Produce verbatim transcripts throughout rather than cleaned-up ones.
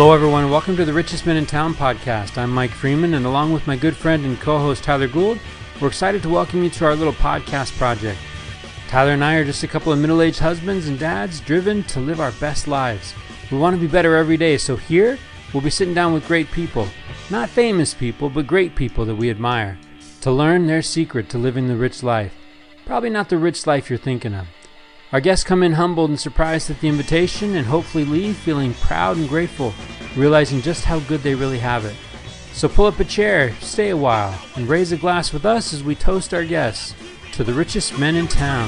Hello, everyone. Welcome to the Richest Men in Town podcast. I'm Mike Freeman, and along with my good friend and co-host Tyler Gould, we're excited to welcome you to our little podcast project. Tyler and I are just a couple of middle-aged husbands and dads driven to live our best lives. We want to be better every day, so here we'll be sitting down with great people. Not famous people, but great people that we admire, to learn their secret to living the rich life. Probably not the rich life you're thinking of. Our guests come in humbled and surprised at the invitation and hopefully leave feeling proud and grateful, realizing just how good they really have it. So pull up a chair, stay a while, and raise a glass with us as we toast our guests to the richest men in town.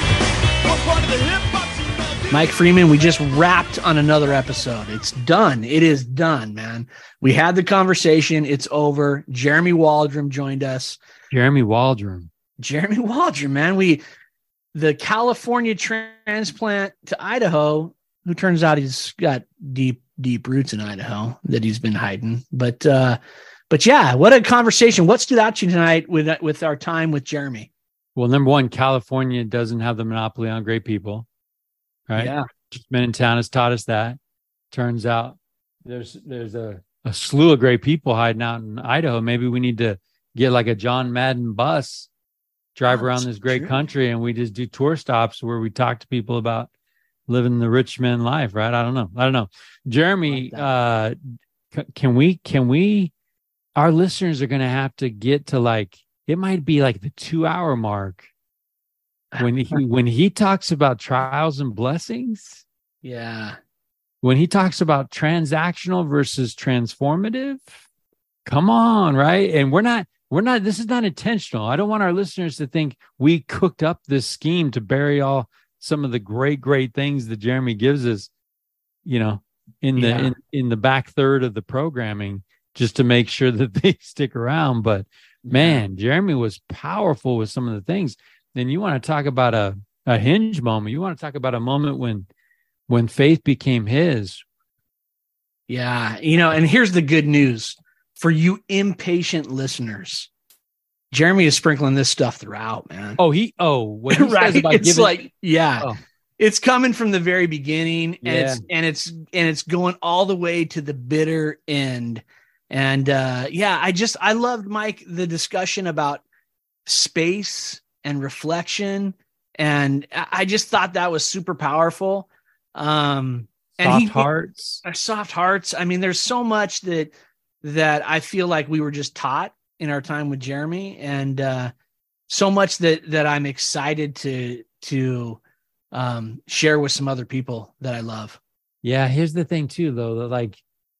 Mike Freeman, we just wrapped on another episode. It's done. It is done, man. We had the conversation. It's over. Jeremy Waldron joined us. Jeremy Waldron. Jeremy Waldron, man. We... The California transplant to Idaho, who turns out he's got deep, deep roots in Idaho that he's been hiding. But, uh, but yeah, what a conversation. What stood out to you tonight with, with our time with Jeremy? Well, number one, California doesn't have the monopoly on great people, right? Yeah. Just Men in Town has taught us that. Turns out there's, there's a, a slew of great people hiding out in Idaho. Maybe we need to get like a John Madden bus, drive around this great true. country, and we just do tour stops where we talk to people about living the rich man life, right? I don't know. I don't know. Jeremy, like uh, c- can we, can we, our listeners are going to have to get to like, it might be like the two hour mark when he, when he talks about trials and blessings. Yeah. When he talks about transactional versus transformative, come on, right? And we're not, We're not, this is not intentional. I don't want our listeners to think we cooked up this scheme to bury all some of the great, great things that Jeremy gives us, you know, in the, Yeah. in, in the back third of the programming, just to make sure that they stick around. But man, yeah. Jeremy was powerful with some of the things. Then you want to talk about a, a hinge moment. You want to talk about a moment when, when faith became his. Yeah. You know, and here's the good news. For you impatient listeners, Jeremy is sprinkling this stuff throughout, man. Oh, he, oh, what he right. says about it's giving, like, yeah, oh. It's coming from the very beginning, and Yeah. it's and it's and it's going all the way to the bitter end. And uh, yeah, I just I loved, Mike, the discussion about space and reflection, and I just thought that was super powerful. Um, and Soft he, hearts, he, soft hearts. I mean, there's so much that. that I feel like we were just taught in our time with Jeremy, and uh, so much that, that I'm excited to, to um, share with some other people that I love. Yeah. Here's the thing too, though, that like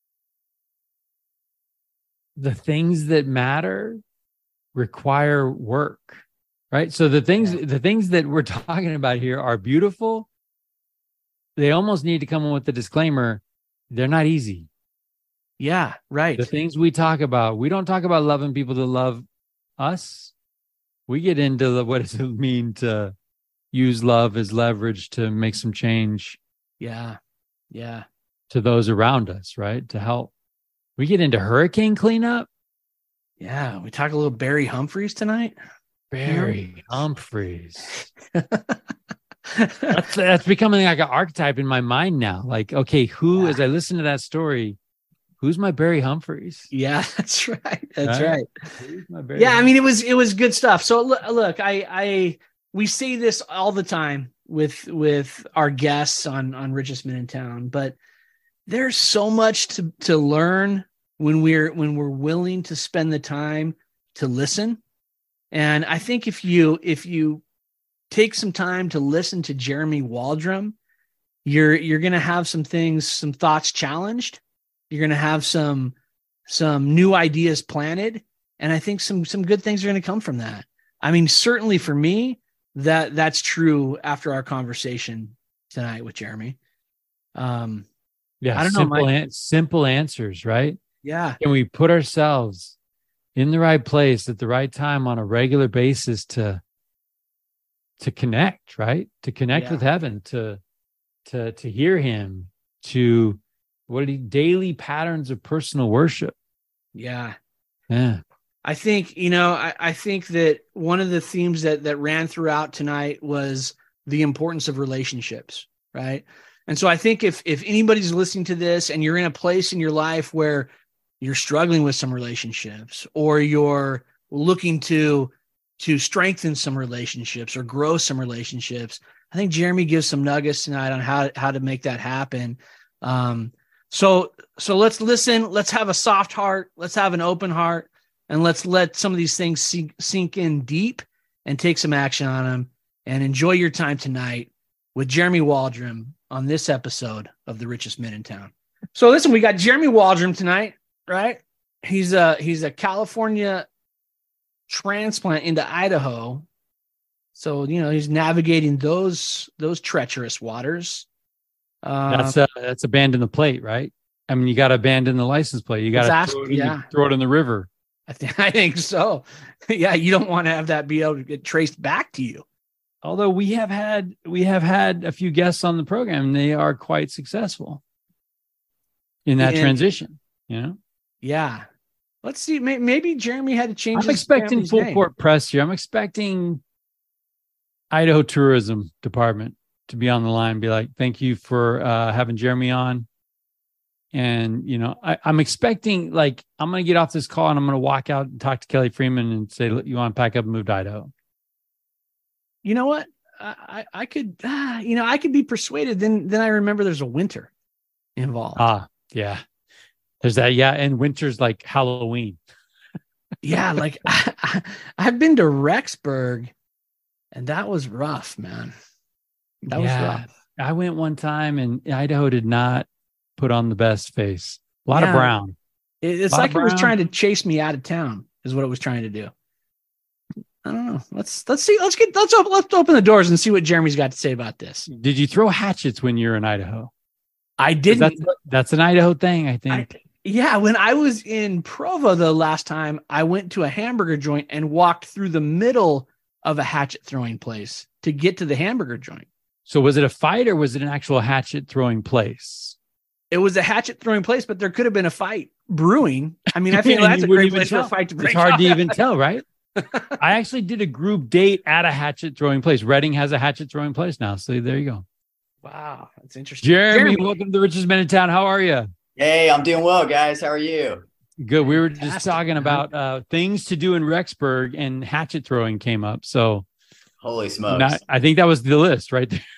the things that matter require work, right? So the things, Yeah. the things that we're talking about here are beautiful. They almost need to come in with the disclaimer. They're not easy. Yeah, right. The things we talk about, we don't talk about loving people that love us. We get into the, what does it mean to use love as leverage to make some change. Yeah. Yeah. To those around us, right? To help. We get into hurricane cleanup. Yeah. We talk a little Barry Humphries tonight. Barry Humphries. that's, that's becoming like an archetype in my mind now. Like, okay, who, yeah. as I listen to that story, who's my Barry Humphries? Yeah, that's right. That's right. right. Who's my Barry yeah, Humphries? I mean, it was it was good stuff. So look, look, I I we see this all the time with with our guests on on Richest Men in Town, but there's so much to to learn when we're when we're willing to spend the time to listen. And I think if you if you take some time to listen to Jeremy Waldron, you're you're going to have some things, some thoughts challenged. You're going to have some, some new ideas planted. And I think some, some good things are going to come from that. I mean, certainly for me, that that's true after our conversation tonight with Jeremy. Um, yeah. I don't simple, know. an- simple answers, right? Yeah. Can we put ourselves in the right place at the right time on a regular basis to, to connect, right? To connect Yeah. with heaven, to, to, to hear him, to, what are the daily patterns of personal worship? Yeah. Yeah. I think, you know, I, I think that one of the themes that, that ran throughout tonight was the importance of relationships, right? And so I think if if anybody's listening to this and you're in a place in your life where you're struggling with some relationships, or you're looking to to strengthen some relationships or grow some relationships, I think Jeremy gives some nuggets tonight on how, how to make that happen. Um, so, so let's listen, let's have a soft heart, let's have an open heart, and let's let some of these things sink, sink in deep and take some action on them, and enjoy your time tonight with Jeremy Waldron on this episode of The Richest Men in Town. So listen, we got Jeremy Waldron tonight, right? He's a, he's a California transplant into Idaho. So, you know, he's navigating those, those treacherous waters. Uh, That's a, that's abandon the plate, right? I mean, you got to abandon the license plate. You got to throw, yeah. throw it in the river. I think, I think so. Yeah. You don't want to have that be able to get traced back to you. Although we have had, we have had a few guests on the program, and they are quite successful in that and, transition, you know? Yeah. Let's see. Maybe Jeremy had to change. I'm expecting full name. Court press here. I'm expecting Idaho Tourism Department to be on the line and be like, thank you for uh, having Jeremy on. And, you know, I, I'm expecting, like, I'm going to get off this call and I'm going to walk out and talk to Kelly Freeman and say, you want to pack up and move to Idaho? You know what? I, I, I could, ah, you know, I could be persuaded. Then, then I remember there's a winter involved. Ah, yeah. There's that. Yeah. And winter's like Halloween. Yeah. Like I, I, I've been to Rexburg, and that was rough, man. That yeah, was rough. I went one time, and Idaho did not put on the best face. A lot yeah. of brown. It, it's like it was trying to chase me out of town, is what it was trying to do. I don't know. Let's let's see. Let's get let's open let's open the doors and see what Jeremy's got to say about this. Did you throw hatchets when you were in Idaho? I didn't. That's, that's an Idaho thing, I think. I, yeah, when I was in Provo the last time, I went to a hamburger joint and walked through the middle of a hatchet throwing place to get to the hamburger joint. So was it a fight, or was it an actual hatchet throwing place? It was a hatchet throwing place, but there could have been a fight brewing. I mean, I feel that's a great place tell. for a fight to break. It's hard out. to even tell, right? I actually did a group date at a hatchet throwing place. Reading has a hatchet throwing place now. So there you go. Wow. That's interesting. Jeremy, Jeremy. welcome to The Richest Men in Town. How are you? Hey, I'm doing well, guys. How are you? Good. We were Fantastic, just talking man. about uh, things to do in Rexburg, and hatchet throwing came up. So holy smokes. Not, I think that was the list right there.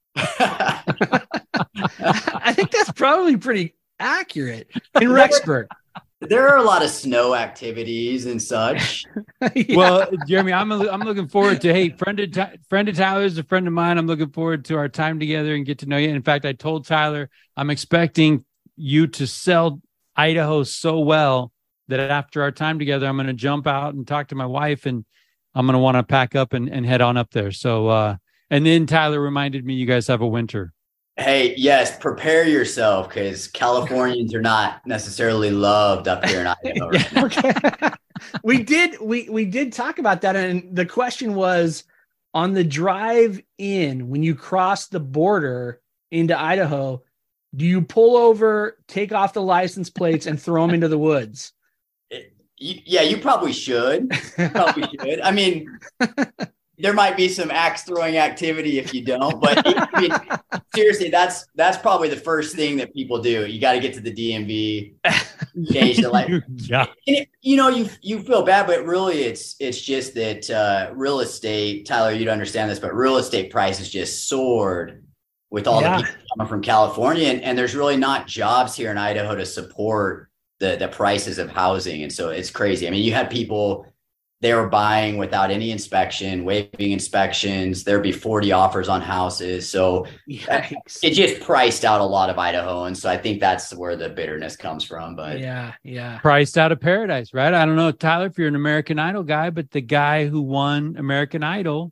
I think that's probably pretty accurate in Rexburg. There are a lot of snow activities and such. Yeah. Well, Jeremy, I'm I'm looking forward to, hey, friend of, friend of Tyler's a friend of mine. I'm looking forward to our time together and get to know you. In fact, I told Tyler, I'm expecting you to sell Idaho so well that after our time together, I'm going to jump out and talk to my wife, and I'm going to want to pack up and, and head on up there. So, uh, and then Tyler reminded me you guys have a winter. Hey, yes, prepare yourself, because Californians are not necessarily loved up here in Idaho. Right? Yeah, okay. we did we we did talk about that, and the question was, on the drive in, when you cross the border into Idaho, do you pull over, take off the license plates, and throw them into the woods? It, you, yeah, you probably should. You probably should. I mean, there might be some axe throwing activity if you don't, but I mean, seriously, that's that's probably the first thing that people do. You got to get to the D M V, change the light. Yeah. It, you know, you you feel bad, but really, it's it's just that uh, real estate. Tyler, you'd understand this, but real estate prices just soared with all yeah. the people coming from California, and, and there's really not jobs here in Idaho to support the the prices of housing, and so it's crazy. I mean, you had people. They were buying without any inspection, waiving inspections. There'd be forty offers on houses. So Yikes. It just priced out a lot of Idahoans. So I think that's where the bitterness comes from. But yeah, yeah. Priced out of paradise, right? I don't know, Tyler, if you're an American Idol guy, but the guy who won American Idol,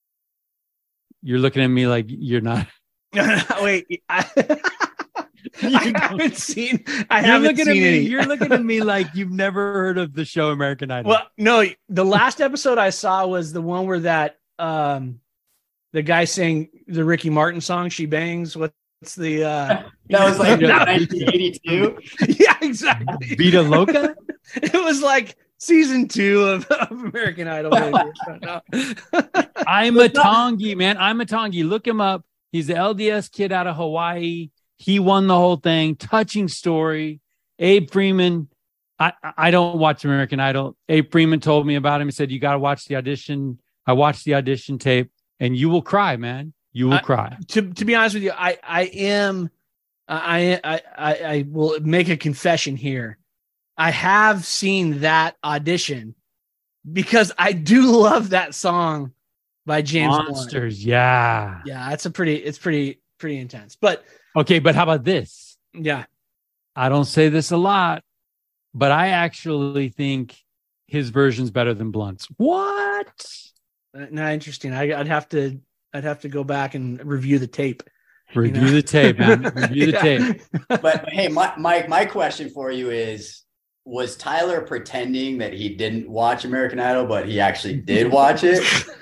you're looking at me like you're not. Wait, I... I haven't seen. I you're haven't looking seen at me, any. You're looking at me like you've never heard of the show American Idol. Well, no, the last episode I saw was the one where that um, the guy sang the Ricky Martin song "She Bangs." What's the? Uh, that was like nineteen eighty-two. Yeah, exactly. Vida Loca. It was like season two of, of American Idol. I'm a Tongi, man. I'm a Tongi. Look him up. He's the L D S kid out of Hawaii. He won the whole thing. Touching story. Abe Freeman. I, I don't watch American Idol. Abe Freeman told me about him. He said, you got to watch the audition. I watched the audition tape and you will cry, man. You will I, cry. To to be honest with you, I, I am, I, I, I, I will make a confession here. I have seen that audition because I do love that song by James Monsters. Blunt. Yeah. Yeah. It's a pretty, it's pretty, pretty intense, but okay. But how about this? Yeah. I don't say this a lot, but I actually think his version's better than Blunt's. What? Not interesting. I, I'd have to, I'd have to go back and review the tape. Review you know? the tape, man. Review the Yeah. tape. But hey, my, Mike, my question for you is, was Tyler pretending that he didn't watch American Idol, but he actually did watch it?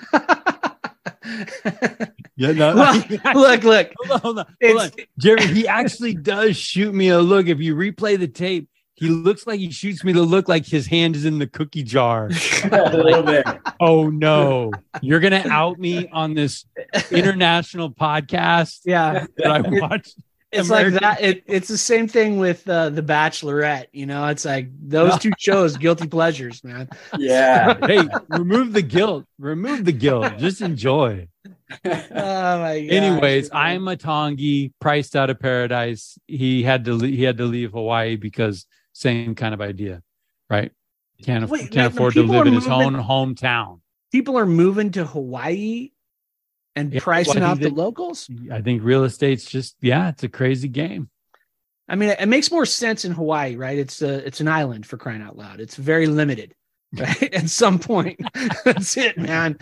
Yeah, no. Look, look, look. Hold on, hold on, hold on. Jeremy, he actually does shoot me a look. If you replay the tape, he looks like he shoots me the look like his hand is in the cookie jar. A little bit. Oh no, you're gonna out me on this international podcast Yeah. that I watched. It's American- like that. It, it's the same thing with uh, The Bachelorette. You know, it's like those two shows, guilty pleasures, man. Yeah. Hey, remove the guilt. Remove the guilt. Just enjoy. Oh my god. Anyways, I'm a Tongi priced out of paradise. He had to le- he had to leave Hawaii because same kind of idea, right? Can't aff- Wait, can't man, afford to people live are in his own moving- hometown. people are moving to Hawaii and Yeah, pricing well, I out think the that- locals. I think real estate's just yeah, it's a crazy game. I mean, it makes more sense in Hawaii, right? It's a it's an island for crying out loud. It's very limited, right? At some point, that's it, man.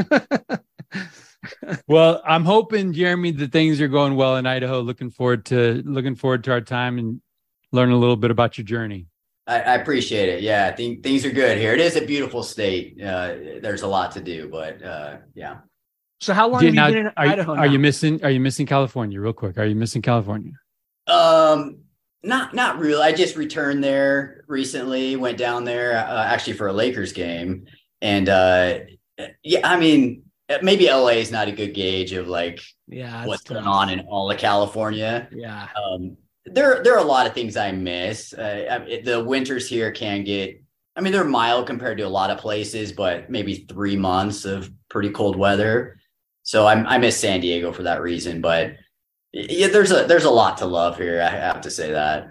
Well, I'm hoping, Jeremy, that things are going well in Idaho. Looking forward to looking forward to our time and learn a little bit about your journey. I, I appreciate it. Yeah, I think things are good here. It is a beautiful state. Uh, there's a lot to do, but uh, yeah. So how long Do- have now, you been in are, Idaho? are now? you missing? Are you missing California? Real quick, are you missing California? Um, not not really. I just returned there recently. Went down there uh, actually for a Lakers game, and uh, yeah, I mean, maybe L A is not a good gauge of like Yeah, that's what's going tough. on in all of California. Yeah, Um, there there are a lot of things I miss. Uh, I mean, the winters here can get. I mean, they're mild compared to a lot of places, but maybe three months of pretty cold weather. So I, I miss San Diego for that reason, but yeah, there's a there's a lot to love here. I have to say that.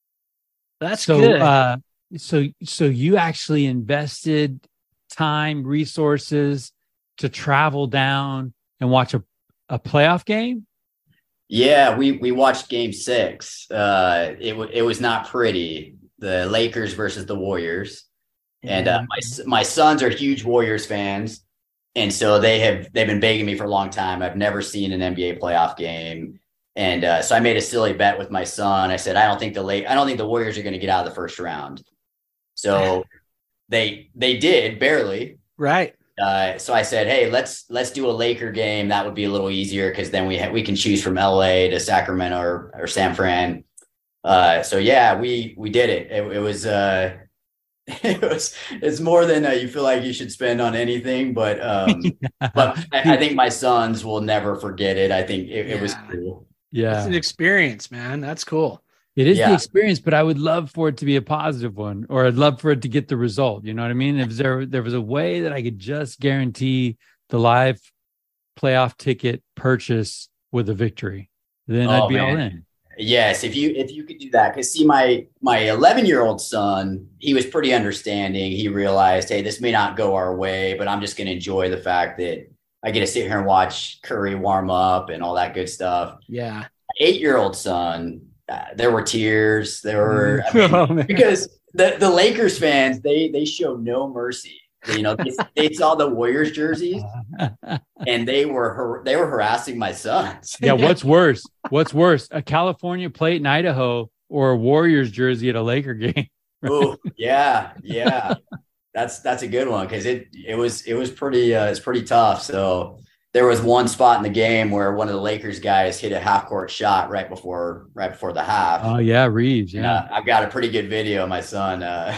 that's So, good. uh, so, so you actually invested time, resources to travel down and watch a, a playoff game? Yeah, we we watched Game Six. Uh, it w- it was not pretty. The Lakers versus the Warriors, and uh, my s- my sons are huge Warriors fans, and so they have they've been begging me for a long time. I've never seen an N B A playoff game, and uh, so I made a silly bet with my son. I said I don't think the late I don't think the Warriors are going to get out of the first round. So they they did barely. Right. Uh, so I said, hey, let's let's do a Laker game. That would be a little easier because then we ha- we can choose from L A to Sacramento or, or San Fran. Uh, so yeah, we we did it. It, it was uh, it was it's more than uh, you feel like you should spend on anything, but um, but I, I think my sons will never forget it. I think it, it was Yeah. cool. It's Yeah, an experience, man. That's cool. it is the Yeah. experience, but I would love for it to be a positive one, or I'd love for it to get the result. You know what I mean? If there there was a way that I could just guarantee the live playoff ticket purchase with a victory, then Oh, I'd be all man. in. Yes, if you if you could do that, because see, my my eleven year old son, he was pretty understanding. He realized, hey, this may not go our way, but I'm just going to enjoy the fact that I get to sit here and watch Curry warm up and all that good stuff. Yeah. Eight year old son, uh, there were tears. There were I mean, Oh, man. because the the Lakers fans they they show no mercy. You know, they, they saw the Warriors jerseys and they were har- they were harassing my sons. Yeah, what's worse? What's worse? A California plate in Idaho or a Warriors jersey at a Laker game? Oh, yeah, yeah. That's that's a good one because it it was it was pretty uh, it's pretty tough. So there was one spot in the game where one of the Lakers guys hit a half court shot right before right before the half. Oh yeah, Reeves. And, Yeah. uh, I've got a pretty good video of my son. Uh,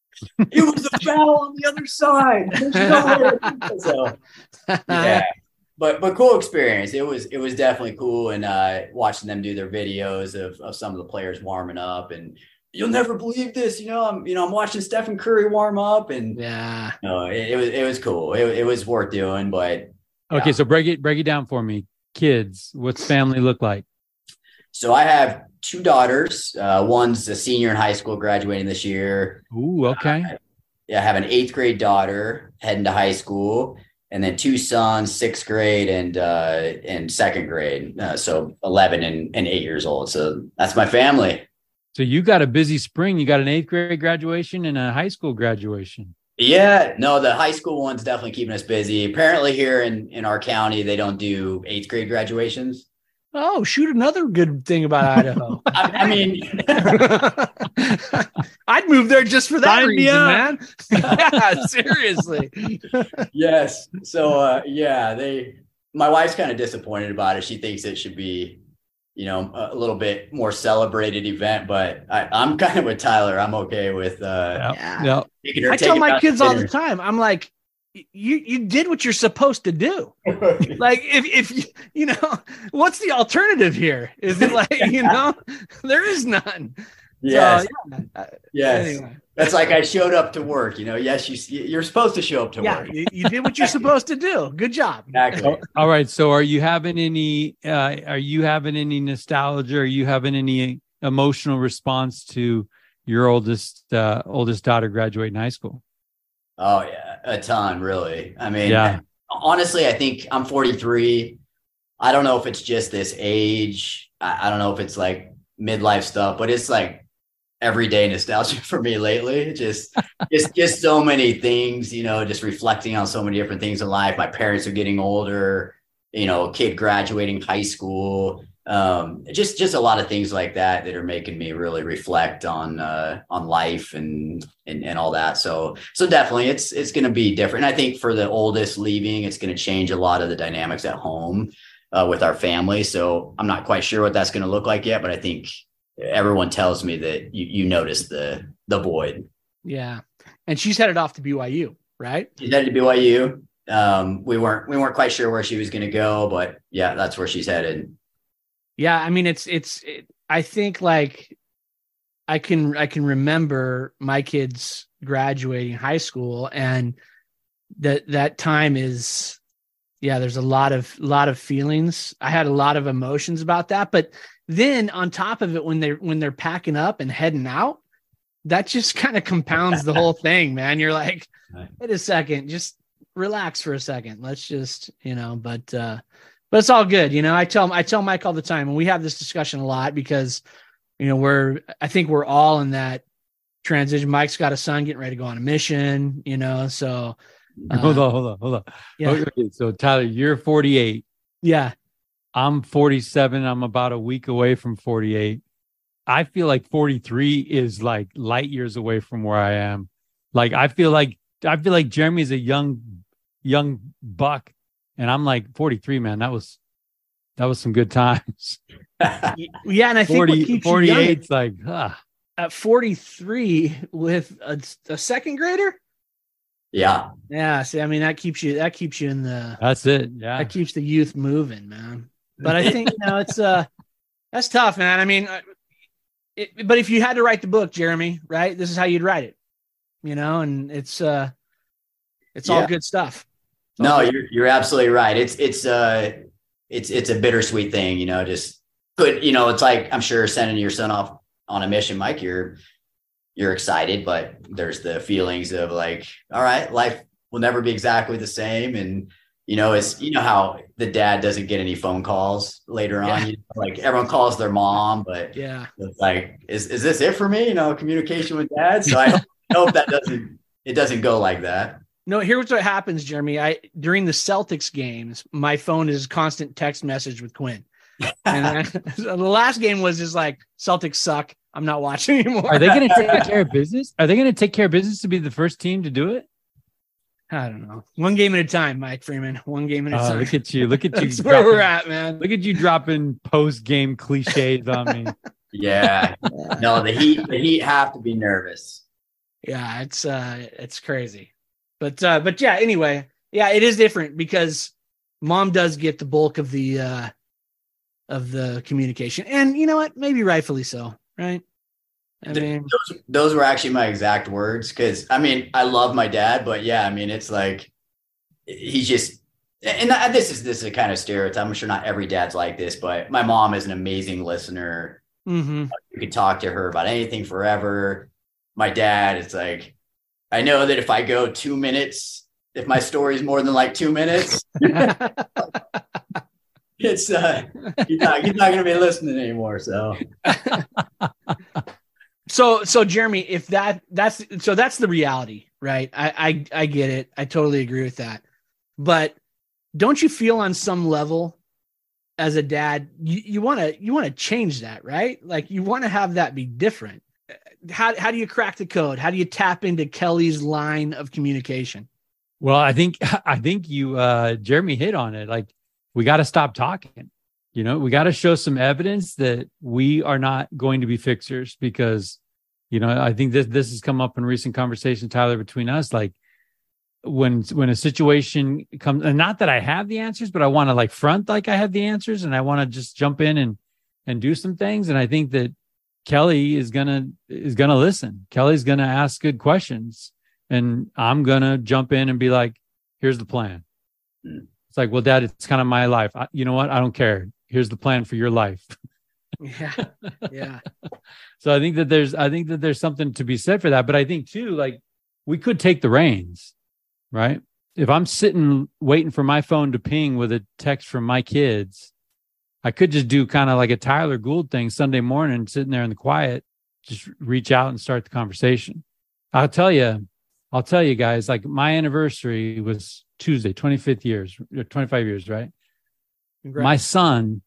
it was a foul on the other side. There's no way. So yeah, but but cool experience. It was it was definitely cool, and uh, watching them do their videos of, of some of the players warming up, and you'll never believe this. You know, I'm you know I'm watching Stephen Curry warm up, and yeah, you know, it, it was it was cool. It, it was worth doing, but yeah. Okay, so break it break it down for me. Kids, what's family look like? So I have two daughters. Uh, one's a senior in high school, graduating this year. Ooh, okay. Uh, yeah, I have an eighth grade daughter heading to high school, and then two sons, sixth grade and uh, and second grade. Uh, so eleven and, and eight years old. So that's my family. So you got a busy spring. You got an eighth grade graduation and a high school graduation. Yeah, no, the high school one's definitely keeping us busy. Apparently here in, in our county, they don't do eighth grade graduations. Oh, shoot, another good thing about Idaho. I, I mean, I'd move there just for that Sign me reason, up. man. Yeah, seriously. yes. So, uh, yeah, they, my wife's kind of disappointed about it. She thinks it should be, you know, a little bit more celebrated event, but I, I'm kind of with Tyler. I'm okay with, uh, Yeah. No. taking her, I taking tell my out kids to all dinner. the time, I'm like, you you did what you're supposed to do. Like if if you, you know, what's the alternative here? Is it like, you know, there is none. Yes. So, yeah. Uh, Yes. Anyway. That's like I showed up to work, you know. Yes, you you're supposed to show up to Yeah, work. you, you did what you're supposed to do. Good job. Exactly. All right. So are you having any uh are you having any nostalgia? Are you having any emotional response to your oldest uh oldest daughter graduating high school? Oh yeah, a ton, really. I mean, Yeah. honestly, I think I'm forty-three. I don't know if it's just this age. I, I don't know if it's like midlife stuff, but it's like everyday nostalgia for me lately. Just, just, just so many things, you know, just reflecting on so many different things in life. My parents are getting older, you know, kid graduating high school. Um, just, just a lot of things like that that are making me really reflect on, uh, on life and, and, and all that. So, so definitely it's, it's going to be different. And I think for the oldest leaving, it's going to change a lot of the dynamics at home, uh, with our family. So I'm not quite sure what that's going to look like yet, but I think everyone tells me that you, you notice the, the void. Yeah. And she's headed off to B Y U, right? She's headed to B Y U. Um, we weren't, we weren't quite sure where she was going to go, but yeah, that's where she's headed. Yeah, I mean, it's it's. It, I think like I can I can remember my kids graduating high school, and that that time is, yeah. There's a lot of lot of feelings. I had a lot of emotions about that, but then on top of it, when they when they're packing up and heading out, that just kind of compounds the whole thing, man. You're like, wait a second, just relax for a second. Let's just, you know, but. uh But it's all good. You know, I tell I tell Mike all the time, and we have this discussion a lot because, you know, we're, I think we're all in that transition. Mike's got a son getting ready to go on a mission, you know, so. Uh, hold on, hold on, hold on. Yeah. Okay, so Tyler, you're forty-eight. Yeah. I'm forty-seven. I'm about a week away from forty-eight. I feel like forty-three is like light years away from where I am. Like, I feel like, I feel like Jeremy's a young, young buck. And I'm like forty-three, man. That was that was some good times. Yeah, and I think forty, what keeps forty-eight's like, ah. at forty-three with a, a second grader. Yeah. Yeah, see, I mean that keeps you that keeps you in the That's it. Yeah. that keeps the youth moving, man. But I think you know it's uh that's tough, man. I mean, it, but if you had to write the book, Jeremy, right? This is how you'd write it, you know, and it's uh it's all Yeah. good stuff. No, you're you're absolutely right. It's it's uh it's it's a bittersweet thing, you know. Just put, you know, it's like I'm sure sending your son off on a mission, Mike. You're you're excited, but there's the feelings of like, all right, life will never be exactly the same, and you know, it's you know how the dad doesn't get any phone calls later on. Yeah. You know, like everyone calls their mom, but Yeah. it's like, is is this it for me? You know, communication with dad. So I hope, I hope that doesn't it doesn't go like that. No, here's what happens, Jeremy. I during the Celtics games, my phone is constant text message with Quinn. And I, so the last game was just like Celtics suck. I'm not watching anymore. Are they going to take care of business? Are they going to take care of business to be the first team to do it? I don't know. One game at a time, Mike Freeman. One game at a Oh, time. look at you! Look at you! That's where dropping- we're at, man. Look at you dropping post-game cliches on me. Yeah. No, the Heat the Heat have to be nervous. Yeah, it's uh, it's crazy. But uh, but yeah. Anyway, yeah, it is different because Mom does get the bulk of the uh, of the communication, and you know what? Maybe rightfully so, right? I mean, those, those were actually my exact words. Cause I mean, I love my dad, but yeah, I mean, it's like, he's just, and this is, this is a kind of stereotype. I'm sure not every dad's like this, but my mom is an amazing listener. mm-hmm. You could talk to her about anything forever. My dad, it's like, I know that if I go two minutes, if my story is more than like two minutes, it's, uh, he's not, he's not going to be listening anymore. So. So, so Jeremy, if that that's so that's the reality, right? I, I I get it. I totally agree with that. But don't you feel on some level as a dad, you, you want to you want to change that, right? Like you want to have that be different. How how do you crack the code? How do you tap into Kelly's line of communication? Well, I think I think you uh Jeremy hit on it. Like we got to stop talking. You know, we got to show some evidence that we are not going to be fixers because, you know, I think this this has come up in recent conversation, Tyler, between us. Like when when a situation comes, and not that I have the answers, but I want to like front like I have the answers, and I want to just jump in and and do some things. And I think that Kelly is gonna is gonna listen. Kelly's gonna ask good questions, and I'm gonna jump in and be like, "Here's the plan." Mm. It's like, well, Dad, it's kind of my life. I, you know what? I don't care. Here's the plan for your life. Yeah. Yeah. So I think that there's, I think that there's something to be said for that. But I think too, like we could take the reins, right? If I'm sitting waiting for my phone to ping with a text from my kids, I could just do kind of like a Tyler Gould thing Sunday morning, sitting there in the quiet, just reach out and start the conversation. I'll tell you, I'll tell you guys, like my anniversary was Tuesday, twenty-fifth years, twenty-five years, right? Congrats. My son,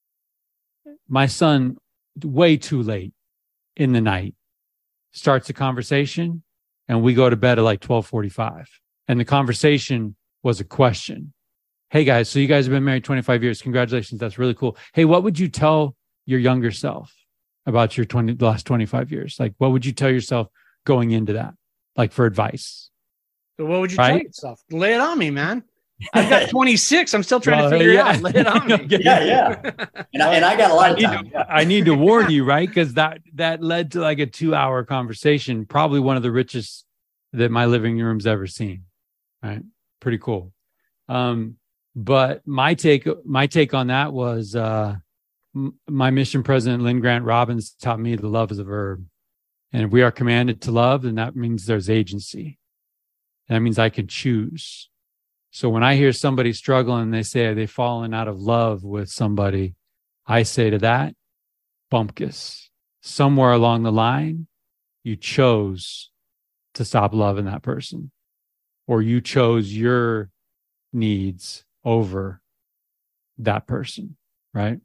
my son, way too late in the night, starts a conversation, and we go to bed at like twelve forty-five. And the conversation was a question. Hey guys, so you guys have been married twenty-five years. Congratulations. That's really cool. Hey, what would you tell your younger self about your twenty, the last twenty-five years? Like, what would you tell yourself going into that? Like for advice. So what would you right? tell yourself? Lay it on me, man. I've got twenty-six. I'm still trying well, to figure yeah. it out. Lay it on me. Yeah, yeah. And I, and I got a lot I of time. To, I need to warn you, right? Because that that led to like a two-hour conversation, probably one of the richest that my living room's ever seen. Right? Pretty cool. Um, but my take, my take on that was uh, m- my mission president, Lynn Grant Robbins, taught me that love is a verb. And if we are commanded to love, then that means there's agency. That means I can choose. So when I hear somebody struggling and they say they've fallen out of love with somebody, I say to that, bumpkus. Somewhere along the line, you chose to stop loving that person, or you chose your needs over that person, right?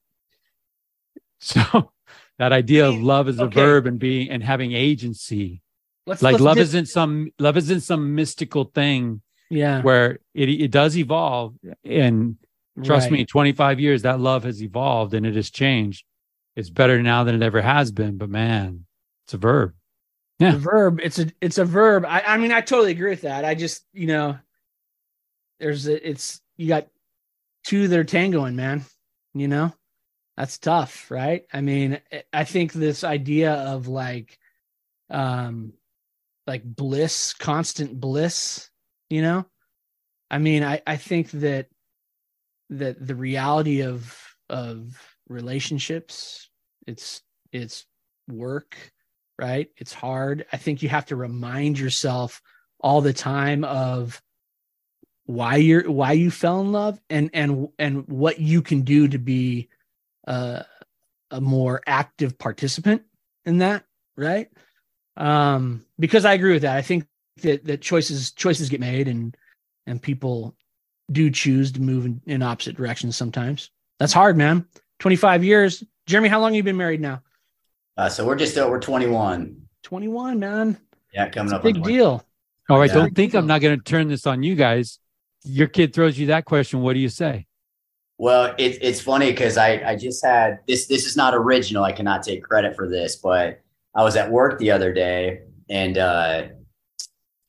So that idea of love as a okay. verb and being and having agency, let's, like let's love dip- isn't some love isn't some mystical thing. Yeah. Where it it does evolve. And trust right. me, twenty-five years, that love has evolved and it has changed. It's better now than it ever has been. But man, it's a verb. Yeah. The verb. It's a it's a verb. I, I mean, I totally agree with that. I just, you know, there's a, it's you got two that are tangoing, man. You know, that's tough, right? I mean, I think this idea of like um like bliss, constant bliss. You know, I mean, I, I think that that the reality of of relationships, it's it's work, right? It's hard. I think you have to remind yourself all the time of why you're why you fell in love and and and what you can do to be uh, a more active participant in that, right? Um, because I agree with that. I think that that choices choices get made and and people do choose to move in, in opposite directions sometimes. That's hard, man. twenty-five years. Jeremy, how long have you been married now? Uh, so we're just over twenty-one. twenty-one, man. Yeah, coming That's up. A big deal. All right, yeah. don't think I'm not going to turn this on you guys. Your kid throws you that question. What do you say? Well, it, it's funny because I, I just had this. This is not original. I cannot take credit for this, but I was at work the other day and uh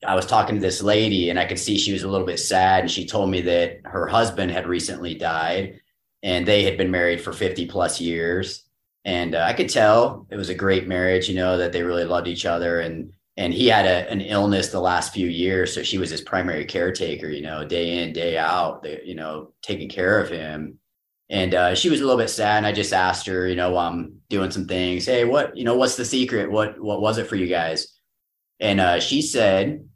I was talking to this lady and I could see she was a little bit sad. And she told me that her husband had recently died and they had been married for fifty plus years. And uh, I could tell it was a great marriage, you know, that they really loved each other. And, and he had a, an illness the last few years. So she was his primary caretaker, you know, day in, day out, they, you know, taking care of him. And uh, she was a little bit sad. And I just asked her, you know, while I'm doing some things, hey, what, you know, what's the secret? What, what was it for you guys? And uh, she said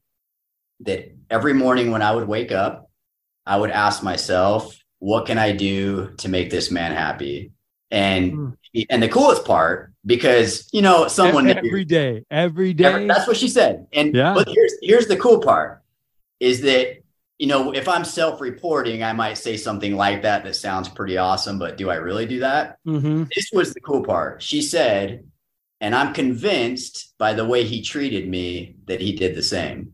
that every morning when I would wake up, I would ask myself, what can I do to make this man happy? And, mm. and the coolest part, because, you know, someone every day, every day, every, that's what she said. And yeah. But here's, here's the cool part is that, you know, if I'm self-reporting, I might say something like that, that sounds pretty awesome, but do I really do that? Mm-hmm. This was the cool part. She said, and I'm convinced by the way he treated me that he did the same.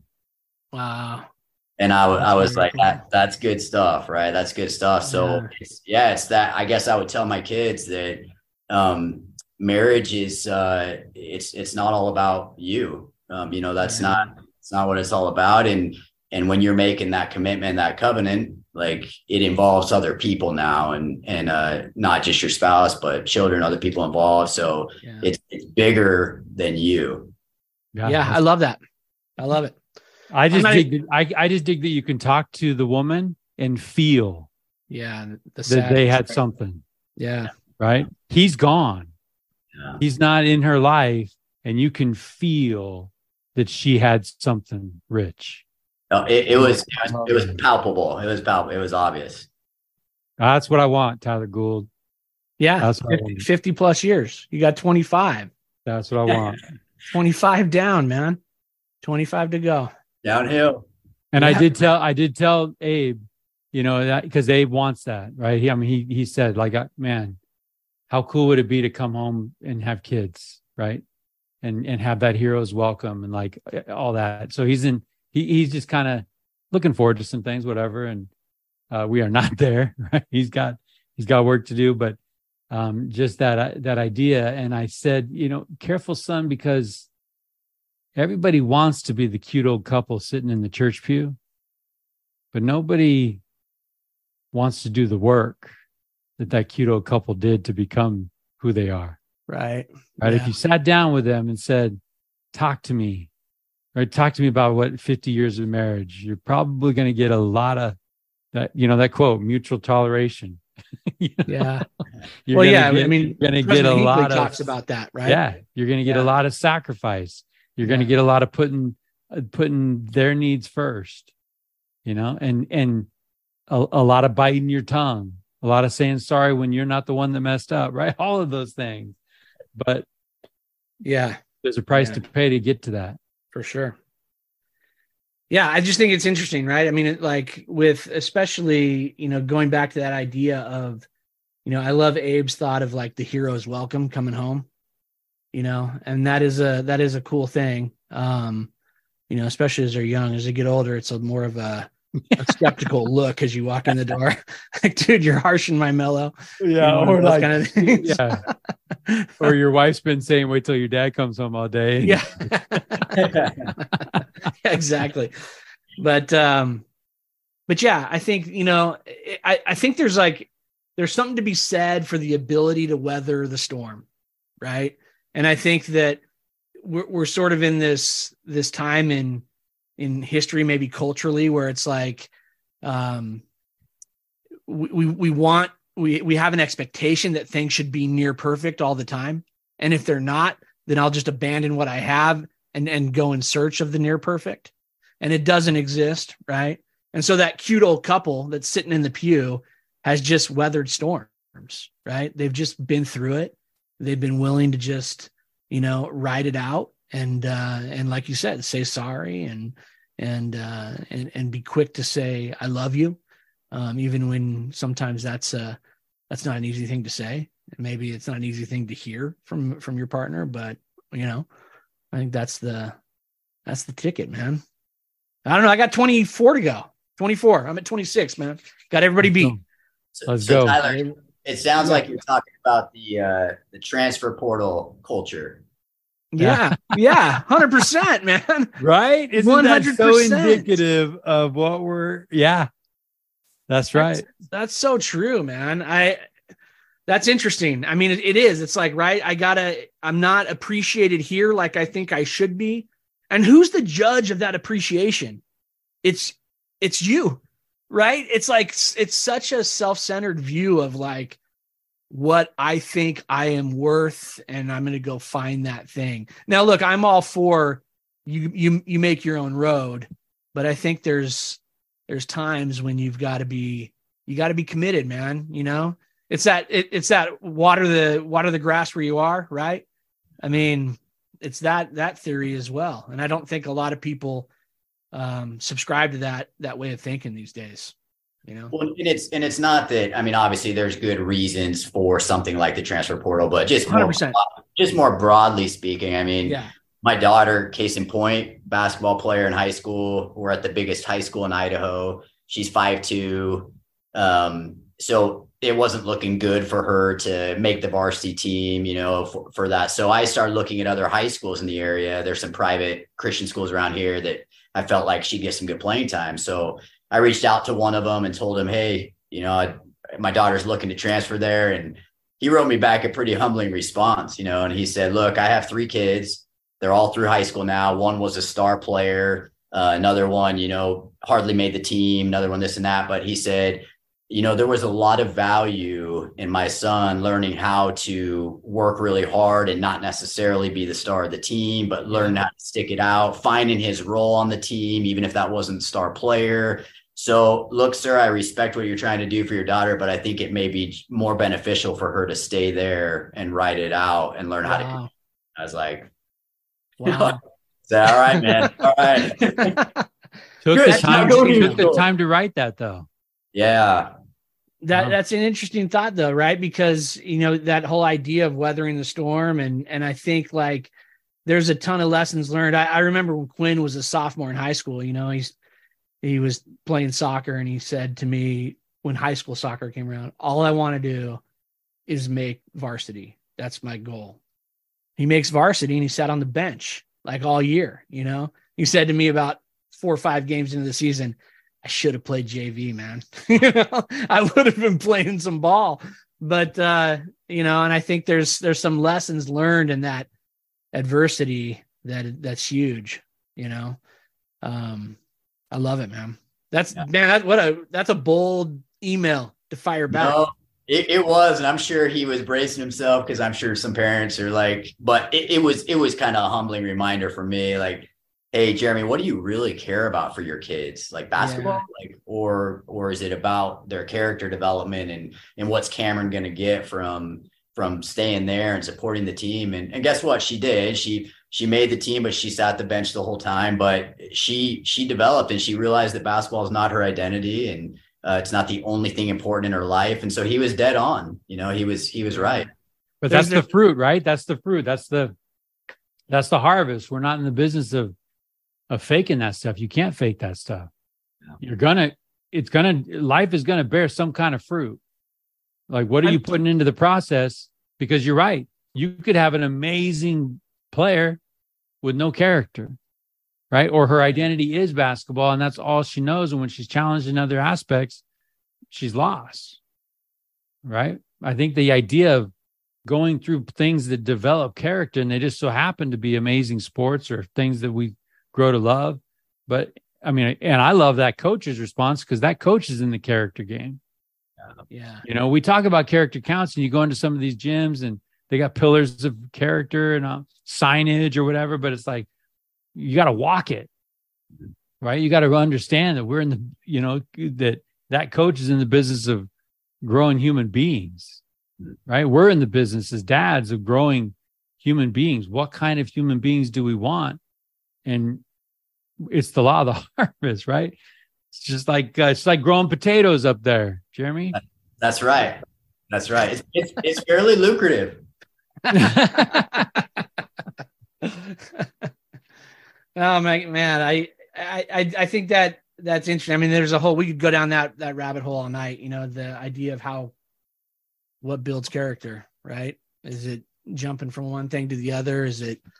Wow. And I, I was like, that, that's good stuff, right? That's good stuff. So yeah. It's, yeah, it's that, I guess I would tell my kids that um, marriage is, uh, it's, it's not all about you. Um, you know, that's yeah. not, it's not what it's all about. And, and when you're making that commitment, that covenant, like it involves other people now and, and uh, not just your spouse, but children, other people involved. So yeah. it's, it's bigger than you. Yeah, yeah I love that. I love it. I just dig that, I, I just dig that you can talk to the woman and feel yeah the that they had right? something. Yeah. Right. He's gone. Yeah. He's not in her life. And you can feel that she had something rich. No, it, it was, it was, it was palpable. It was palpable. It was obvious. That's what I want, Tyler Gould. Yeah. That's fifty, fifty plus years. You got twenty-five. That's what I want. twenty-five down, man. twenty-five to go. Downhill. And yeah. I did tell, I did tell Abe, you know, that because Abe wants that, right? He, I mean, he, he said like, man, how cool would it be to come home and have kids, right? And, and have that hero's welcome and like all that. So he's in, he, he's just kind of looking forward to some things, whatever. And uh, we are not there, right? He's got, he's got work to do, but um, just that, that idea. And I said, you know, careful, son, because everybody wants to be the cute old couple sitting in the church pew, but nobody wants to do the work that that cute old couple did to become who they are. Right. Right. Yeah. If you sat down with them and said, talk to me, right? Talk to me about what fifty years of marriage, you're probably going to get a lot of that, you know, that quote, mutual toleration. You know? Yeah. You're well, yeah. Get, I mean, you're going to get a Hinckley lot of talks about that, right? Yeah. You're going to get yeah. a lot of sacrifice. You're going to yeah. get a lot of putting, uh, putting their needs first, you know, and, and a, a lot of biting your tongue, a lot of saying sorry when you're not the one that messed up, right? All of those things. But yeah, there's a price yeah. to pay to get to that. For sure. Yeah. I just think it's interesting, right? I mean, it, like with, especially, you know, going back to that idea of, you know, I love Abe's thought of like the hero's welcome coming home. You know, and that is a, that is a cool thing. Um, you know, especially as they're young, as they get older, it's a more of a, a skeptical look as you walk in the door. Like, dude, you're harsh and my mellow. Yeah. You know, or like, kind of things. Yeah. Or your wife's been saying, wait till your dad comes home all day. Yeah. Exactly. But, um, but yeah, I think, you know, I, I think there's like, there's something to be said for the ability to weather the storm. Right. And I think that we're, we're sort of in this, this time in, in history, maybe culturally, where it's like, um, we, we, we want, we, we have an expectation that things should be near perfect all the time. And if they're not, then I'll just abandon what I have and, and go in search of the near perfect. And it doesn't exist. Right. And so that cute old couple that's sitting in the pew has just weathered storms, right? They've just been through it. They've been willing to just, you know, ride it out and, uh, and like you said, say sorry and, and, uh, and, and be quick to say, I love you. Um, even when sometimes that's, uh, that's not an easy thing to say. Maybe it's not an easy thing to hear from, from your partner, but you know, I think that's the, that's the ticket, man. I don't know. I got twenty-four to go. twenty-four. I'm at twenty-six, man. Got everybody beat. So, Let's so go. Tyler, it sounds like you're talking about the uh, the transfer portal culture. Yeah, yeah, one hundred percent, man. Right? Isn't one hundred percent. that so indicative of what we're, yeah, that's right. That's, that's so true, man. I, that's interesting. I mean, it, it is, it's like, right. I gotta, I'm not appreciated here like I think I should be. And who's the judge of that appreciation? It's, it's you, right? It's like, it's such a self-centered view of like, what I think I am worth, and I'm going to go find that thing. Now, look, I'm all for you, you, you make your own road, but I think there's, there's times when you've got to be, you got to be committed, man. You know, it's that, it, it's that water, the water, the grass where you are. Right. I mean, it's that, that theory as well. And I don't think a lot of people um, subscribe to that, that way of thinking these days. You know, well, and it's and it's not that. I mean, obviously, there's good reasons for something like the transfer portal, but just more, just more broadly speaking, I mean, yeah. My daughter, case in point, basketball player in high school. We're at the biggest high school in Idaho. She's five two, um, so it wasn't looking good for her to make the varsity team, you know, for, for that. So I started looking at other high schools in the area. There's some private Christian schools around here that I felt like she'd get some good playing time. So I reached out to one of them and told him, hey, you know, I, my daughter's looking to transfer there. And he wrote me back a pretty humbling response, you know, and he said, look, I have three kids. They're all through high school now. One was a star player. Uh, another one, you know, hardly made the team. Another one, this and that. But he said, you know, there was a lot of value in my son learning how to work really hard and not necessarily be the star of the team, but learn how to stick it out, finding his role on the team, even if that wasn't star player. So look, sir, I respect what you're trying to do for your daughter, but I think it may be more beneficial for her to stay there and ride it out and learn Wow. how to do it. I was like, wow. So, all right, man. All right. took the time, took the time to write that though. Yeah. That Wow. that's an interesting thought though, right? Because, you know, that whole idea of weathering the storm. And, and I think like there's a ton of lessons learned. I, I remember when Quinn was a sophomore in high school, you know, he's, he was playing soccer and he said to me when high school soccer came around, all I want to do is make varsity. That's my goal. He makes varsity and he sat on the bench like all year, you know, he said to me about four or five games into the season, I should have played J V, man. you know, I would have been playing some ball, but uh, you know, and I think there's, there's some lessons learned in that adversity that that's huge, you know? Um, I love it, man. That's yeah. man. That, what a, that's a bold email to fire back. No, it, it was, and I'm sure he was bracing himself because I'm sure some parents are like, but it, it was, it was kind of a humbling reminder for me. Like, hey, Jeremy, what do you really care about for your kids? Like basketball, yeah. like, or, or is it about their character development and, and what's Cameron going to get from, from staying there and supporting the team? And, and guess what? She did. She, she made the team, but she sat the bench the whole time, but she, she developed and she realized that basketball is not her identity and uh, it's not the only thing important in her life. And so he was dead on, you know, he was, he was right. But that's the fruit, right? That's the fruit. That's the, that's the harvest. We're not in the business of, of faking that stuff. You can't fake that stuff. Yeah. You're gonna, it's gonna, life is gonna bear some kind of fruit. Like, what are you putting into the process? Because you're right. You could have an amazing player with no character, right? Or her identity is basketball and that's all she knows. And when she's challenged in other aspects, she's lost, right? I think the idea of going through things that develop character and they just so happen to be amazing sports or things that we grow to love. But I mean, and I love that coach's response because that coach is in the character game. Yeah. You know, we talk about character counts and you go into some of these gyms and they got pillars of character and uh, signage or whatever, but it's like, you got to walk it, right? You got to understand that we're in the, you know, that that coach is in the business of growing human beings, right? We're in the business as dads of growing human beings. What kind of human beings do we want? And it's the law of the harvest, right? It's just like, uh, it's like growing potatoes up there, Jeremy. That's right. That's right. It's, it's, it's fairly lucrative. Oh my man, I, I I think that that's interesting. I mean, there's a whole, we could go down that that rabbit hole all night. You know, the idea of how what builds character, right? Is it jumping from one thing to the other? Is it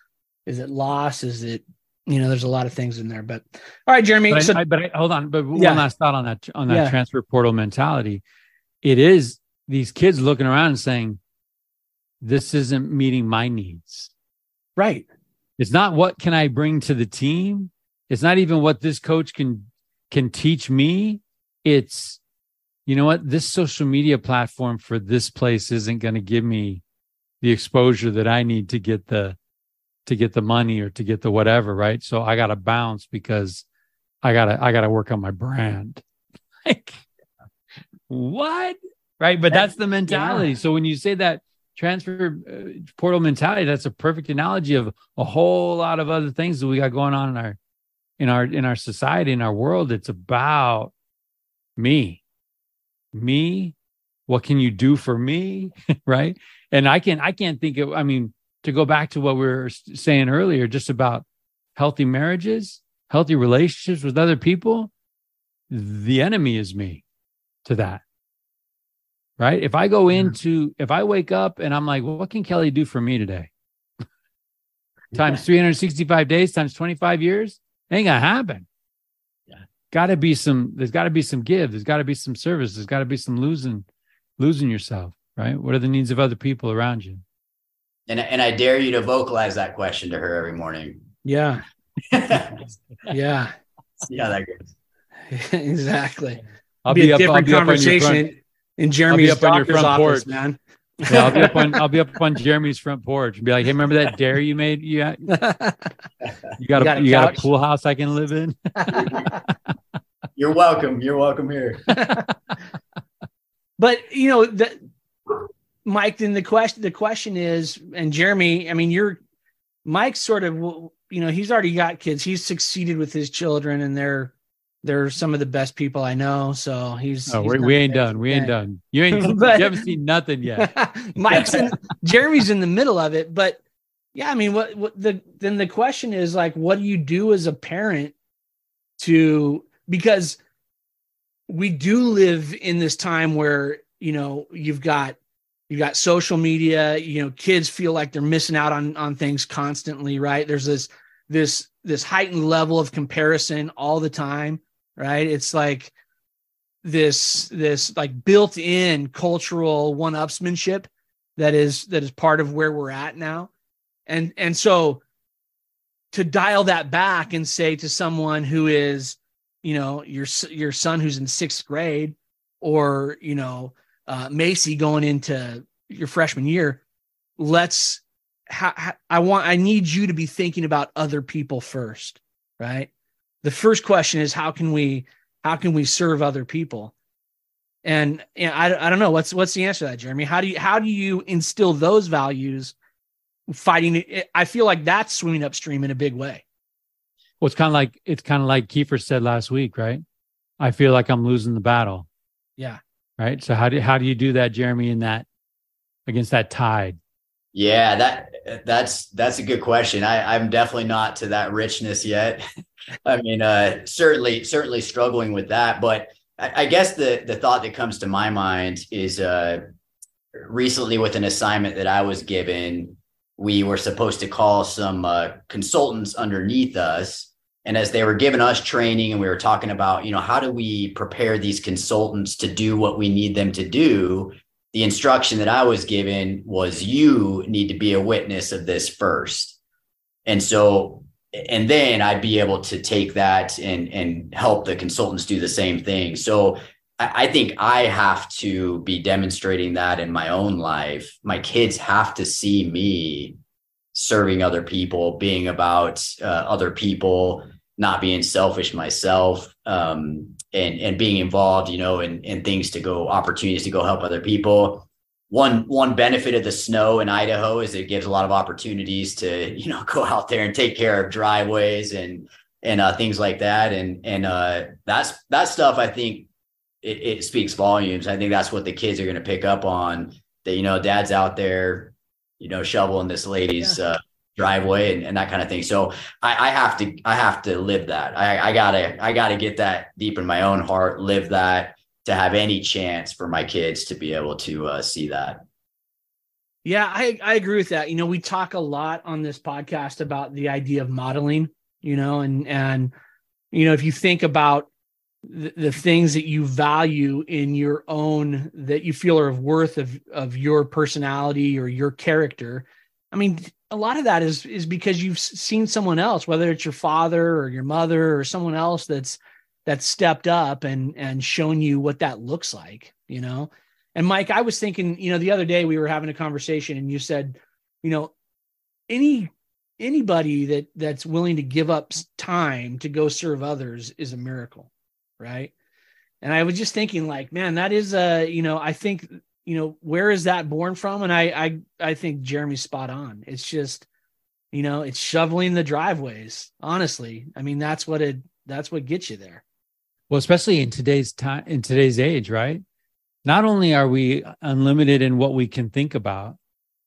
Is it loss? Is it, you know, there's a lot of things in there, but all right, Jeremy. But, so, I, but I, hold on. But yeah. one last thought on that, on that Yeah. transfer portal mentality. It is these kids looking around and saying, this isn't meeting my needs. Right. It's not what can I bring to the team. It's not even what this coach can, can teach me. It's, you know what, this social media platform for this place isn't going to give me the exposure that I need to get the, to get the money or to get the whatever. Right. So I got to bounce because I gotta, I gotta work on my brand. Like what? Right. But that's the mentality. Yeah. So when you say that transfer uh, portal mentality, that's a perfect analogy of a whole lot of other things that we got going on in our, in our, in our society, in our world. It's about me, me. What can you do for me? Right. And I can, I can't think of, I mean, to go back to what we were saying earlier, just about healthy marriages, healthy relationships with other people, the enemy is me to that. Right. If I go into, if I wake up and I'm like, well, what can Kelly do for me today? Times three hundred sixty-five days, times twenty-five years, ain't gonna happen. Yeah. Gotta be some, there's gotta be some give. There's gotta be some service. There's gotta be some losing, losing yourself. Right. What are the needs of other people around you? And, and I dare you to vocalize that question to her every morning. Yeah. Yeah. See how that goes. Exactly. I'll be, be a up, different I'll be conversation up on your front, in, in Jeremy's up on your front office, porch, man. Yeah, I'll be up on I'll be up on Jeremy's front porch and be like, hey, remember that dare you made? You got, you got, you got, a, a, you got a pool house I can live in. You're welcome. You're welcome here. But you know, the Mike, then the question the question is, and Jeremy, I mean, you're Mike's sort of, you know, he's already got kids. He's succeeded with his children, and they're they're some of the best people I know. So he's, oh, he's we, we ain't done. We ain't done. You ain't but, you haven't seen nothing yet. Mike's in Jeremy's in the middle of it, but yeah, I mean, what what the then the question is like, what do you do as a parent to, because we do live in this time where, you know, you've got you got social media, you know, kids feel like they're missing out on, on things constantly, right? There's this, this, this heightened level of comparison all the time, right? It's like this, this like built in cultural one-upsmanship that is, that is part of where we're at now. And, and so to dial that back and say to someone who is, you know, your, your son who's in sixth grade, or, you know, Uh, Macy going into your freshman year, let's, ha, ha, I want, I need you to be thinking about other people first, right? The first question is, how can we, how can we serve other people? And, and I, I don't know, what's, what's the answer to that, Jeremy? How do you, how do you instill those values fighting it? I feel like that's swimming upstream in a big way. Well, it's kind of like, it's kind of like Kiefer said last week, right? I feel like I'm losing the battle. Yeah. Right. So how do how do you do that, Jeremy, in that against that tide? Yeah, that that's that's a good question. I, I'm definitely not to that richness yet. I mean, uh, certainly certainly struggling with that. But I, I guess the the thought that comes to my mind is uh, recently with an assignment that I was given, we were supposed to call some uh, consultants underneath us. And as they were giving us training and we were talking about, you know, how do we prepare these consultants to do what we need them to do? The instruction that I was given was, you need to be a witness of this first. And so, and then I'd be able to take that and, and help the consultants do the same thing. So I, I think I have to be demonstrating that in my own life. My kids have to see me serving other people, being about uh, other people, not being selfish myself, um, and, and being involved, you know, in, in things to go, opportunities to go help other people. One, one benefit of the snow in Idaho is it gives a lot of opportunities to, you know, go out there and take care of driveways and, and uh, things like that. And, and uh, that's, that stuff, I think it, it speaks volumes. I think that's what the kids are going to pick up on, that, you know, dad's out there, you know, shoveling this lady's, yeah. uh, driveway and, and that kind of thing. So I, I have to, I have to live that. I, I gotta, I gotta get that deep in my own heart, live that, to have any chance for my kids to be able to uh, see that. Yeah, I, I agree with that. You know, we talk a lot on this podcast about the idea of modeling, you know, and, and, you know, if you think about the, the things that you value in your own, that you feel are of worth of, of your personality or your character, I mean, a lot of that is, is because you've seen someone else, whether it's your father or your mother or someone else that's, that's stepped up and, and shown you what that looks like, you know? And Mike, I was thinking, you know, the other day we were having a conversation and you said, you know, any, anybody that that's willing to give up time to go serve others is a miracle. Right. And I was just thinking like, man, that is a, you know, I think, you know, where is that born from? And I, I, I think Jeremy's spot on. It's just, you know, it's shoveling the driveways. Honestly. I mean, that's what it, that's what gets you there. Well, especially in today's time, in today's age, right? Not only are we unlimited in what we can think about,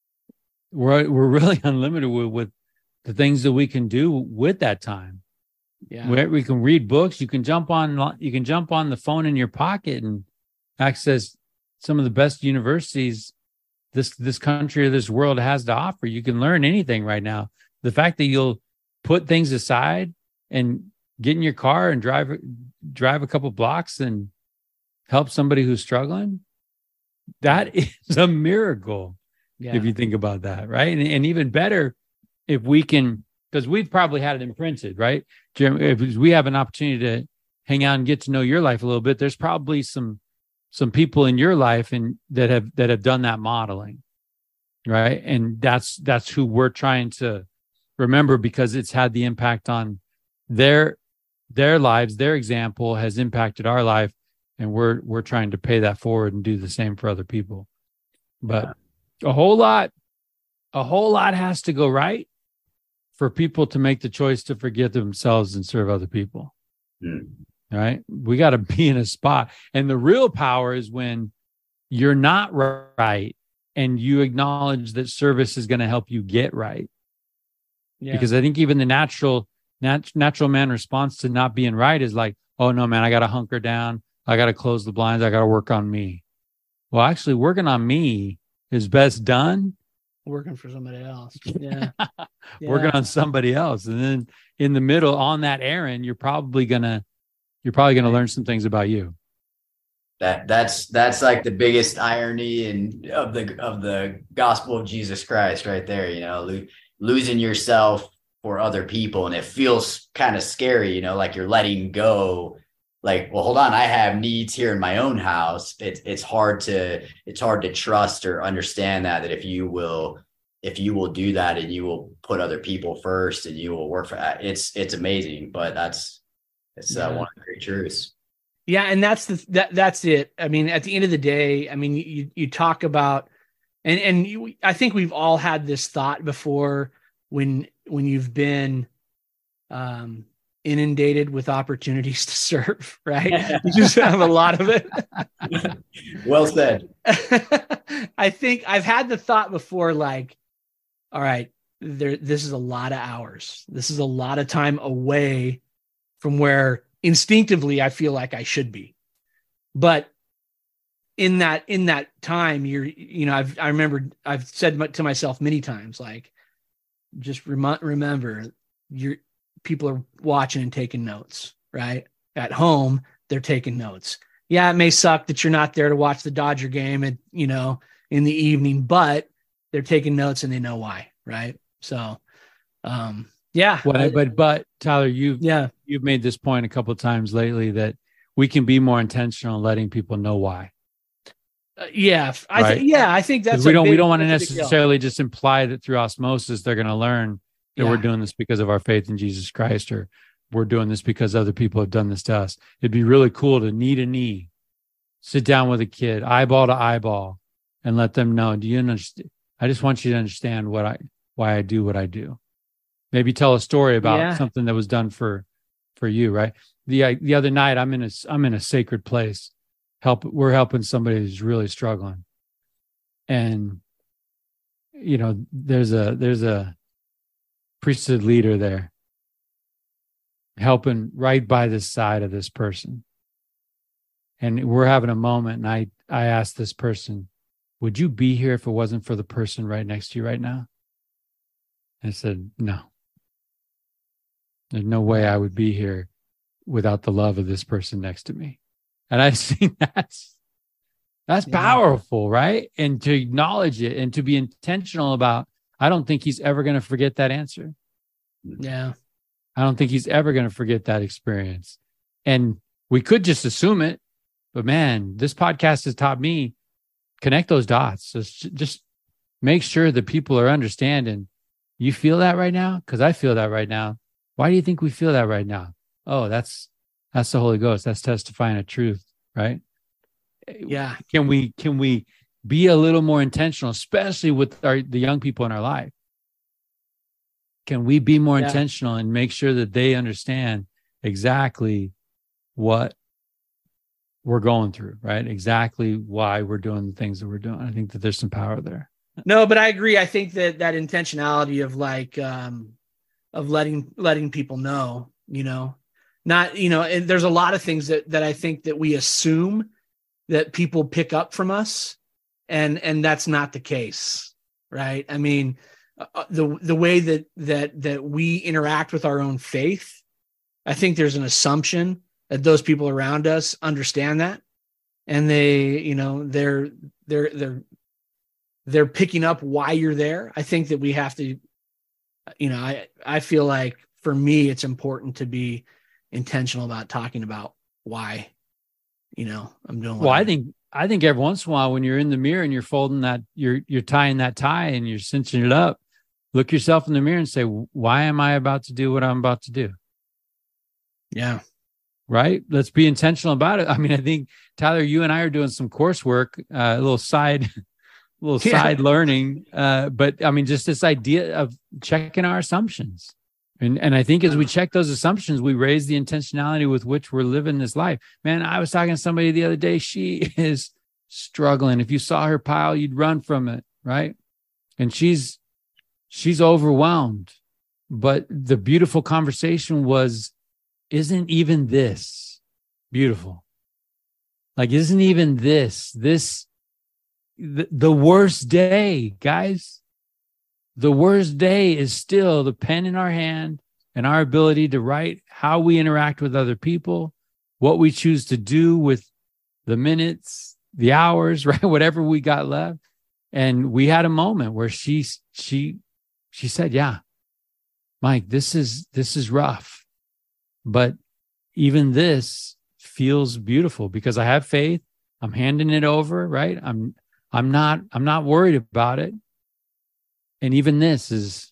we're, we're really unlimited with, with the things that we can do with that time. Yeah. Where we can read books, you can jump on, you can jump on the phone in your pocket and access some of the best universities this, this country or this world has to offer. You can learn anything right now. The fact that you'll put things aside and get in your car and drive, drive a couple blocks and help somebody who's struggling, that is a miracle. Yeah. If you think about that, right? And, and even better, if we can, because we've probably had it imprinted, right? Jeremy, if we have an opportunity to hang out and get to know your life a little bit, there's probably some some people in your life and that have that have done that modeling, right? And that's that's who we're trying to remember, because it's had the impact on their their lives. Their example has impacted our life. And we're we're trying to pay that forward and do the same for other people. But yeah. a whole lot, a whole lot has to go right for people to make the choice to forget themselves and serve other people. Mm. Right? We got to be in a spot. And the real power is when you're not right and you acknowledge that service is going to help you get right. Yeah. Because I think even the natural nat- natural man response to not being right is like, oh no, man, I got to hunker down. I got to close the blinds. I got to work on me. Well, actually, working on me is best done working for somebody else. Yeah. yeah. Working on somebody else. And then in the middle on that errand, you're probably going to, you're probably going to learn some things about you. That that's, that's like the biggest irony in of the, of the gospel of Jesus Christ right there, you know, lo- losing yourself for other people. And it feels kind of scary, you know, like you're letting go. Like, well, hold on, I have needs here in my own house. It's it's hard to it's hard to trust or understand that that if you will if you will do that and you will put other people first and you will work for that, it's it's amazing. But that's it's uh, yeah. one of the great truths. Yeah, and that's the that that's it. I mean, at the end of the day, I mean, you you talk about and and you, I think we've all had this thought before when when you've been um. inundated with opportunities to serve, right? You just have a lot of it. Well said. I think I've had the thought before, like, all right, there, this is a lot of hours. This is a lot of time away from where instinctively I feel like I should be. But in that, in that time, you're, you know, I've, I remember I've said to myself many times, like, just rem- remember you're, people are watching and taking notes, right? At home, they're taking notes. Yeah, it may suck that you're not there to watch the Dodger game at, you know, in the evening, but they're taking notes and they know why, right? So, um, yeah. Well, but, but Tyler, you've, yeah. you've made this point a couple of times lately that we can be more intentional in letting people know why. Uh, yeah. I right? think, yeah, I think that's, we don't, big, we don't want to necessarily just imply that through osmosis, they're going to learn that yeah. we're doing this because of our faith in Jesus Christ, or we're doing this because other people have done this to us. It'd be really cool to knee to knee, sit down with a kid, eyeball to eyeball, and let them know, do you understand? I just want you to understand what I, why I do what I do. Maybe tell a story about yeah. something that was done for, for you, right? The, the other night, I'm in a, I'm in a sacred place. Help. We're helping somebody who's really struggling. And, you know, there's a, there's a, priesthood leader there helping right by the side of this person. And we're having a moment. And I, I asked this person, would you be here if it wasn't for the person right next to you right now? And I said, no. There's no way I would be here without the love of this person next to me. And I think that's, that's yeah. powerful, right? And to acknowledge it and to be intentional about, I don't think he's ever going to forget that answer. Yeah. I don't think he's ever going to forget that experience. And we could just assume it, but man, this podcast has taught me, connect those dots. Just, just make sure that people are understanding. You feel that right now? Because I feel that right now. Why do you think we feel that right now? Oh, that's that's the Holy Ghost. That's testifying a truth, right? Yeah. Can we can we be a little more intentional, especially with our the young people in our life? Can we be more yeah. intentional and make sure that they understand exactly what we're going through, right? Exactly why we're doing the things that we're doing. I think that there's some power there. No, but I agree. I think that that intentionality of like, um, of letting, letting people know, you know, not, you know, and there's a lot of things that, that I think that we assume that people pick up from us, and, and that's not the case. Right. I mean, uh, the, the way that, that, that we interact with our own faith, I think there's an assumption that those people around us understand that. And they, you know, they're, they're, they're, they're picking up why you're there. I think that we have to, you know, I, I feel like for me, it's important to be intentional about talking about why, you know, I'm doing. Well, I, I think, I think every once in a while when you're in the mirror and you're folding that, you're, you're tying that tie and you're cinching it up, look yourself in the mirror and say, why am I about to do what I'm about to do? Yeah. Right. Let's be intentional about it. I mean, I think Tyler, you and I are doing some coursework, uh, a little side little yeah. side learning. Uh, but I mean, just this idea of checking our assumptions. And, and I think as we check those assumptions, we raise the intentionality with which we're living this life. Man, I was talking to somebody the other day. She is struggling. If you saw her pile, you'd run from it. Right. And she's, she's overwhelmed. But the beautiful conversation was, isn't even this beautiful? Like, isn't even this, this, the, the worst day, guys? The worst day is still the pen in our hand and our ability to write how we interact with other people, what we choose to do with the minutes, the hours, right? Whatever we got left. And we had a moment where she, she, she said, yeah, Mike, this is, this is rough, but even this feels beautiful because I have faith. I'm handing it over, right? I'm, I'm not, I'm not worried about it. And even this is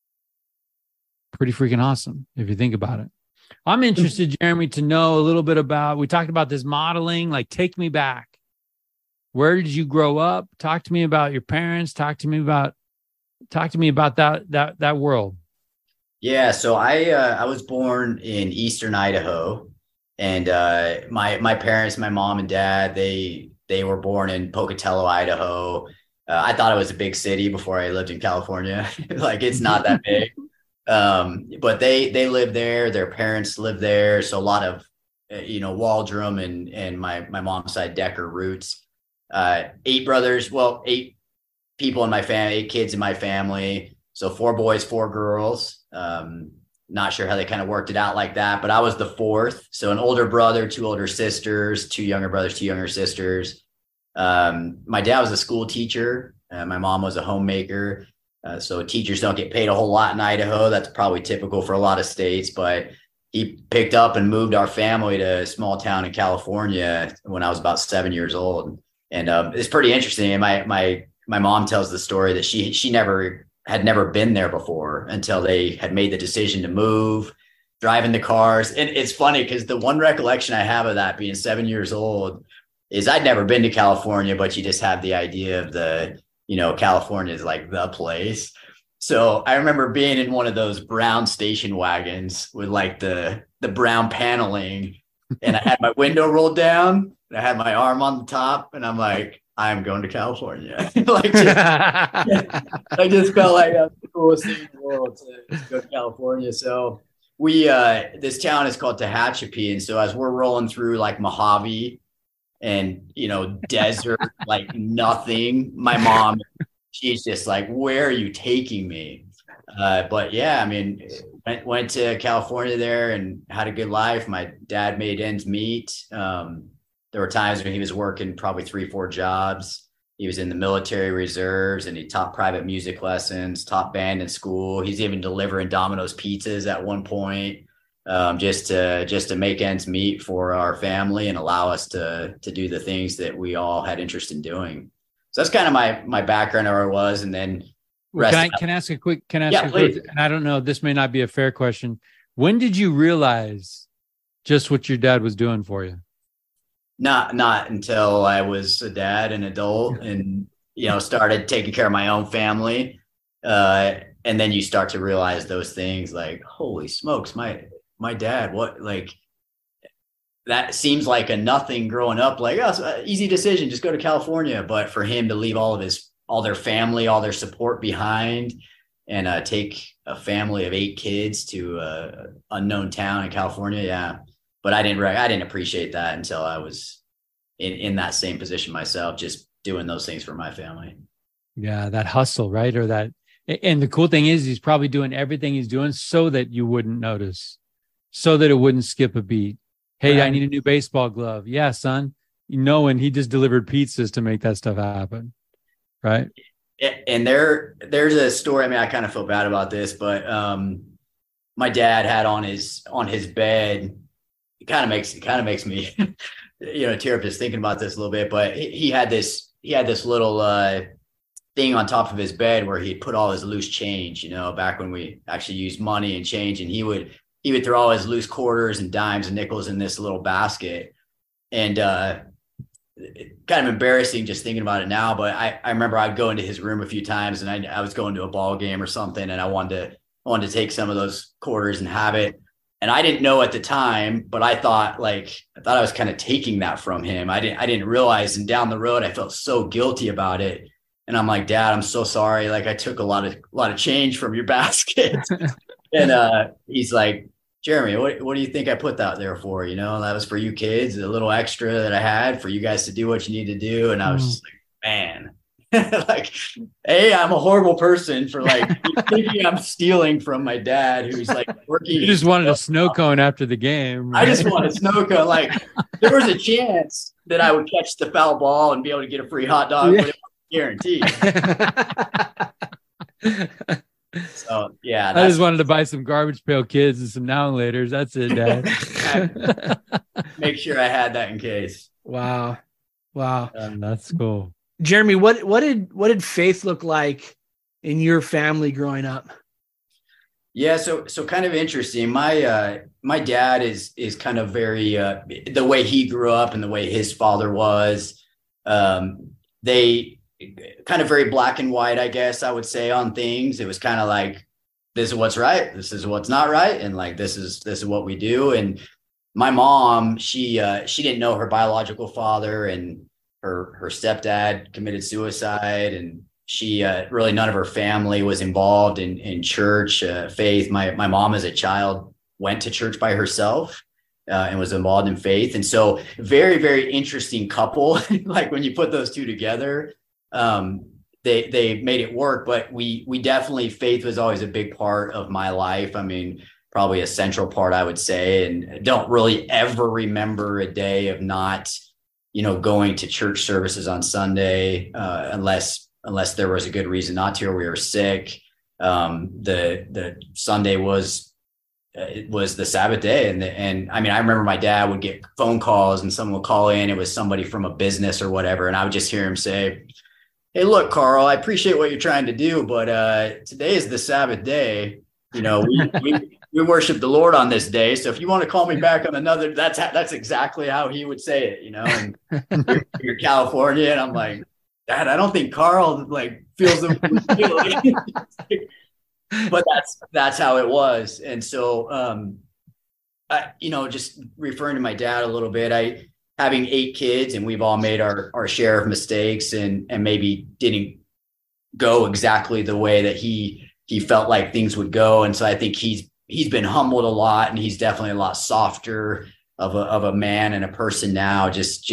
pretty freaking awesome if you think about it. I'm interested, Jeremy, to know a little bit about, we talked about this modeling, like take me back. Where did you grow up? Talk to me about your parents. Talk to me about, talk to me about that, that, that world. Yeah. So I, uh, I was born in Eastern Idaho, and uh, my, my parents, my mom and dad, they, they were born in Pocatello, Idaho. Uh, I thought it was a big city before I lived in California. Like, it's not that big. Um, but they, they lived there. Their parents lived there. So a lot of, uh, you know, Waldron and, and my, my mom's side Decker roots, uh, eight brothers, well, eight people in my family, eight kids in my family. So four boys, four girls. Um, not sure how they kind of worked it out like that, but I was the fourth. So an older brother, two older sisters, two younger brothers, two younger sisters. Um, my dad was a school teacher. Uh, my mom was a homemaker. Uh, so teachers don't get paid a whole lot in Idaho. That's probably typical for a lot of states, but he picked up and moved our family to a small town in California when I was about seven years old. And um, it's pretty interesting. And my, my, my mom tells the story that she, she never had never been there before until they had made the decision to move, driving the cars. And it's funny because the one recollection I have of that being seven years old is I'd never been to California, but you just have the idea of the, you know, California is like the place. So I remember being in one of those brown station wagons with like the, the brown paneling, and I had my window rolled down and I had my arm on the top, and I'm like, I'm going to California. Like, just, I just felt like that's the coolest thing in the world to, to go to California. So we, uh, this town is called Tehachapi. And so as we're rolling through like Mojave, and, you know, desert, like nothing. My mom, she's just like, where are you taking me? Uh, but yeah, I mean, went, went to California there and had a good life. My dad made ends meet. Um, there were times when he was working probably three, four jobs. He was in the military reserves and he taught private music lessons, taught band in school. He's even delivering Domino's pizzas at one point, um, just to just to make ends meet for our family and allow us to to do the things that we all had interest in doing. So that's kind of my my background, where I was, and then. Well, can I can I ask a quick? Can I ask yeah, a please. quick? And I don't know. This may not be a fair question. When did you realize just what your dad was doing for you? Not not until I was a dad, an adult, and, you know, started taking care of my own family. Uh, and then you start to realize those things, like, holy smokes, my my dad, what, like, that seems like a nothing growing up, like, oh, it's an easy decision, just go to California. But for him to leave all of his, all their family, all their support behind, and uh, take a family of eight kids to a unknown town in California. Yeah. But I didn't, I didn't appreciate that until I was in, in that same position myself, just doing those things for my family. Yeah, that hustle, right? Or that, and the cool thing is he's probably doing everything he's doing so that you wouldn't notice, so that it wouldn't skip a beat. Hey, right. I need a new baseball glove. Yeah, son. You know, and he just delivered pizzas to make that stuff happen. Right. And there, there's a story. I mean, I kind of feel bad about this, but um, my dad had on his, on his bed, it kind of makes, it kind of makes me, you know, tear up just thinking about this a little bit, but he, he had this, he had this little uh, thing on top of his bed where he'd put all his loose change, you know, back when we actually used money and change, and he would, he would throw all his loose quarters and dimes and nickels in this little basket. And uh, kind of embarrassing just thinking about it now, but I, I remember I'd go into his room a few times, and I, I was going to a ball game or something, and I wanted to, I wanted to take some of those quarters and have it. And I didn't know at the time, but I thought like, I thought I was kind of taking that from him. I didn't, I didn't realize. And down the road, I felt so guilty about it. And I'm like, Dad, I'm so sorry. Like, I took a lot of, a lot of change from your basket. And uh, he's like, Jeremy, what, what do you think I put that there for? You know, that was for you kids, a little extra that I had for you guys to do what you need to do. And I was just like, man, like, hey, I'm a horrible person for like thinking I'm stealing from my dad, who's like working. You just wanted a snow cone after the game. Right? I just wanted a snow cone. Like, there was a chance that I would catch the foul ball and be able to get a free hot dog, yeah. But it wasn't guaranteed. So yeah, I just wanted to buy some Garbage Pail Kids and some Now and Laters. That's it, Dad. Make sure I had that in case. Wow, wow, um, that's cool. Jeremy, what what did what did faith look like in your family growing up? Yeah, so so kind of interesting. My uh, my dad is is kind of very uh, the way he grew up and the way his father was. Um, they kind of very black and white, I guess I would say, on things. It was kind of like, this is what's right, this is what's not right, and like this is this is what we do. And my mom, she uh, she didn't know her biological father, and her her stepdad committed suicide, and she uh, really none of her family was involved in in church uh, faith. My my mom as a child went to church by herself. Uh, and was involved in faith. And so very, very interesting couple. Like when you put those two together, um, they, they made it work, but we, we definitely, faith was always a big part of my life. I mean, probably a central part, I would say, and don't really ever remember a day of not, you know, going to church services on Sunday, uh, unless, unless there was a good reason not to, or we were sick. Um, the, the Sunday was, it was the Sabbath day. And, and I mean, I remember my dad would get phone calls and someone would call in. It was somebody from a business or whatever. And I would just hear him say, hey, look, Carl, I appreciate what you're trying to do, but uh, today is the Sabbath day. You know, we, we, we worship the Lord on this day. So if you want to call me back on another, that's, that's exactly how he would say it, you know, and you're, you're California. And I'm like, Dad, I don't think Carl like feels the feel. But that's that's how it was. And so, um, I, you know, just referring to my dad a little bit, I having eight kids, and we've all made our, our share of mistakes, and and maybe didn't go exactly the way that he he felt like things would go. And so I think he's he's been humbled a lot, and he's definitely a lot softer of a of a man and a person now. Just just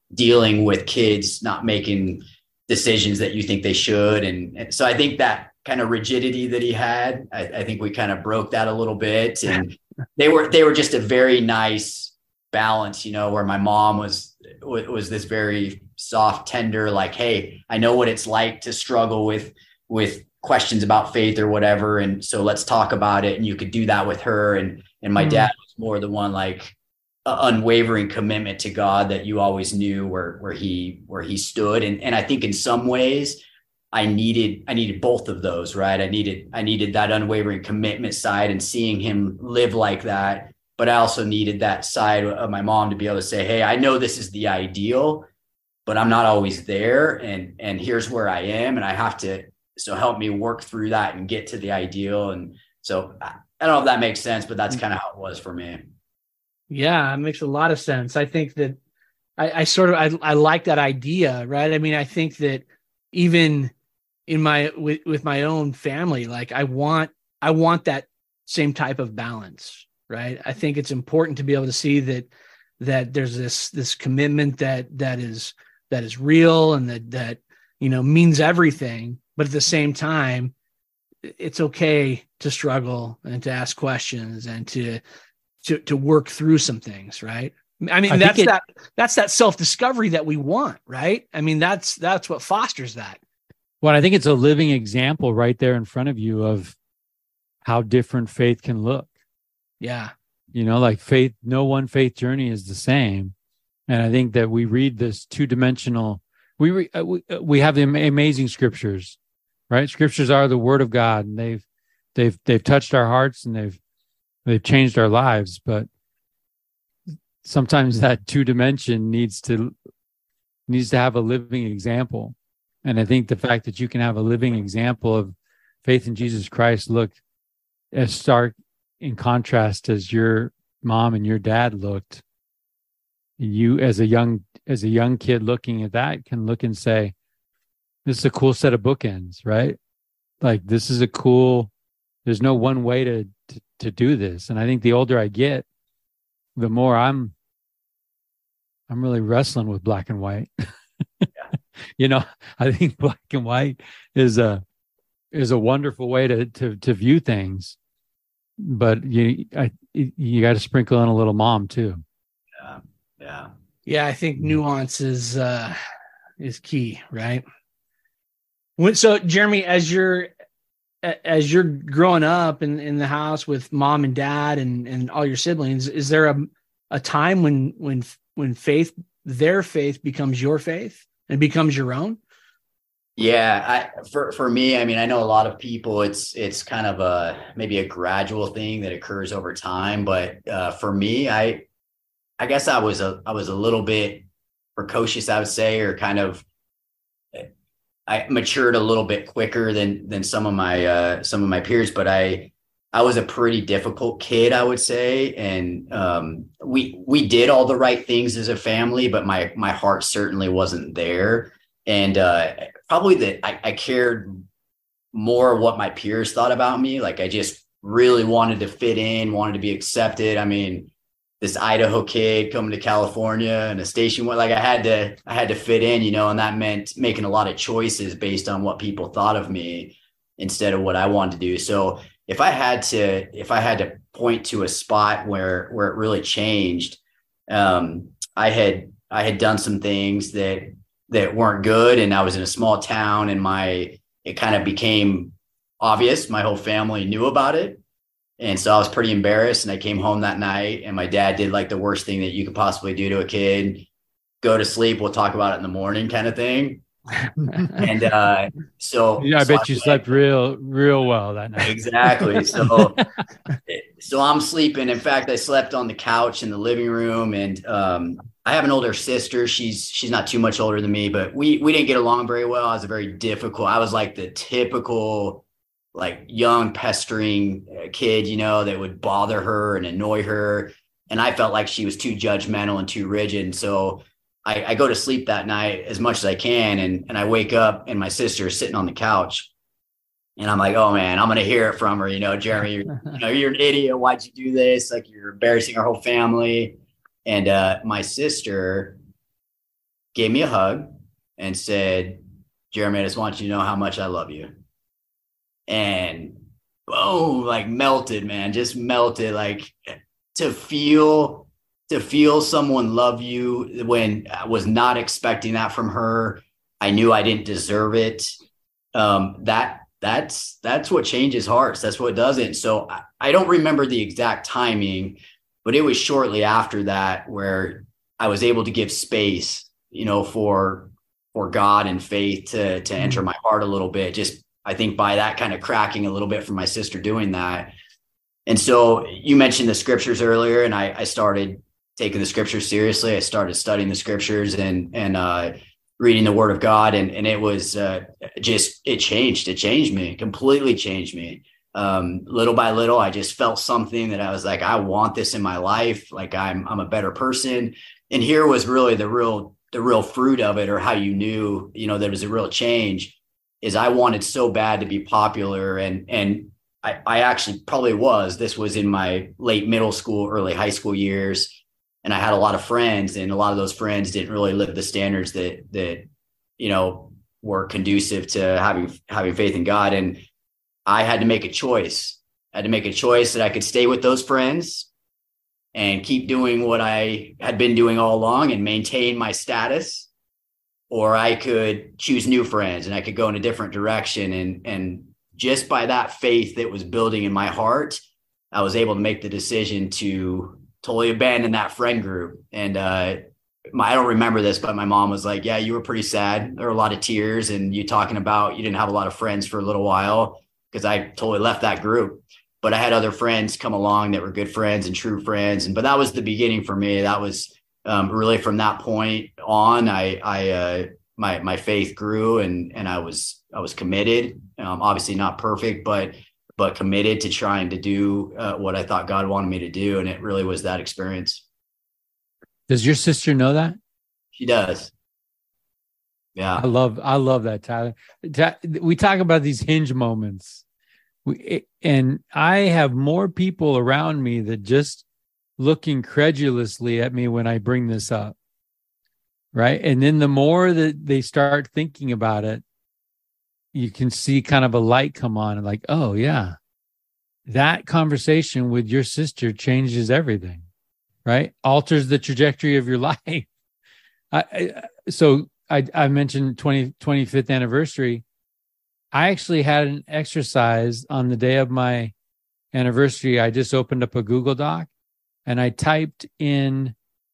dealing with kids not making decisions that you think they should. And, and so I think that kind of rigidity that he had, I, I think we kind of broke that a little bit. And they were, they were just a very nice balance, you know, where my mom was, was this very soft, tender, like, hey, I know what it's like to struggle with, with questions about faith or whatever. And so let's talk about it. And you could do that with her. And, and my mm. dad was more the one, like, unwavering commitment to God that you always knew where, where he, where he stood. And, and I think in some ways I needed, I needed both of those, right? I needed, I needed that unwavering commitment side and seeing him live like that. But I also needed that side of my mom to be able to say, hey, I know this is the ideal, but I'm not always there. And, and here's where I am. And I have to, so help me work through that and get to the ideal. And so I don't know if that makes sense, but that's kind of how it was for me. Yeah, it makes a lot of sense. I think that I, I sort of, I, I like that idea, right? I mean, I think that even in my, with, with my own family, like I want, I want that same type of balance, right? I think it's important to be able to see that, that there's this, this commitment that, that is, that is real and that, that, you know, means everything. But at the same time, it's okay to struggle and to ask questions and to, to, to work through some things. Right. I mean, I that's it, that, that's that self-discovery that we want, right? I mean, that's, that's what fosters that. Well, I think it's a living example right there in front of you of how different faith can look. Yeah. You know, like faith, no one faith journey is the same. And I think that we read this two-dimensional, we, re, uh, we, uh, we have the amazing scriptures, right? Scriptures are the word of God, and they've, they've, they've touched our hearts and they've, they've changed our lives. But sometimes that two dimension needs to, needs to have a living example. And I think the fact that you can have a living example of faith in Jesus Christ look as stark in contrast as your mom and your dad looked, you as a young as a young kid looking at that can look and say, this is a cool set of bookends, right? Like, this is a cool, there's no one way to, to, to do this. And I think the older I get, the more I'm, I'm really wrestling with black and white. Yeah. You know, I think black and white is a, is a wonderful way to, to, to view things, but you, I, you got to sprinkle in a little mom too. Yeah. Yeah. Yeah. I think nuance is, uh, is key, right? When, so Jeremy, as you're, as you're growing up in, in the house with mom and dad and, and all your siblings, is there a, a time when, when, when faith, their faith becomes your faith and becomes your own? Yeah. I, for, for me, I mean, I know a lot of people, it's, it's kind of a, maybe a gradual thing that occurs over time. But, uh, for me, I, I guess I was a, I was a little bit precocious, I would say, or kind of, I matured a little bit quicker than, than some of my, uh, some of my peers, but I, I was a pretty difficult kid, I would say. And, um, we, we did all the right things as a family, but my, my heart certainly wasn't there. And, uh, probably that I, I cared more what my peers thought about me. Like, I just really wanted to fit in, wanted to be accepted. I mean, this Idaho kid coming to California and a station, like I had to, I had to fit in, you know, and that meant making a lot of choices based on what people thought of me instead of what I wanted to do. So if I had to, if I had to point to a spot where, where it really changed, um, I had, I had done some things that, that weren't good. And I was in a small town and my, it kind of became obvious. My whole family knew about it. And so I was pretty embarrassed, and I came home that night and my dad did like the worst thing that you could possibly do to a kid: go to sleep, we'll talk about it in the morning, kind of thing. And uh, so yeah, I so bet I you went, slept real, real well that night. Exactly. So, so I'm sleeping. In fact, I slept on the couch in the living room, and um, I have an older sister. She's, she's not too much older than me, but we, we didn't get along very well. I was a very difficult, I was like the typical, like young pestering kid, you know, that would bother her and annoy her. And I felt like she was too judgmental and too rigid. And so I, I go to sleep that night as much as I can. And, and I wake up and my sister is sitting on the couch, and I'm like, oh man, I'm going to hear it from her. You know, Jeremy, you're, you know, you're an idiot. Why'd you do this? Like, you're embarrassing our whole family. And uh, my sister, gave me a hug and said, Jeremy, I just want you to know how much I love you. And boom, like melted, man, just melted. Like to feel, to feel someone love you when I was not expecting that from her. I knew I didn't deserve it. Um, that that's, that's what changes hearts. That's what doesn't. So I, I don't remember the exact timing, but it was shortly after that where I was able to give space, you know, for, for God and faith to, to enter my heart a little bit. Just, I think by that kind of cracking a little bit from my sister doing that. And so you mentioned the scriptures earlier, and I, I started taking the scriptures seriously. I started studying the scriptures and, and, uh, reading the word of God. And, and it was, uh, just, it changed, it changed me, completely changed me. Um, little by little, I just felt something that I was like, I want this in my life. Like I'm, I'm a better person. And here was really the real, the real fruit of it, or how you knew, you know, there was a real change, is I wanted so bad to be popular. And, and I, I actually probably was, this was in my late middle school, early high school years. And I had a lot of friends, and a lot of those friends didn't really live the standards that, that, you know, were conducive to having, having faith in God. And I had to make a choice. I had to make a choice that I could stay with those friends and keep doing what I had been doing all along and maintain my status, or I could choose new friends and I could go in a different direction. And, and just by that faith that was building in my heart, I was able to make the decision to totally abandon that friend group. And uh, my, I don't remember this, but my mom was like, yeah, you were pretty sad. There were a lot of tears, and you talking about you didn't have a lot of friends for a little while, because I totally left that group. But I had other friends come along that were good friends and true friends. And, but that was the beginning for me. That was um, really from that point on, I, I, uh, my, my faith grew, and, and I was, I was committed, um, obviously not perfect, but, but committed to trying to do uh, what I thought God wanted me to do. And it really was that experience. Does your sister know that? She does. Yeah. I love, I love that, Tyler. We talk about these hinge moments. We, and I have more people around me that just look incredulously at me when I bring this up. Right. And then the more that they start thinking about it, you can see kind of a light come on, and like, oh yeah, that conversation with your sister changes everything, right? Alters the trajectory of your life. I, I, so I, I mentioned twenty, twenty-fifth anniversary. I actually had an exercise on the day of my anniversary. I just opened up a Google Doc and I typed in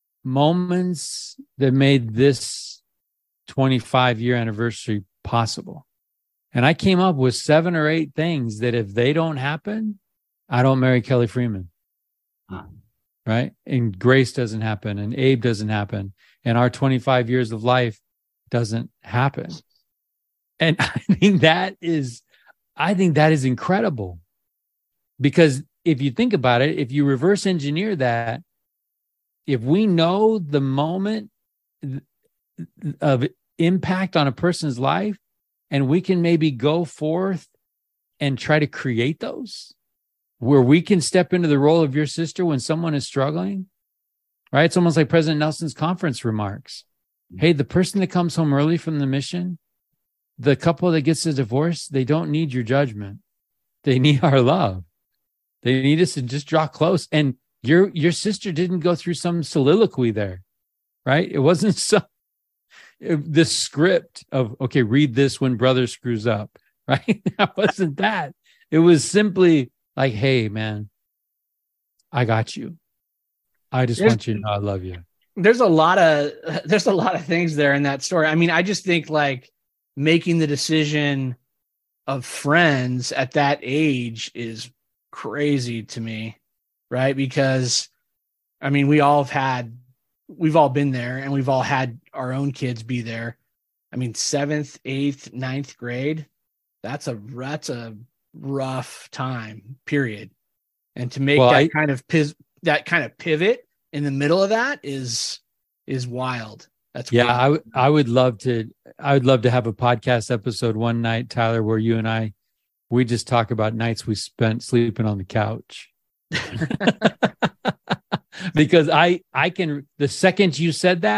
moments that made this twenty-five year anniversary possible. And I came up with seven or eight things that if they don't happen, I don't marry Kelly Freeman. Huh. Right? And Grace doesn't happen, and Abe doesn't happen, and our twenty-five years of life doesn't happen. And I think that is, I think that is incredible, because if you think about it, if you reverse engineer that, if we know the moment of impact on a person's life, and we can maybe go forth and try to create those, where we can step into the role of your sister when someone is struggling, right? It's almost like President Nelson's conference remarks. Hey, the person that comes home early from the mission, the couple that gets a divorce, they don't need your judgment. They need our love. They need us to just draw close. And your your sister didn't go through some soliloquy there, right? It wasn't some this script of, okay, read this when brother screws up, right? That wasn't that. It was simply like, hey, man, I got you. I just there's, want you to know I love you. There's a lot of there's a lot of things there in that story. I mean, I just think like making the decision of friends at that age is crazy to me, right? Because I mean, we all have had, we've all been there, and we've all had our own kids be there. I mean, seventh, eighth, ninth grade, that's a, that's a rough time, period. And to make well, that I, kind of piz, that kind of pivot in the middle of that is, is wild. That's yeah. wild. I would, I would love to, I would love to have a podcast episode one night, Tyler, where you and I, we just talk about nights we spent sleeping on the couch. Because I, I can, the second you said that,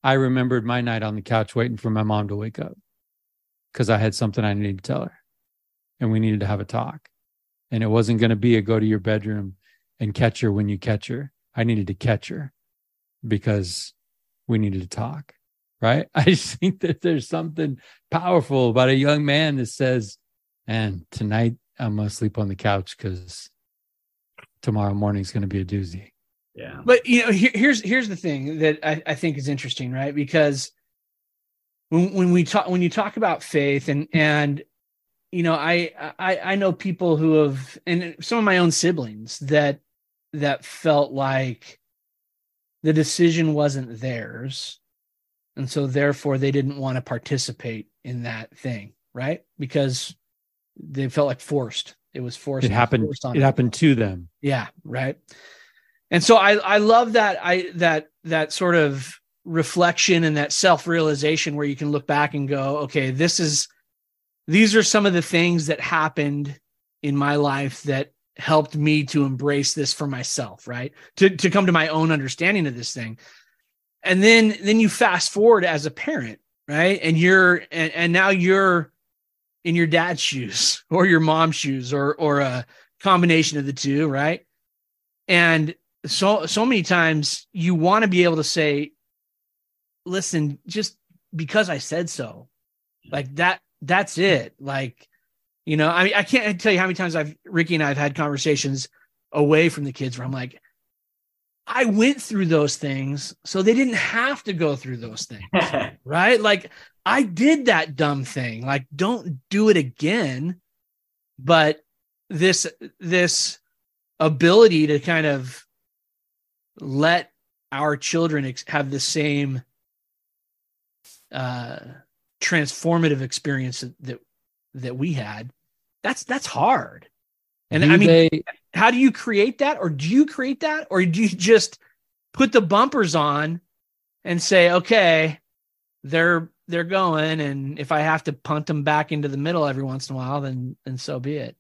I remembered my night on the couch waiting for my mom to wake up because I had something I needed to tell her, and we needed to have a talk. And it wasn't going to be a go to your bedroom and catch her when you catch her. I needed to catch her because we needed to talk, right? I just think that there's something powerful about a young man that says, and tonight I'm going to sleep on the couch because tomorrow morning is going to be a doozy. Yeah. But, you know, here, here's here's the thing that I, I think is interesting, right? Because when when we talk when you talk about faith and and you know, I I I know people who have, and some of my own siblings that that felt like the decision wasn't theirs, and so therefore they didn't want to participate in that thing, right? Because they felt like forced. It was forced. It happened. Forced on it them. happened to them. Yeah, right. And so I, I love that I that that sort of reflection and that self-realization where you can look back and go, okay, this is these are some of the things that happened in my life that helped me to embrace this for myself, right? To to come to my own understanding of this thing. And then then you fast forward as a parent, right? And you're and, and now you're in your dad's shoes or your mom's shoes or or a combination of the two, right? And so so many times you want to be able to say, listen, just because I said so, like that, that's it. Like, you know, I mean, I can't tell you how many times I've, Ricky and I have had conversations away from the kids where I'm like, I went through those things so they didn't have to go through those things, right? Like I did that dumb thing, like don't do it again. But this, this ability to kind of let our children ex- have the same uh, transformative experience that, that that we had. That's that's hard. And do I mean, they, how do you create that, or do you create that, or do you just put the bumpers on and say, okay, they're they're going, and if I have to punt them back into the middle every once in a while, then then so be it.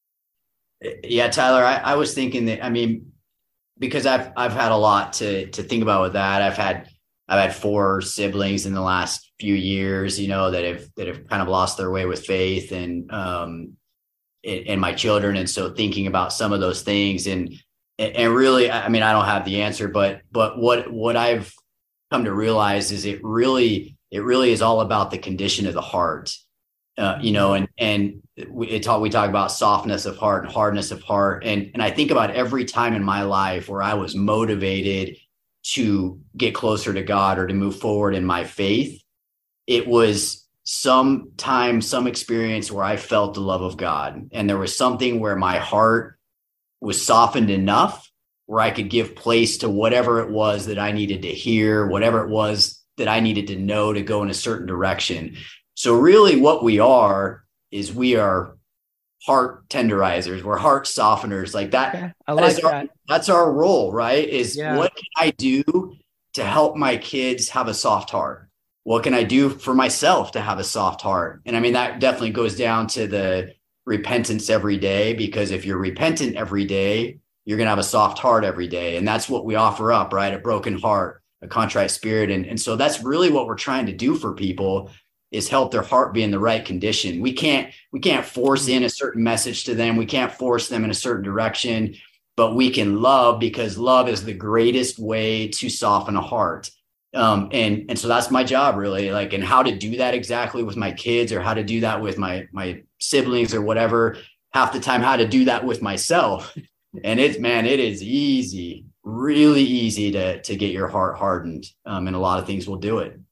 Yeah, Tyler, I, I was thinking that, I mean, because I've I've had a lot to to think about with that. I've had I've had four siblings in the last few years, you know, that have that have kind of lost their way with faith, and um and, and my children. And so thinking about some of those things, and and really, I mean, I don't have the answer, but but what what I've come to realize is it really it really is all about the condition of the heart. Uh, you know, and and we it talk we talk about softness of heart and hardness of heart, and and I think about every time in my life where I was motivated to get closer to God or to move forward in my faith. It was some time, some experience where I felt the love of God, and there was something where my heart was softened enough where I could give place to whatever it was that I needed to hear, whatever it was that I needed to know to go in a certain direction. So really what we are is we are heart tenderizers. We're heart softeners, like that. Okay. I like that, our, that. That's our role, right? Is yeah. What can I do to help my kids have a soft heart? What can I do for myself to have a soft heart? And I mean, that definitely goes down to the repentance every day, because if you're repentant every day, you're going to have a soft heart every day. And that's what we offer up, right? A broken heart, a contrite spirit. And, and so that's really what we're trying to do for people, is help their heart be in the right condition. We can't, we can't force in a certain message to them. We can't force them in a certain direction, but we can love, because love is the greatest way to soften a heart. Um, and, and so that's my job really, like, and how to do that exactly with my kids, or how to do that with my, my siblings or whatever, half the time, how to do that with myself. And it's, man, it is easy, really easy to, to get your heart hardened. Um, and a lot of things will do it.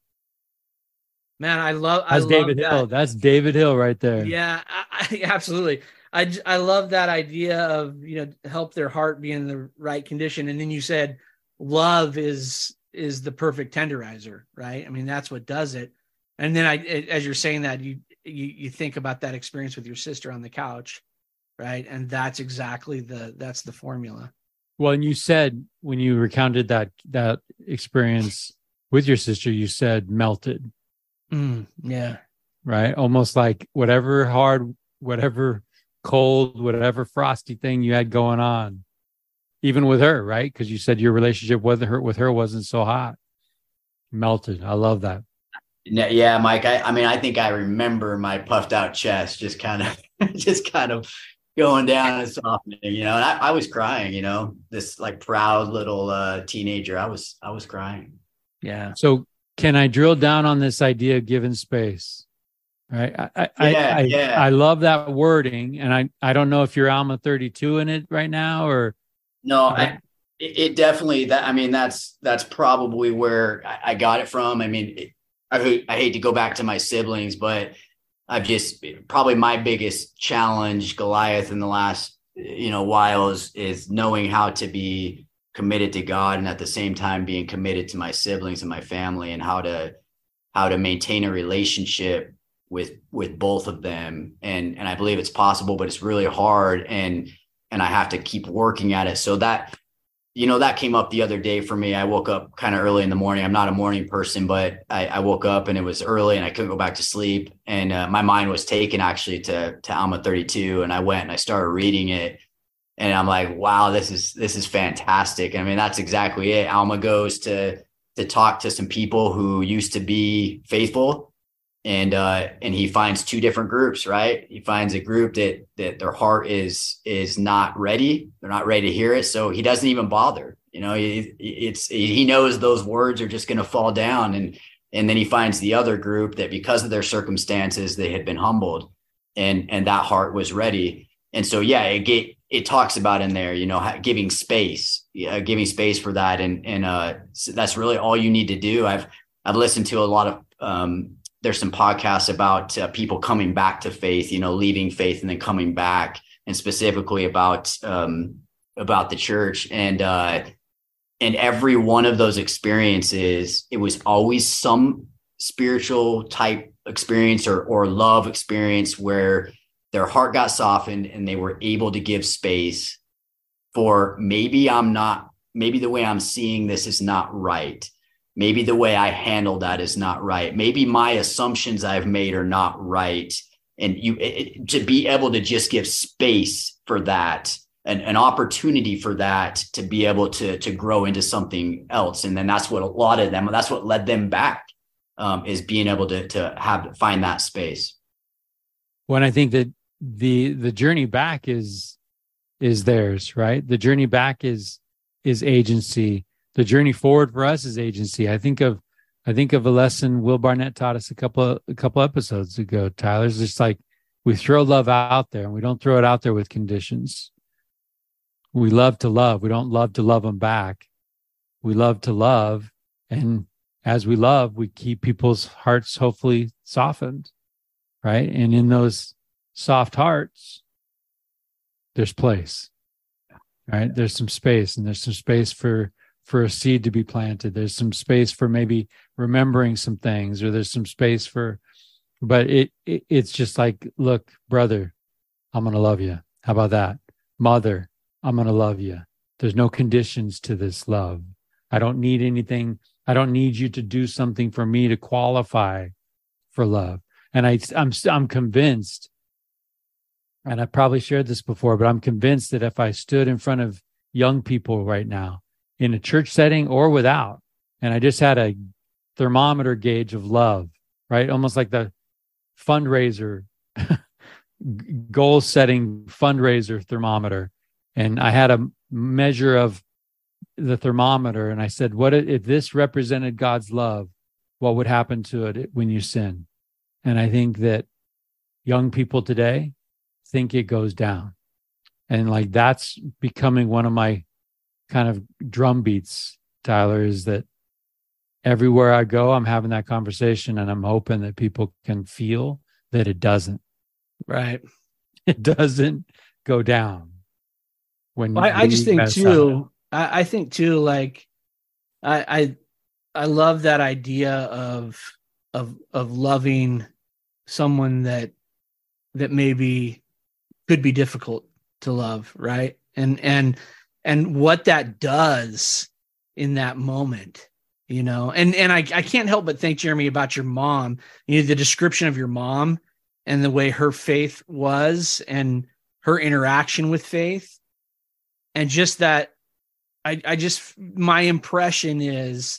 Man, I love. That's I David love Hill. that. That's David Hill right there. Yeah, I, I, absolutely. I I love that idea of, you know, help their heart be in the right condition. And then you said, love is is the perfect tenderizer, right? I mean, that's what does it. And then I, as you're saying that, you you you think about that experience with your sister on the couch, right? And that's exactly the that's the formula. Well, and you said when you recounted that that experience with your sister, you said melted. Mm, yeah. Right. Almost like whatever hard, whatever cold, whatever frosty thing you had going on, even with her, right? Because you said your relationship with her with her wasn't so hot. melted. I love that. Yeah, Mike. I, I mean, I think I remember my puffed out chest just kind of, just kind of going down and softening, you know, and I, I was crying, you know, this like proud little uh, teenager. I was, I was crying. Yeah. So can I drill down on this idea of giving space? Right. I, I, yeah, I, yeah. I love that wording. And I, I don't know if you're Alma thirty-two in it right now or. No, I, it, it definitely that, I mean, that's, that's probably where I, I got it from. I mean, it, I hate, I hate to go back to my siblings, but I've just probably my biggest challenge, Goliath, in the last, you know, while is, is knowing how to be committed to God and at the same time being committed to my siblings and my family, and how to, how to maintain a relationship with, with both of them. And, and I believe it's possible, but it's really hard. And, and I have to keep working at it. So that, you know, that came up the other day for me. I woke up kind of early in the morning. I'm not a morning person, but I, I woke up and it was early and I couldn't go back to sleep. And uh, my mind was taken actually to, to Alma thirty-two. And I went and I started reading it. And I'm like, wow, this is, this is fantastic. I mean, that's exactly it. Alma goes to, to talk to some people who used to be faithful. And, uh, and he finds two different groups, right? He finds a group that, that their heart is, is not ready. They're not ready to hear it. So he doesn't even bother, you know, he, it's, he knows those words are just going to fall down. And, and then he finds the other group that because of their circumstances, they had been humbled and, and that heart was ready. And so, yeah, it get, it talks about in there, you know, giving space, yeah, giving space for that. And, and, uh, so that's really all you need to do. I've, I've listened to a lot of, um, there's some podcasts about uh, people coming back to faith, you know, leaving faith and then coming back, and specifically about, um, about the church. And, uh, and every one of those experiences, it was always some spiritual type experience or, or love experience where their heart got softened and they were able to give space for maybe I'm not, maybe the way I'm seeing this is not right. Maybe the way I handle that is not right. Maybe my assumptions I've made are not right. And you it, to be able to just give space for that, an, an opportunity for that to be able to, to grow into something else. And then that's what a lot of them, that's what led them back, um, is being able to, to have, find that space. When I think that the, the journey back is, is theirs, right? The journey back is, is agency. The journey forward for us is agency. I think of, I think of a lesson Will Barnett taught us a couple of, a couple episodes ago. Tyler's just like, we throw love out there and we don't throw it out there with conditions. We love to love. We don't love to love them back. We love to love. And as we love, we keep people's hearts hopefully softened, right? And in those soft hearts, there's place, right? There's some space, and there's some space for for a seed to be planted. There's some space for maybe remembering some things, or there's some space for, but it, it it's just like, look, brother, I'm going to love you. How about that? Mother, I'm going to love you. There's no conditions to this love. I don't need anything. I don't need you to do something for me to qualify for love. And I, I'm, I'm convinced, and I probably shared this before, but I'm convinced that if I stood in front of young people right now, in a church setting or without, and I just had a thermometer gauge of love, right? Almost like the fundraiser, goal setting fundraiser thermometer. And I had a measure of the thermometer. And I said, what if this represented God's love? What would happen to it when you sin? And I think that young people today think it goes down. And like, that's becoming one of my kind of drum beats, Tyler, is that everywhere I go, I'm having that conversation, and I'm hoping that people can feel that it doesn't. Right. It doesn't go down. When well, I, I just think too, I, I think too, like I, I, I love that idea of, of, of loving someone that, that maybe could be difficult to love. Right. And, and, and what that does in that moment, you know, and, and I, I can't help but think, Jeremy, about your mom, you know, the description of your mom and the way her faith was and her interaction with faith. And just that, I, I just, my impression is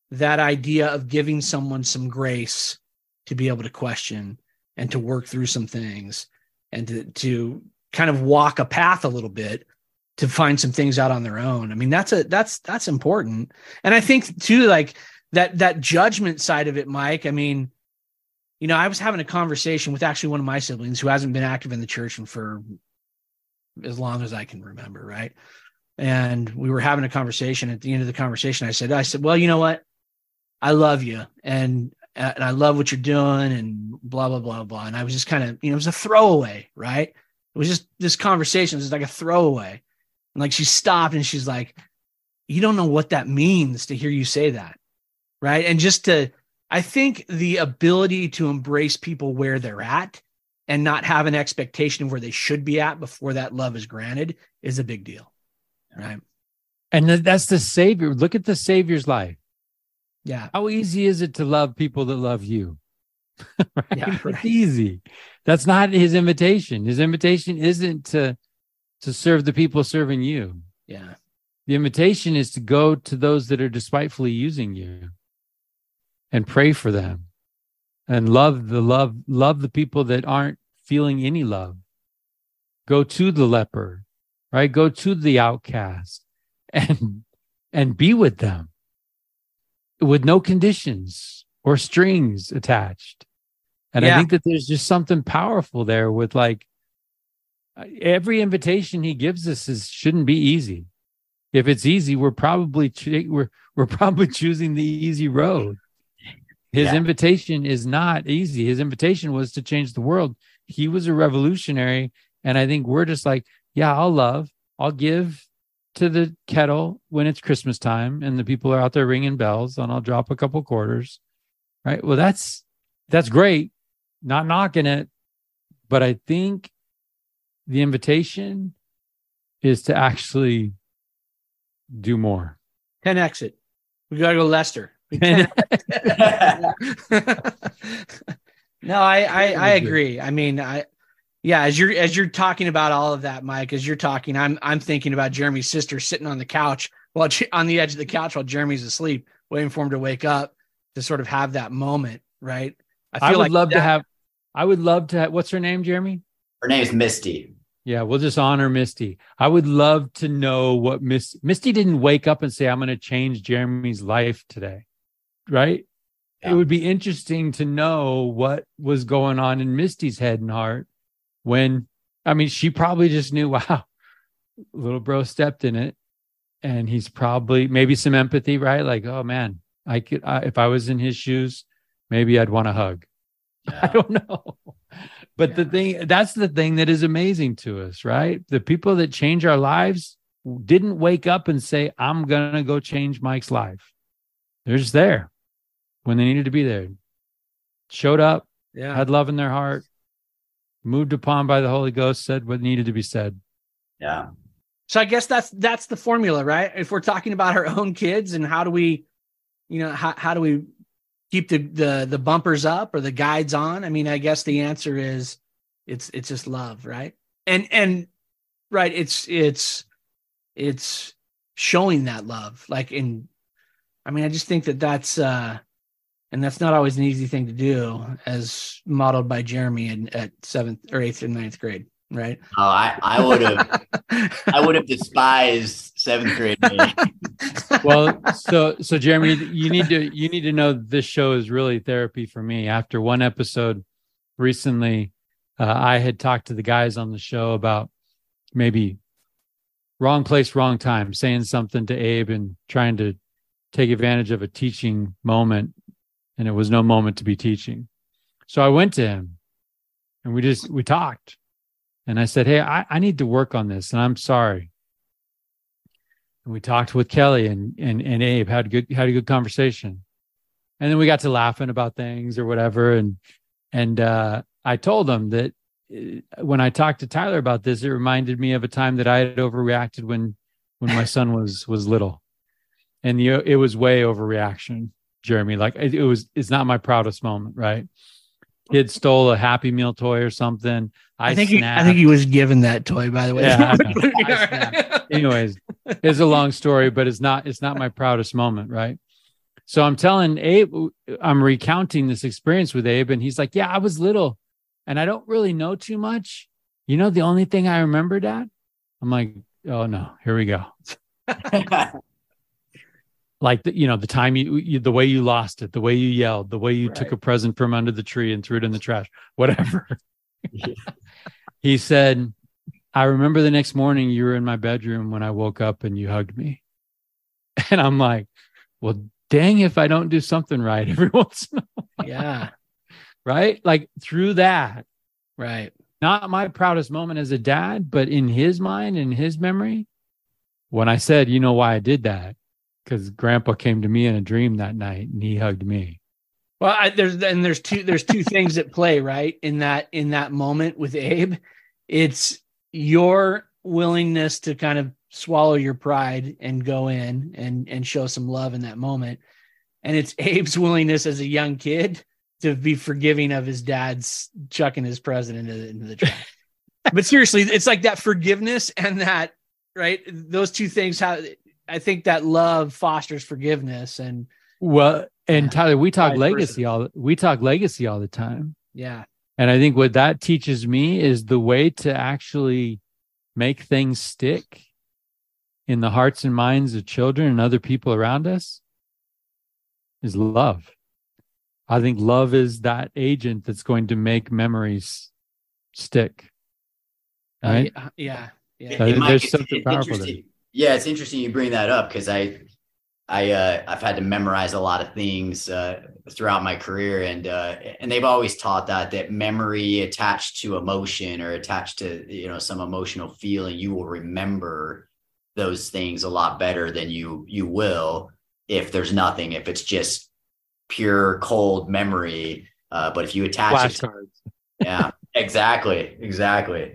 that idea of giving someone some grace to be able to question and to work through some things and to, to kind of walk a path a little bit to find some things out on their own. I mean, that's a, that's, that's important. And I think too, like that, that judgment side of it, Mike, I mean, you know, I was having a conversation with actually one of my siblings who hasn't been active in the church and for as long as I can remember. Right. And we were having a conversation. At the end of the conversation, I said, I said, well, you know what? I love you. And, and I love what you're doing and blah, blah, blah, blah. And I was just kind of, you know, it was a throwaway, right? It was just this conversation. It was like a throwaway. And like, she stopped and she's like, you don't know what that means to hear you say that. Right. And just to, I think the ability to embrace people where they're at and not have an expectation of where they should be at before that love is granted is a big deal. Right. And that's the Savior. Look at the Savior's life. Yeah. How easy is it to love people that love you? Right? Yeah, right. It's easy. That's not his invitation. His invitation isn't to, to serve the people serving you. Yeah. The invitation is to go to those that are despitefully using you and pray for them and love the love, love the people that aren't feeling any love. Go to the leper, right? Go to the outcast and, and be with them with no conditions or strings attached. And Yeah. I think that there's just something powerful there with like every invitation he gives us is shouldn't be easy. If it's easy, we're probably ch- we're we're probably choosing the easy road. His Yeah. invitation is not easy. His invitation was to change the world. He was a revolutionary, and I think we're just like, yeah, I'll love, I'll give to the kettle when it's Christmas time and the people are out there ringing bells, and I'll drop a couple quarters. Right? Well, that's that's great. Not knocking it, but I think the invitation is to actually do more. ten X it. We got to go Lester. Yeah. No, I, I, I agree. I mean, I, yeah, as you're, as you're talking about all of that, Mike, as you're talking, I'm, I'm thinking about Jeremy's sister sitting on the couch while she, on the edge of the couch while Jeremy's asleep, waiting for him to wake up to sort of have that moment. Right. I feel I would like love that, to have, I would love to have, what's her name, Jeremy? Her name is Misty. Yeah, we'll just honor Misty. I would love to know what Miss Misty didn't wake up and say, I'm going to change Jeremy's life today. Right? Yeah. It would be interesting to know what was going on in Misty's head and heart when, I mean, she probably just knew, wow, little bro stepped in it. And he's probably maybe some empathy, right? Like, oh man, I could, I, if I was in his shoes, maybe I'd want to hug. Yeah. I don't know. But yeah. the thing, that's the thing that is amazing to us, right? The people that change our lives didn't wake up and say, I'm going to go change Mike's life. They're just there when they needed to be there. Showed up, yeah. had love in their heart, moved upon by the Holy Ghost, said what needed to be said. Yeah. So I guess that's that's the formula, right? If we're talking about our own kids and how do we, you know, how, how do we keep the, the the bumpers up or the guides on? I mean, I guess the answer is it's it's just love, right? And and right, it's it's it's showing that love, like in. I mean, I just think that that's, uh, and that's not always an easy thing to do, as modeled by Jeremy in, at seventh or eighth and ninth grade, right? Oh, I, I would have, I would have despised seventh grade me. Well, so so Jeremy, you need to you need to know this show is really therapy for me. After one episode recently, uh, I had talked to the guys on the show about maybe wrong place, wrong time, saying something to Abe and trying to take advantage of a teaching moment, and it was no moment to be teaching. So I went to him and we just, we talked, and I said, hey, I, I need to work on this, and I'm sorry. And we talked with Kelly and, and, and Abe, had good, had a good conversation. And then we got to laughing about things or whatever. And, and, uh, I told him that when I talked to Tyler about this, it reminded me of a time that I had overreacted when, when my son was, was little. And the, it was way overreaction, Jeremy. Like it, it was, it's not my proudest moment, right? Kid stole a Happy Meal toy or something. I, I think he, I think he was given that toy, by the way. Yeah, I Anyways, it's a long story, but it's not, it's not my proudest moment, right? So I'm telling Abe, I'm recounting this experience with Abe, and he's like, yeah, I was little and I don't really know too much. You know, the only thing I remember, Dad? I'm like, oh no, here we go. Like, the, you know, the time you, you, the way you lost it, the way you yelled, the way you right. took a present from under the tree and threw it in the trash, whatever. Yeah. He said, I remember the next morning you were in my bedroom when I woke up and you hugged me. And I'm like, well, dang if I don't do something right every once in a while. Yeah. Right? Like through that. Right. Not my proudest moment as a dad, but in his mind, in his memory, when I said, you know why I did that? Because Grandpa came to me in a dream that night and he hugged me. Well, I, there's and there's two there's two things at play, right? In that in that moment with Abe, it's your willingness to kind of swallow your pride and go in and and show some love in that moment, and it's Abe's willingness as a young kid to be forgiving of his dad's chucking his present into, into the trash. But seriously, it's like that forgiveness and that, right? Those two things, how I think that love fosters forgiveness. And well, and yeah, Tyler, we talk legacy all we talk legacy all the time. Yeah. And I think what that teaches me is the way to actually make things stick in the hearts and minds of children and other people around us is love. I think love is that agent that's going to make memories stick. Right? Uh, yeah. Yeah. So it, it might, there's it's, something it's powerful interesting. there. Yeah, it's interesting you bring that up because I, I, uh, I've had to memorize a lot of things uh, throughout my career, and uh, and they've always taught that that memory attached to emotion or attached to you know some emotional feeling, you will remember those things a lot better than you you will if there's nothing, if it's just pure cold memory. Uh, but if you attach it, flashcards. Yeah, exactly, exactly.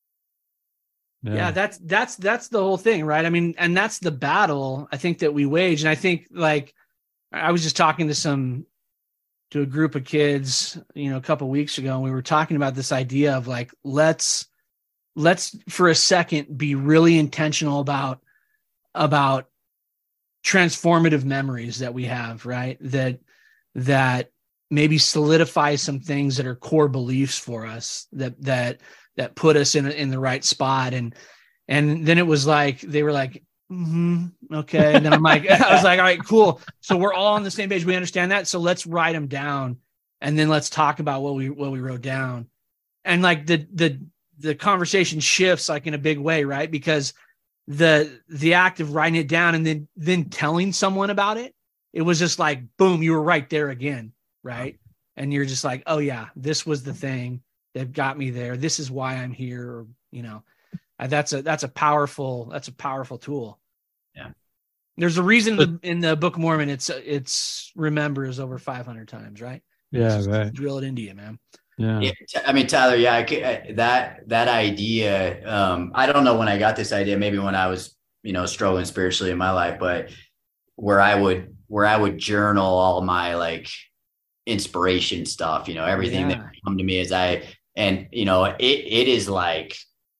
Yeah. yeah, that's that's that's the whole thing, right? I mean, and that's the battle I think that we wage. And I think, like, I was just talking to some to a group of kids, you know, a couple of weeks ago, and we were talking about this idea of like, let's let's for a second be really intentional about about transformative memories that we have, right? That that maybe solidify some things that are core beliefs for us that that that put us in in the right spot. And and then it was like they were like, mm-hmm, okay. And then I'm like, I was like, all right, cool. So we're all on the same page. We understand that. So let's write them down, and then let's talk about what we what we wrote down. And like the the the conversation shifts like in a big way, right? Because the the act of writing it down and then then telling someone about it, it was just like, boom, you were right there again, right? And you're just like, oh yeah, this was the thing that got me there. This is why I'm here. Or, you know, that's a that's a powerful that's a powerful tool. Yeah, there's a reason the, in the Book of Mormon it's it's remembers over five hundred times, right? Yeah, right. Drill it into you, man. Yeah. yeah. I mean, Tyler, yeah, I, I, that that idea. Um, I don't know when I got this idea. Maybe when I was, you know, struggling spiritually in my life, but where I would where I would journal all my like inspiration stuff. You know, everything yeah. that come to me as I. And, you know, it it is like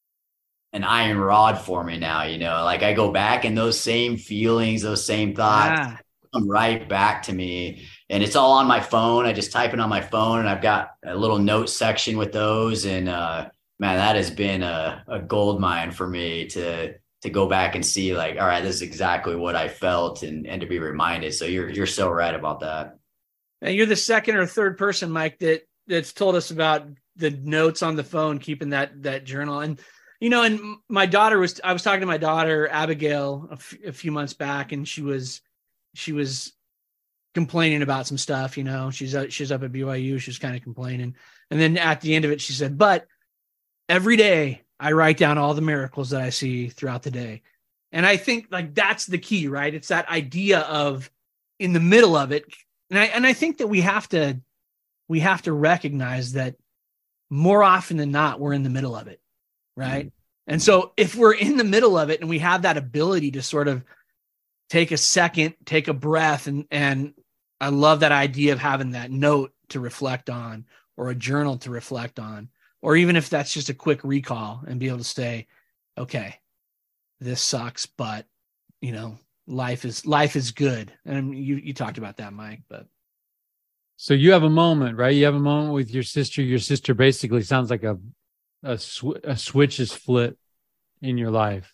an iron rod for me now, you know, like I go back and those same feelings, those same thoughts yeah. come right back to me. And it's all on my phone. I just type it on my phone, and I've got a little note section with those. And uh, man, that has been a, a gold mine for me to to go back and see like, all right, this is exactly what I felt, and, and to be reminded. So you're you're so right about that. And you're the second or third person, Mike, that that's told us about the notes on the phone, keeping that, that journal. And, you know, and my daughter was, I was talking to my daughter, Abigail, a, f- a few months back, and she was, she was complaining about some stuff, you know, she's, uh, she's up at B Y U. She was kind of complaining. And then at the end of it, she said, but every day I write down all the miracles that I see throughout the day. And I think like, that's the key, right? It's that idea of in the middle of it. And I, and I think that we have to, we have to recognize that more often than not, we're in the middle of it, right? Mm-hmm. And so if we're in the middle of it and we have that ability to sort of take a second, take a breath, and and I love that idea of having that note to reflect on, or a journal to reflect on, or even if that's just a quick recall and be able to say, okay, this sucks, but, you know, life is life is good. And you you talked about that, Mike. But so you have a moment, right? You have a moment with your sister. Your sister basically sounds like a a, sw- a switch is flipped in your life,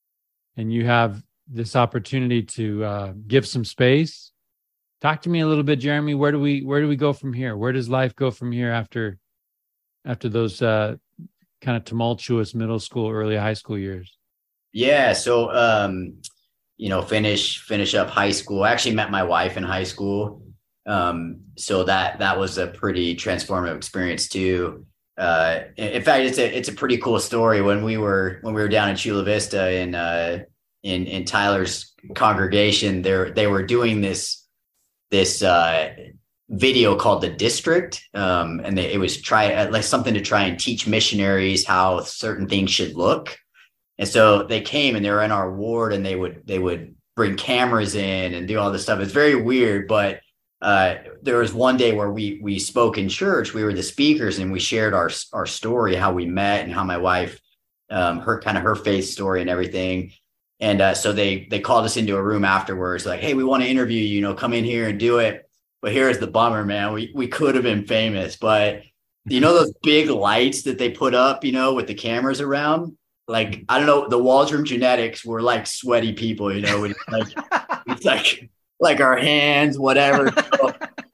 and you have this opportunity to uh, give some space. Talk to me a little bit, Jeremy. Where do we where do we go from here? Where does life go from here after after those uh, kind of tumultuous middle school, early high school years? Yeah. So, um, you know, finish, finish up high school. I actually met my wife in high school. Um, so that, that was a pretty transformative experience too. Uh, in, in fact, it's a, it's a pretty cool story. When we were, when we were down in Chula Vista in, uh, in, in Tyler's congregation there, they were doing this, this, uh, video called The District. Um, and they, it was try like something to try and teach missionaries how certain things should look. And so they came and they were in our ward, and they would, they would bring cameras in and do all this stuff. It's very weird, but uh, there was one day where we, we spoke in church. We were the speakers, and we shared our, our story, how we met and how my wife, um, her kind of her faith story and everything. And uh, so they, they called us into a room afterwards, like, hey, we want to interview you, you know, come in here and do it. But here's the bummer, man. We we could have been famous, but you know those big lights that they put up, you know, with the cameras around? Like, I don't know, the Waldron Genetics were like sweaty people, you know, it's like it's like like our hands, whatever. So,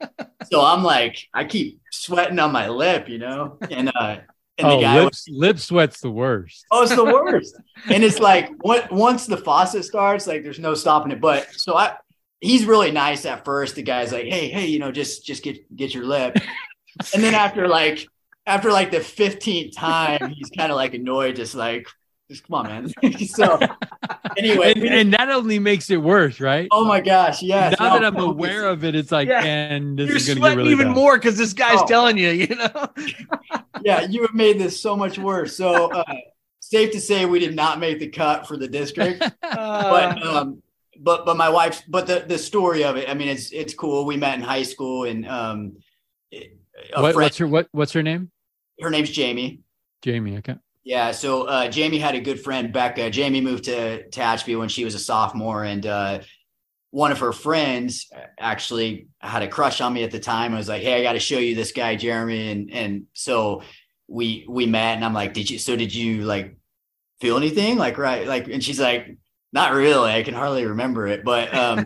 so I'm like, I keep sweating on my lip, you know, and uh, and oh, the guy lip, was, lip sweat's the worst. Oh, it's the worst. And it's like what once the faucet starts, like there's no stopping it. But so I. He's really nice at first. The guy's like, hey, hey, you know, just just get get your lip. And then after like after like the fifteenth time, he's kind of like annoyed, just like, just come on, man. So anyway, and, and that only makes it worse, right? Oh my gosh, yes. Now no, that I'm aware of it, it's like, yeah. and this You're is going to sweating get really even bad. more because this guy's oh. telling you, you know. Yeah, you have made this so much worse. So uh, safe to say, we did not make the cut for the district, uh, but. um But but my wife's but the, the story of it, I mean, it's it's cool. We met in high school, and um, what, friend, what's her what what's her name? Her name's Jamie. Jamie, okay. Yeah, so uh, Jamie had a good friend, Becca. Jamie moved to to Hatchview when she was a sophomore, and uh, one of her friends actually had a crush on me at the time. I was like, hey, I got to show you this guy, Jeremy, and and so we we met, and I'm like, did you? So did you like feel anything? Like right, like, and she's like. Not really. I can hardly remember it, but um,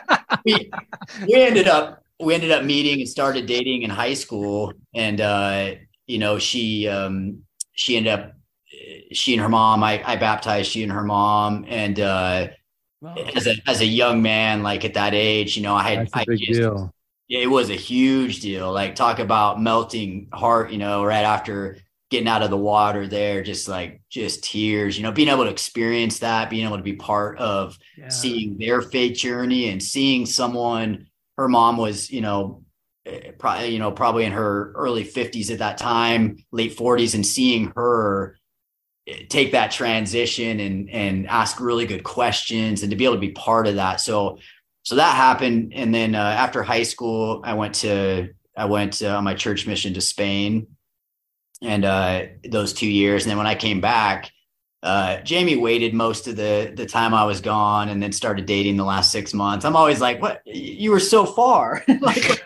we we ended up we ended up meeting and started dating in high school, and uh, you know she um, she ended up she and her mom. I, I baptized she and her mom, and uh, wow. as a as a young man, like at that age, you know, I had That's a I big just, deal. It was a huge deal. Like talk about melting heart, you know, right after. Getting out of the water there, just like just tears, you know, being able to experience that, being able to be part of yeah. seeing their faith journey and seeing someone, her mom was, you know, probably, you know, probably in her early fifties at that time, late forties, and seeing her take that transition and, and ask really good questions and to be able to be part of that. So, so that happened. And then uh, after high school, I went to, I went uh, on my church mission to Spain. And uh, those two years. And then when I came back, uh, Jamie waited most of the, the time I was gone and then started dating the last six months. I'm always like, what? You were so far. like,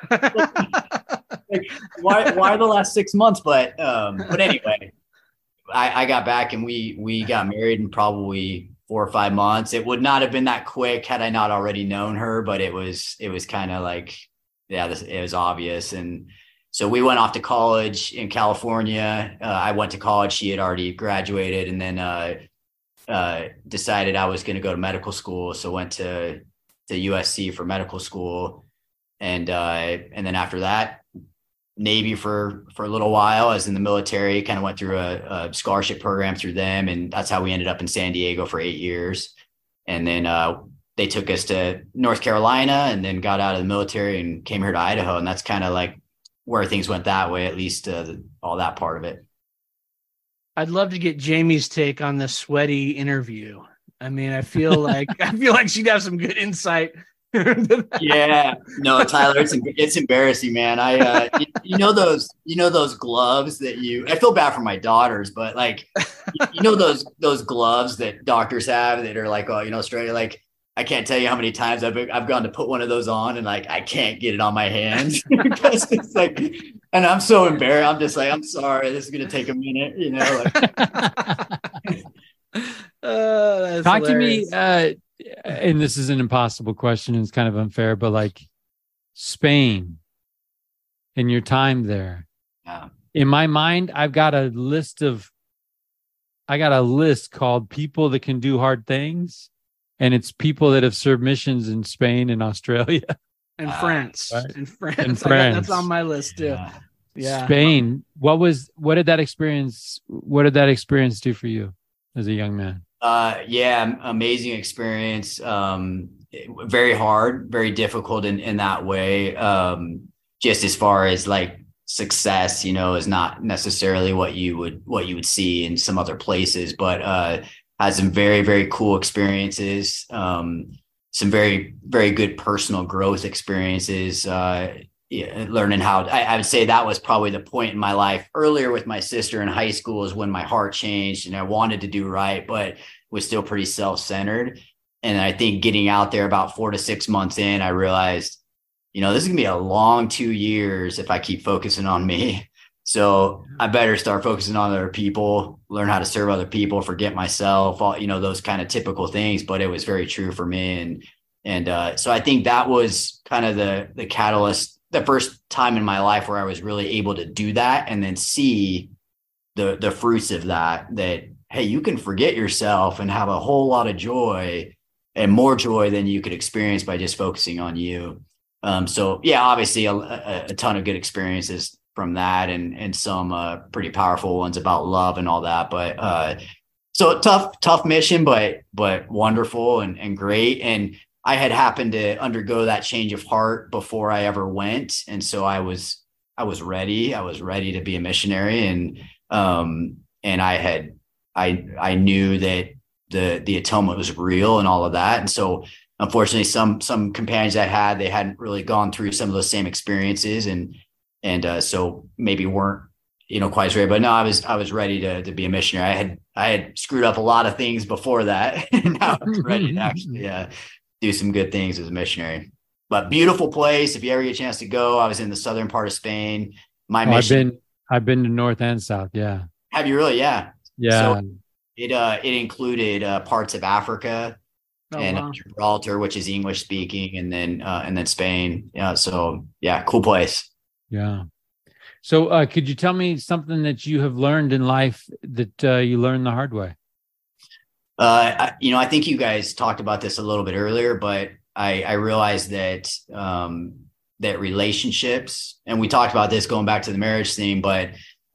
like, why, why the last six months? But, um, but anyway, I, I got back and we, we got married in probably four or five months. It would not have been that quick had I not already known her, but it was, it was kind of like, yeah, this, it was obvious. And, so we went off to college in California. Uh, I went to college. She had already graduated, and then uh, uh, decided I was going to go to medical school. So went to to U S C for medical school, and uh, and then after that, Navy for for a little while. I was in the military. Kind of went through a, a scholarship program through them, and that's how we ended up in San Diego for eight years. And then uh, they took us to North Carolina, and then got out of the military and came here to Idaho, and that's kind of like. Where things went that way, at least uh, all that part of it. I'd love to get Jamie's take on the sweaty interview. I mean, I feel like I feel like she'd have some good insight. Yeah, no, Tyler, it's it's embarrassing, man. I uh, you, you know those you know those gloves that you. I feel bad for my daughters, but like you know those those gloves that doctors have that are like, oh, you know, straight like. I can't tell you how many times I've I've gone to put one of those on and like I can't get it on my hands because it's like, and I'm so embarrassed. I'm just like, I'm sorry, this is gonna take a minute, you know. Like. uh, Talk hilarious. to me, uh, and this is an impossible question, and it's kind of unfair, but like Spain and your time there. Yeah. In my mind, I've got a list of, I got a list called people that can do hard things. And it's people that have served missions in Spain and Australia. And France. Right. And France. And I got- France. that's on my list too. Yeah. Yeah. Spain. What was, what did that experience, what did that experience do for you as a young man? Uh, yeah, amazing experience. Um, very hard, very difficult in, in that way. Um, just as far as like success, you know, is not necessarily what you would, what you would see in some other places, but, uh, had some very, very cool experiences, um, some very, very good personal growth experiences, uh, yeah, learning how, I, I would say that was probably the point in my life earlier with my sister in high school is when my heart changed and I wanted to do right, but was still pretty self-centered. And I think getting out there about four to six months in, I realized, you know, this is gonna be a long two years if I keep focusing on me. So I better start focusing on other people, learn how to serve other people, forget myself, all, you know, those kind of typical things. But it was very true for me. And, and uh, so I think that was kind of the, the catalyst, the first time in my life where I was really able to do that and then see the, the fruits of that, that, hey, you can forget yourself and have a whole lot of joy and more joy than you could experience by just focusing on you. Um, so yeah, obviously a, a, a ton of good experiences from that and, and some uh, pretty powerful ones about love and all that. But uh, so tough, tough mission, but, but wonderful and, and great. And I had happened to undergo that change of heart before I ever went. And so I was, I was ready. I was ready to be a missionary. And, um, and I had, I, I knew that the, the atonement was real and all of that. And so unfortunately, some, some companions I had, they hadn't really gone through some of those same experiences. And, And uh, so maybe weren't, you know, quite as ready, but no, I was, I was ready to, to be a missionary. I had, I had screwed up a lot of things before that. And now I was ready to actually uh, do some good things as a missionary. But beautiful place. If you ever get a chance to go, I was in the southern part of Spain. My Oh, mission. I've been, I've been to North and South. Yeah. Have you really? Yeah. Yeah. So it, uh, it included uh, parts of Africa Oh, and wow. Gibraltar, which is English speaking, and then, uh, and then Spain. Yeah. So yeah, cool place. Yeah. So uh, could you tell me something that you have learned in life that uh, you learned the hard way? Uh, I, you know, I think you guys talked about this a little bit earlier, but I, I realized that, um, that relationships, and we talked about this going back to the marriage thing, but,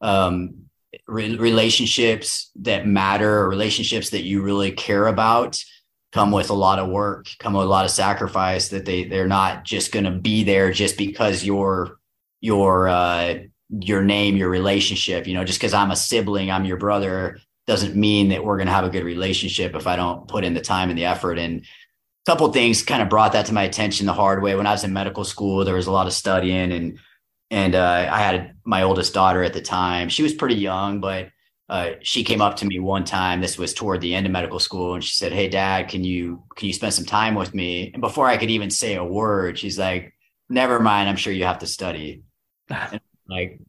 um, re- relationships that matter or relationships that you really care about come with a lot of work, come with a lot of sacrifice, that they, they're not just going to be there just because you're, your, uh, your name, your relationship, you know, just because I'm a sibling, I'm your brother, doesn't mean that we're going to have a good relationship if I don't put in the time and the effort. And a couple of things kind of brought that to my attention the hard way. When I was in medical school, there was a lot of studying, and, and, uh, I had my oldest daughter at the time. She was pretty young, but, uh, she came up to me one time, this was toward the end of medical school, and she said, "Hey Dad, can you, can you spend some time with me?" And before I could even say a word, she's like, "Never mind, I'm sure you have to study." And like,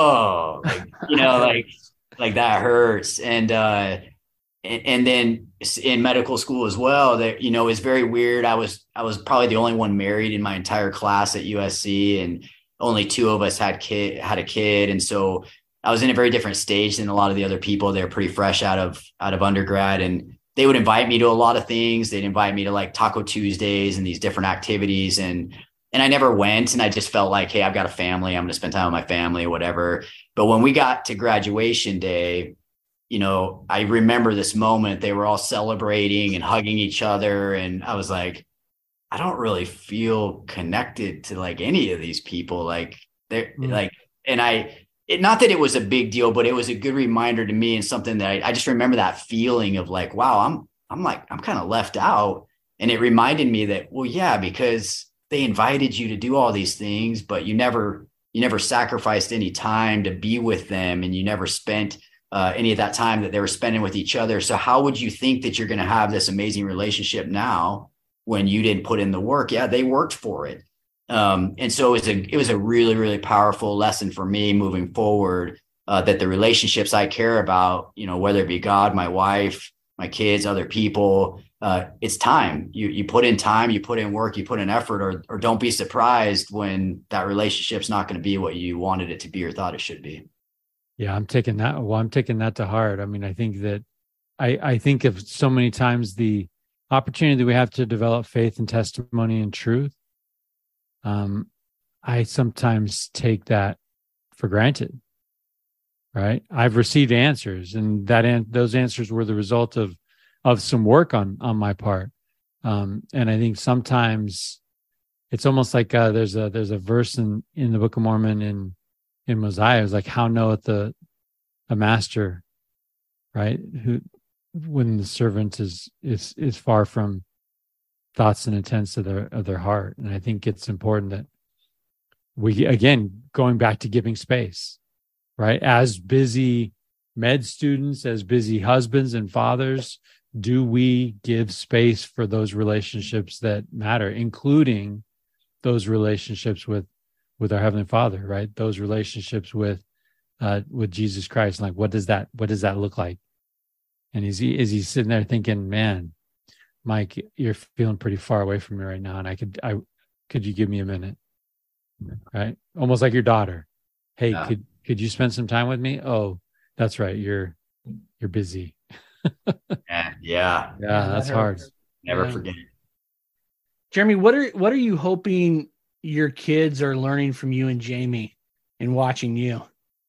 oh, like, you know, like, like that hurts. And, uh, and, and then in medical school as well, that, you know, is very weird. I was, I was probably the only one married in my entire class at U S C, and only two of us had kid, had a kid. And so I was in a very different stage than a lot of the other people. They're pretty fresh out of, out of undergrad, and they would invite me to a lot of things. They'd invite me to like Taco Tuesdays and these different activities. And, and I never went, and I just felt like, hey, I've got a family. I'm going to spend time with my family or whatever. But when we got to graduation day, you know, I remember this moment. They were all celebrating and hugging each other. And I was like, I don't really feel connected to like any of these people. Like they're mm. like, and I, it, not that it was a big deal, but it was a good reminder to me, and something that I, I just remember that feeling of like, wow, I'm, I'm like, I'm kind of left out. And it reminded me that, well, yeah, because they invited you to do all these things, but you never, you never sacrificed any time to be with them, and you never spent uh, any of that time that they were spending with each other. So how would you think that you're going to have this amazing relationship now when you didn't put in the work, yeah, they worked for it. Um, and so it was a, it was a really, really powerful lesson for me moving forward, uh, that the relationships I care about, you know, whether it be God, my wife, my kids, other people, uh, it's time. You, you put in time, you put in work, you put in effort, or, or don't be surprised when that relationship's not going to be what you wanted it to be or thought it should be. Yeah, I'm taking that. Well, I'm taking that to heart. I mean, I think that I, I think of so many times the opportunity that we have to develop faith and testimony and truth. Um, I sometimes take that for granted, right? I've received answers, and that an- those answers were the result of of some work on on my part. Um, and I think sometimes it's almost like uh, there's a there's a verse in, in the Book of Mormon in in Mosiah. It's like, how knoweth the a master, right? Who when the servant is is is far from thoughts and intents of their of their heart. And I think it's important that we, again, going back to giving space, right? As busy med students, as busy husbands and fathers, do we give space for those relationships that matter, including those relationships with with our Heavenly Father, right? Those relationships with uh, with Jesus Christ. Like, what does that what does that look like? And is he is he sitting there thinking, man, Mike, you're feeling pretty far away from me right now, and I could I could you give me a minute? Right? Almost like your daughter. Hey, yeah. could could you spend some time with me? Oh, that's right. You're you're busy. yeah, yeah, yeah, that's hard. Never yeah. forget. Jeremy, what are what are you hoping your kids are learning from you and Jamie in watching you?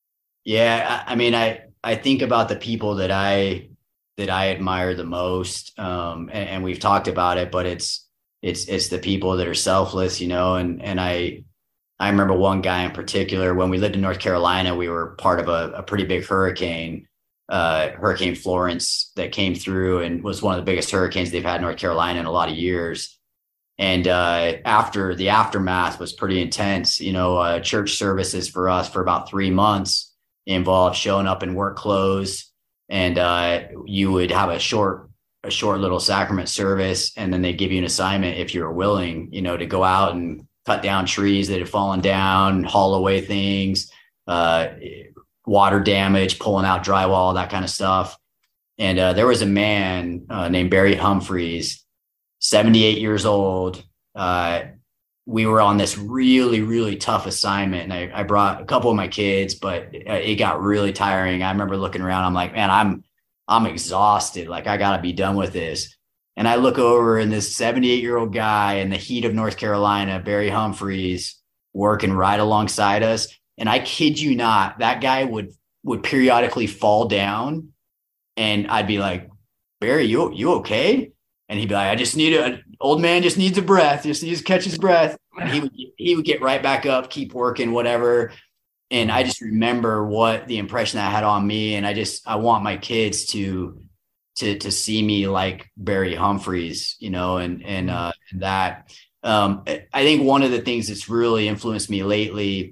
Yeah, I, I mean, I I think about the people that I that I admire the most, um, and, and we've talked about it, but it's it's it's the people that are selfless, you know. And and I I remember one guy in particular when we lived in North Carolina. We were part of a, a pretty big hurricane, uh, Hurricane Florence, that came through and was one of the biggest hurricanes they've had in North Carolina in a lot of years. And uh, after the aftermath was pretty intense, you know, uh, church services for us for about three months involved showing up in work clothes. And uh, you would have a short, a short little sacrament service, and then they give you an assignment if you're willing, you know, to go out and cut down trees that had fallen down, haul away things, uh, water damage, pulling out drywall, that kind of stuff. And uh, there was a man uh, named Barry Humphreys, seventy-eight years old. Uh, we were on this really, really tough assignment, and I, I brought a couple of my kids, but it got really tiring. I remember looking around. I'm like, man, I'm, I'm exhausted. Like, I gotta be done with this. And I look over, and this seventy-eight year old guy in the heat of North Carolina, Barry Humphreys, working right alongside us. And I kid you not, that guy would, would periodically fall down, and I'd be like, Barry, you, you okay? And he'd be like, I just need a old man just needs a breath, just needs to catch his breath. And he would, he would get right back up, keep working, whatever. And I just remember what the impression that had on me. And I just, I want my kids to, to, to see me like Barry Humphreys, you know, and, and, uh, and that, um, I think one of the things that's really influenced me lately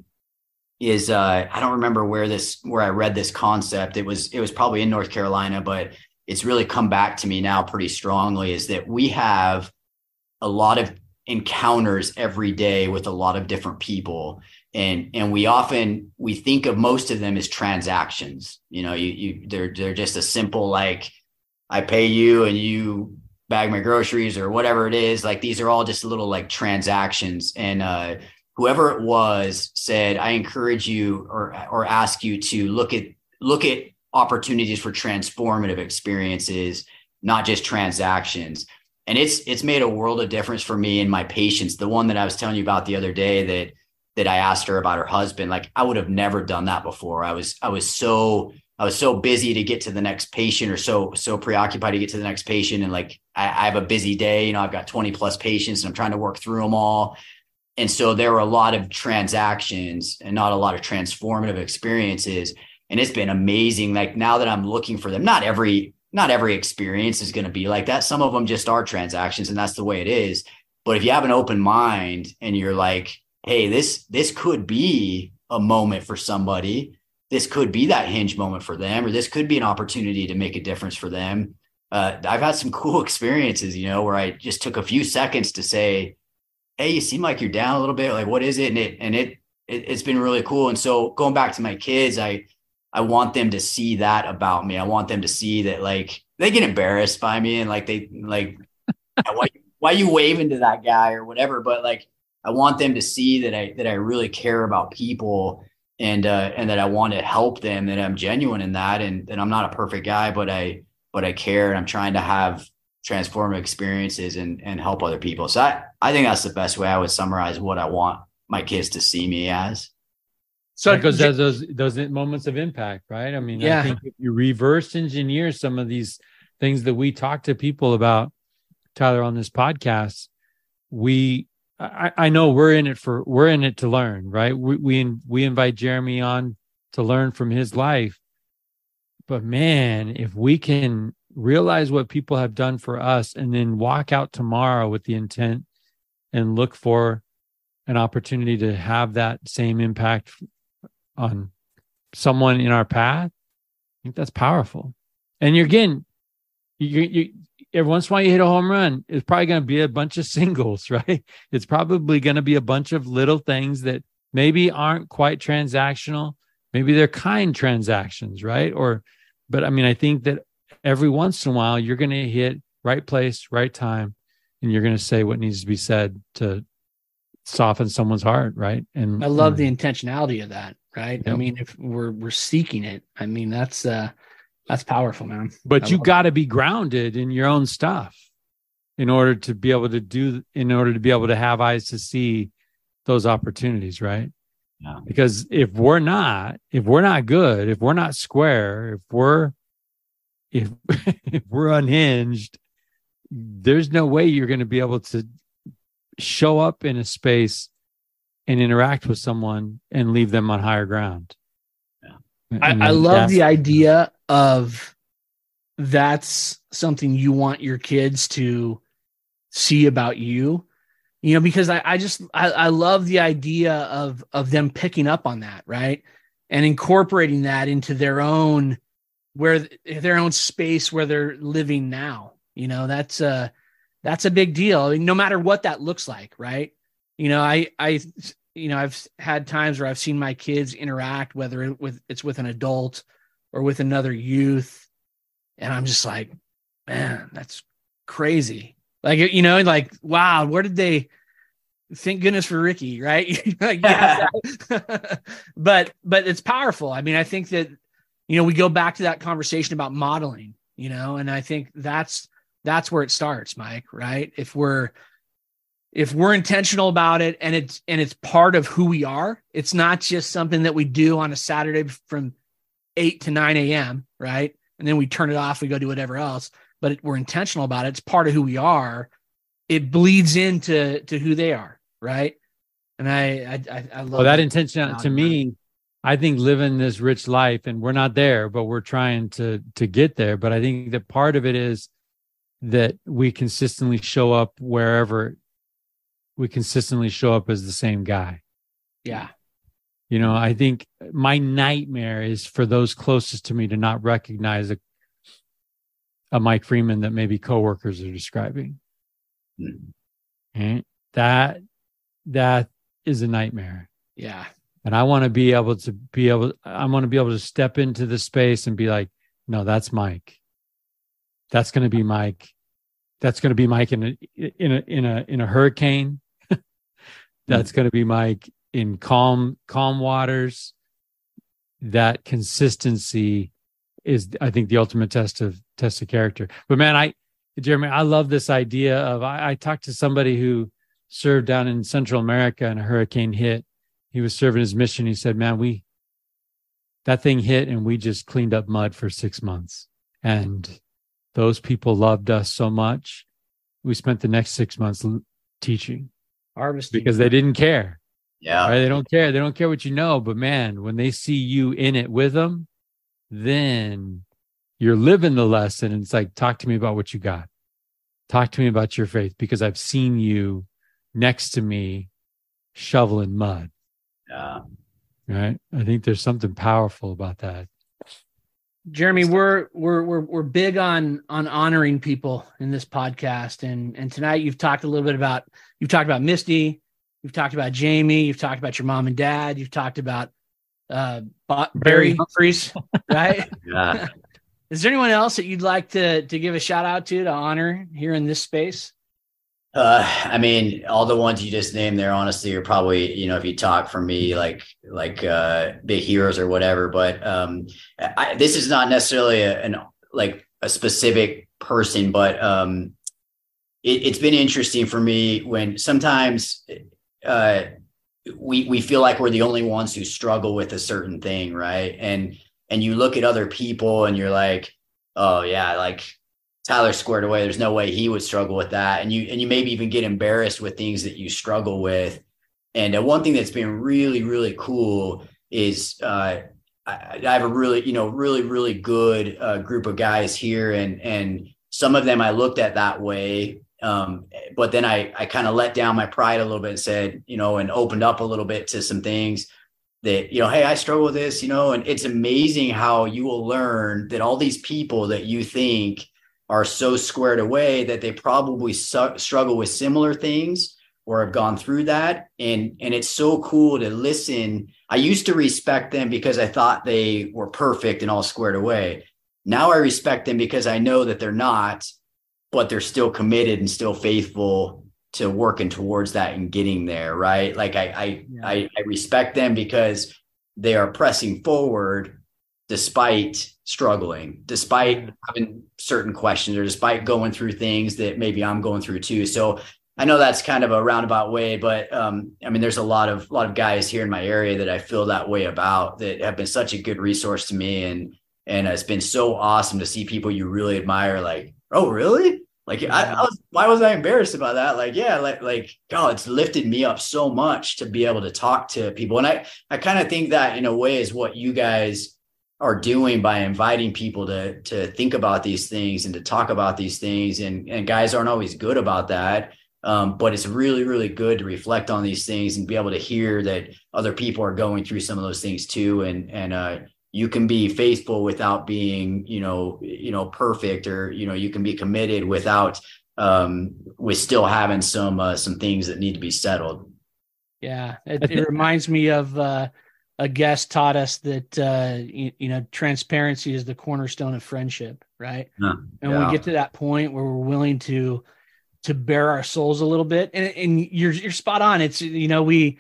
is, uh, I don't remember where this, where I read this concept. It was, it was probably in North Carolina, but it's really come back to me now pretty strongly, is that we have a lot of encounters every day with a lot of different people. And, and we often, we think of most of them as transactions. You know, you, you, they're, they're just a simple, like, I pay you and you bag my groceries or whatever it is. Like, these are all just little like transactions. And, uh, whoever it was said, I encourage you or, or ask you to look at, look at opportunities for transformative experiences, not just transactions. And it's, it's made a world of difference for me and my patients. The one that I was telling you about the other day that, that I asked her about her husband, like, I would have never done that before. I was, I was so, I was so busy to get to the next patient, or so, so preoccupied to get to the next patient. And like, I, I have a busy day, you know, I've got twenty plus patients and I'm trying to work through them all. And so there were a lot of transactions and not a lot of transformative experiences. And it's been amazing. Like, now that I'm looking for them, not every, not every experience is going to be like that. Some of them just are transactions, and that's the way it is. But if you have an open mind and you're like, hey, this, this could be a moment for somebody, this could be that hinge moment for them, or this could be an opportunity to make a difference for them. uh, I've had some cool experiences, you know, where I just took a few seconds to say, hey, you seem like you're down a little bit. Like, what is it? And it, and it, it, it's been really cool. And so going back to my kids, I, I want them to see that about me. I want them to see that, like, they get embarrassed by me and like, they like, why, why you waving to that guy or whatever. But like, I want them to see that I, that I really care about people and, uh, and that I want to help them, that I'm genuine in that. And that I'm not a perfect guy, but I, but I care. And I'm trying to have transformative experiences and, and help other people. So I, I think that's the best way I would summarize what I want my kids to see me as. So because there's those those moments of impact, right? I mean, yeah. I think if you reverse engineer some of these things that we talk to people about, Tyler, on this podcast, we I, I know we're in it for we're in it to learn, right? We we we invite Jeremy on to learn from his life. But man, if we can realize what people have done for us and then walk out tomorrow with the intent and look for an opportunity to have that same impact on someone in our path, I think that's powerful. And you're again, you, you every once in a while you hit a home run, it's probably going to be a bunch of singles, right? It's probably going to be a bunch of little things that maybe aren't quite transactional. Maybe they're kind transactions, right? Or, but I mean, I think that every once in a while you're going to hit right place, right time, and you're going to say what needs to be said to soften someone's heart, right? And I love and, the intentionality of that, right? Yep. I mean, if we're we're seeking it, I mean, that's uh that's powerful, man. But I you got to be grounded in your own stuff in order to be able to do, in order to be able to have eyes to see those opportunities, right? Yeah. Because if we're not, if we're not good, if we're not square, if we're if if we're unhinged, there's no way you're going to be able to show up in a space and interact with someone and leave them on higher ground. Yeah. I, I love the idea of that's something you want your kids to see about you, you know, because I, I just, I, I love the idea of, of them picking up on that, right? And incorporating that into their own, where their own space where they're living now. You know, that's a, that's a big deal. I mean, no matter what that looks like, right? You know, I, I, you know, I've had times where I've seen my kids interact, whether it with it's with an adult or with another youth. And I'm just like, man, that's crazy. Like, you know, like, wow, where did they, thank goodness for Ricky, right? Like, yeah. but, but it's powerful. I mean, I think that, you know, we go back to that conversation about modeling, you know, and I think that's, that's where it starts, Mike, right? If we're, if we're intentional about it and it's, and it's part of who we are, it's not just something that we do on a Saturday from eight to nine a.m. right? And then we turn it off, we go do whatever else, but it, we're intentional about it. It's part of who we are. It bleeds into, to who they are. Right. And I, I, I love well, that intention to me. I think living this rich life, and we're not there, but we're trying to, to get there. But I think that part of it is that we consistently show up wherever we consistently show up as the same guy. Yeah. You know, I think my nightmare is for those closest to me to not recognize a, a Mike Freeman that maybe coworkers are describing. Mm-hmm. And that, that is a nightmare. Yeah. And I want to be able to be able, I want to be able to step into the space and be like, no, that's Mike. That's going to be Mike. That's going to be Mike in a, in a, in a, in a hurricane. That's going to be Mike in calm, calm waters. That consistency is, I think, the ultimate test of test of character. But man, I, Jeremy, I love this idea of, I, I talked to somebody who served down in Central America and a hurricane hit. He was serving his mission. He said, man, we, that thing hit and we just cleaned up mud for six months. And those people loved us so much. We spent the next six months teaching. Harvesting. Because they didn't care. Yeah. Right? They don't care. They don't care what you know. But man, when they see you in it with them, then you're living the lesson. And it's like, talk to me about what you got. Talk to me about your faith, because I've seen you next to me shoveling mud. Yeah. Right. I think there's something powerful about that. Jeremy, we're we're we're we're big on on honoring people in this podcast, and and tonight you've talked a little bit about you've talked about Misty, you've talked about Jamie, you've talked about your mom and dad, you've talked about uh Barry Humphries, right? Yeah. Is there anyone else that you'd like to to give a shout out to to honor here in this space? Uh, I mean, all the ones you just named there, honestly, are probably, you know, if you talk for me, like, like, uh, big heroes or whatever, but, um, I, this is not necessarily a, an, like a specific person, but, um, it, it's been interesting for me when sometimes, uh, we, we feel like we're the only ones who struggle with a certain thing. Right. And, and you look at other people and you're like, oh yeah, like, Tyler squared away. There's no way he would struggle with that. And you, and you maybe even get embarrassed with things that you struggle with. And uh, one thing that's been really, really cool is uh, I, I have a really, you know, really, really good uh, group of guys here. And, and some of them I looked at that way. Um, but then I, I kind of let down my pride a little bit and said, you know, and opened up a little bit to some things that, you know, hey, I struggle with this, you know, and it's amazing how you will learn that all these people that you think are so squared away that they probably su- struggle with similar things or have gone through that. And, and it's so cool to listen. I used to respect them because I thought they were perfect and all squared away. Now I respect them because I know that they're not, but they're still committed and still faithful to working towards that and getting there. Right. Like I, I, yeah. I, I respect them because they are pressing forward despite struggling, despite having certain questions, or despite going through things that maybe I'm going through too. So I know that's kind of a roundabout way, but um, I mean, there's a lot of, lot of guys here in my area that I feel that way about, that have been such a good resource to me. And, and it's been so awesome to see people you really admire. Like, oh, really? Like, I, I was, why was I embarrassed about that? Like, yeah, like, like, God, it's lifted me up so much to be able to talk to people. And I, I kind of think that in a way is what you guys are doing by inviting people to, to think about these things and to talk about these things. And, and guys aren't always good about that. Um, but it's really, really good to reflect on these things and be able to hear that other people are going through some of those things too. And, and, uh, you can be faithful without being, you know, you know, perfect, or, you know, you can be committed without, um, with still having some, uh, some things that need to be settled. Yeah. It, it reminds me of, uh, a guest taught us that, uh, you, you know, transparency is the cornerstone of friendship. Right. Yeah. And when we get to that point where we're willing to, to bare our souls a little bit, and, and you're, you're spot on. It's, you know, we,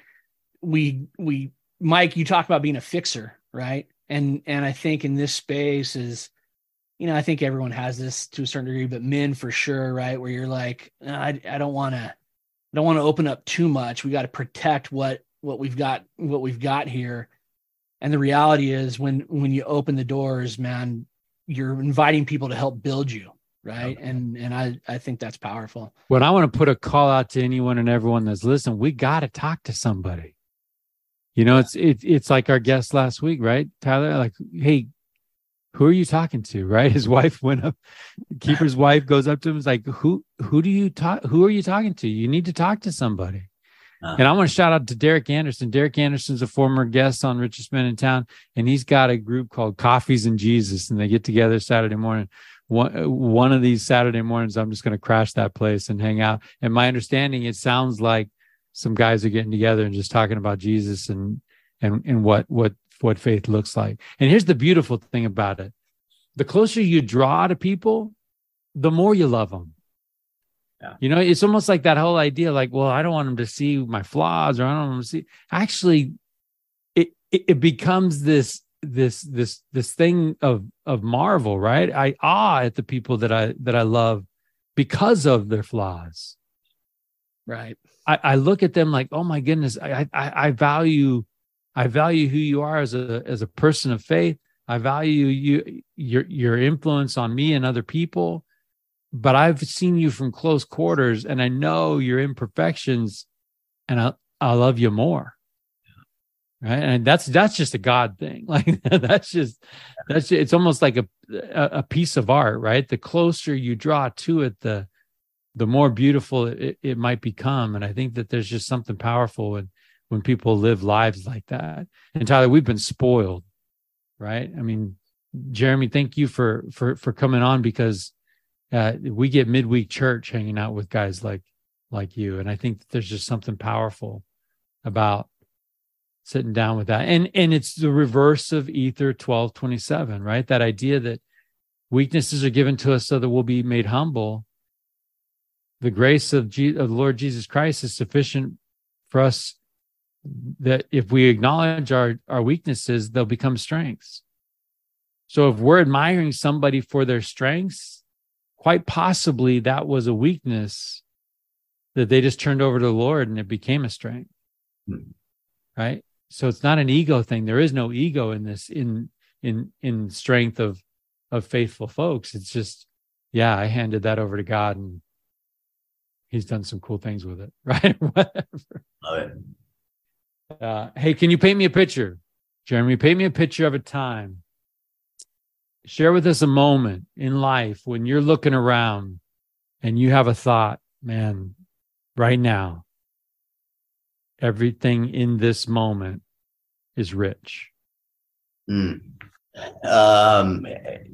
we, we, Mike, you talk about being a fixer, right? And, and I think in this space is, you know, I think everyone has this to a certain degree, but men for sure. Right. Where you're like, I, I don't want to, I don't want to open up too much. We got to protect what, what we've got, what we've got here. And the reality is when, when you open the doors, man, you're inviting people to help build you. Right. Okay. And, and I, I think that's powerful. Well, I want to put a call out to anyone and everyone that's listening. We got to talk to somebody. You know, yeah. it's, it, it's like our guest last week, right, Tyler? Like, hey, who are you talking to? Right. His wife went up, Keeper's wife goes up to him. Is like, who, who do you talk? Who are you talking to? You need to talk to somebody. Uh-huh. And I want to shout out to Derek Anderson. Derek Anderson's a former guest on Richest Men in Town, and he's got a group called Coffees and Jesus, and they get together Saturday morning. One, one of these Saturday mornings, I'm just going to crash that place and hang out. And my understanding, it sounds like some guys are getting together and just talking about Jesus and and and what what what faith looks like. And here's the beautiful thing about it: the closer you draw to people, the more you love them. Yeah. You know, it's almost like that whole idea, like, well, I don't want them to see my flaws, or I don't want them to see. Actually, it it, it becomes this this this this thing of of marvel, right? I awe at the people that I that I love because of their flaws. Right. I, I look at them like, oh my goodness, I, I I value I value who you are as a as a person of faith. I value you your your influence on me and other people. But I've seen you from close quarters, and I know your imperfections, and I I love you more. Right. And that's, that's just a God thing. Like that's just, that's, it's almost like a, a piece of art, right? The closer you draw to it, the, the more beautiful it, it might become. And I think that there's just something powerful when, when people live lives like that. And Tyler, we've been spoiled, right? I mean, Jeremy, thank you for for for coming on, because uh, we get midweek church hanging out with guys like like you, and I think that there's just something powerful about sitting down with that. And and it's the reverse of Ether twelve twenty-seven, right? That idea that weaknesses are given to us so that we'll be made humble. The grace of, Je- of the Lord Jesus Christ is sufficient for us, that if we acknowledge our, our weaknesses, they'll become strengths. So if we're admiring somebody for their strengths, quite possibly that was a weakness that they just turned over to the Lord and it became a strength. Hmm. Right? So it's not an ego thing. There is no ego in this, in in in strength of of faithful folks. It's just, yeah, I handed that over to God and he's done some cool things with it, right? Whatever. Love it. Uh, hey, can you paint me a picture? Jeremy, paint me a picture of a time. Share with us a moment in life when you're looking around and you have a thought, man, right now, everything in this moment is rich. Mm. Um,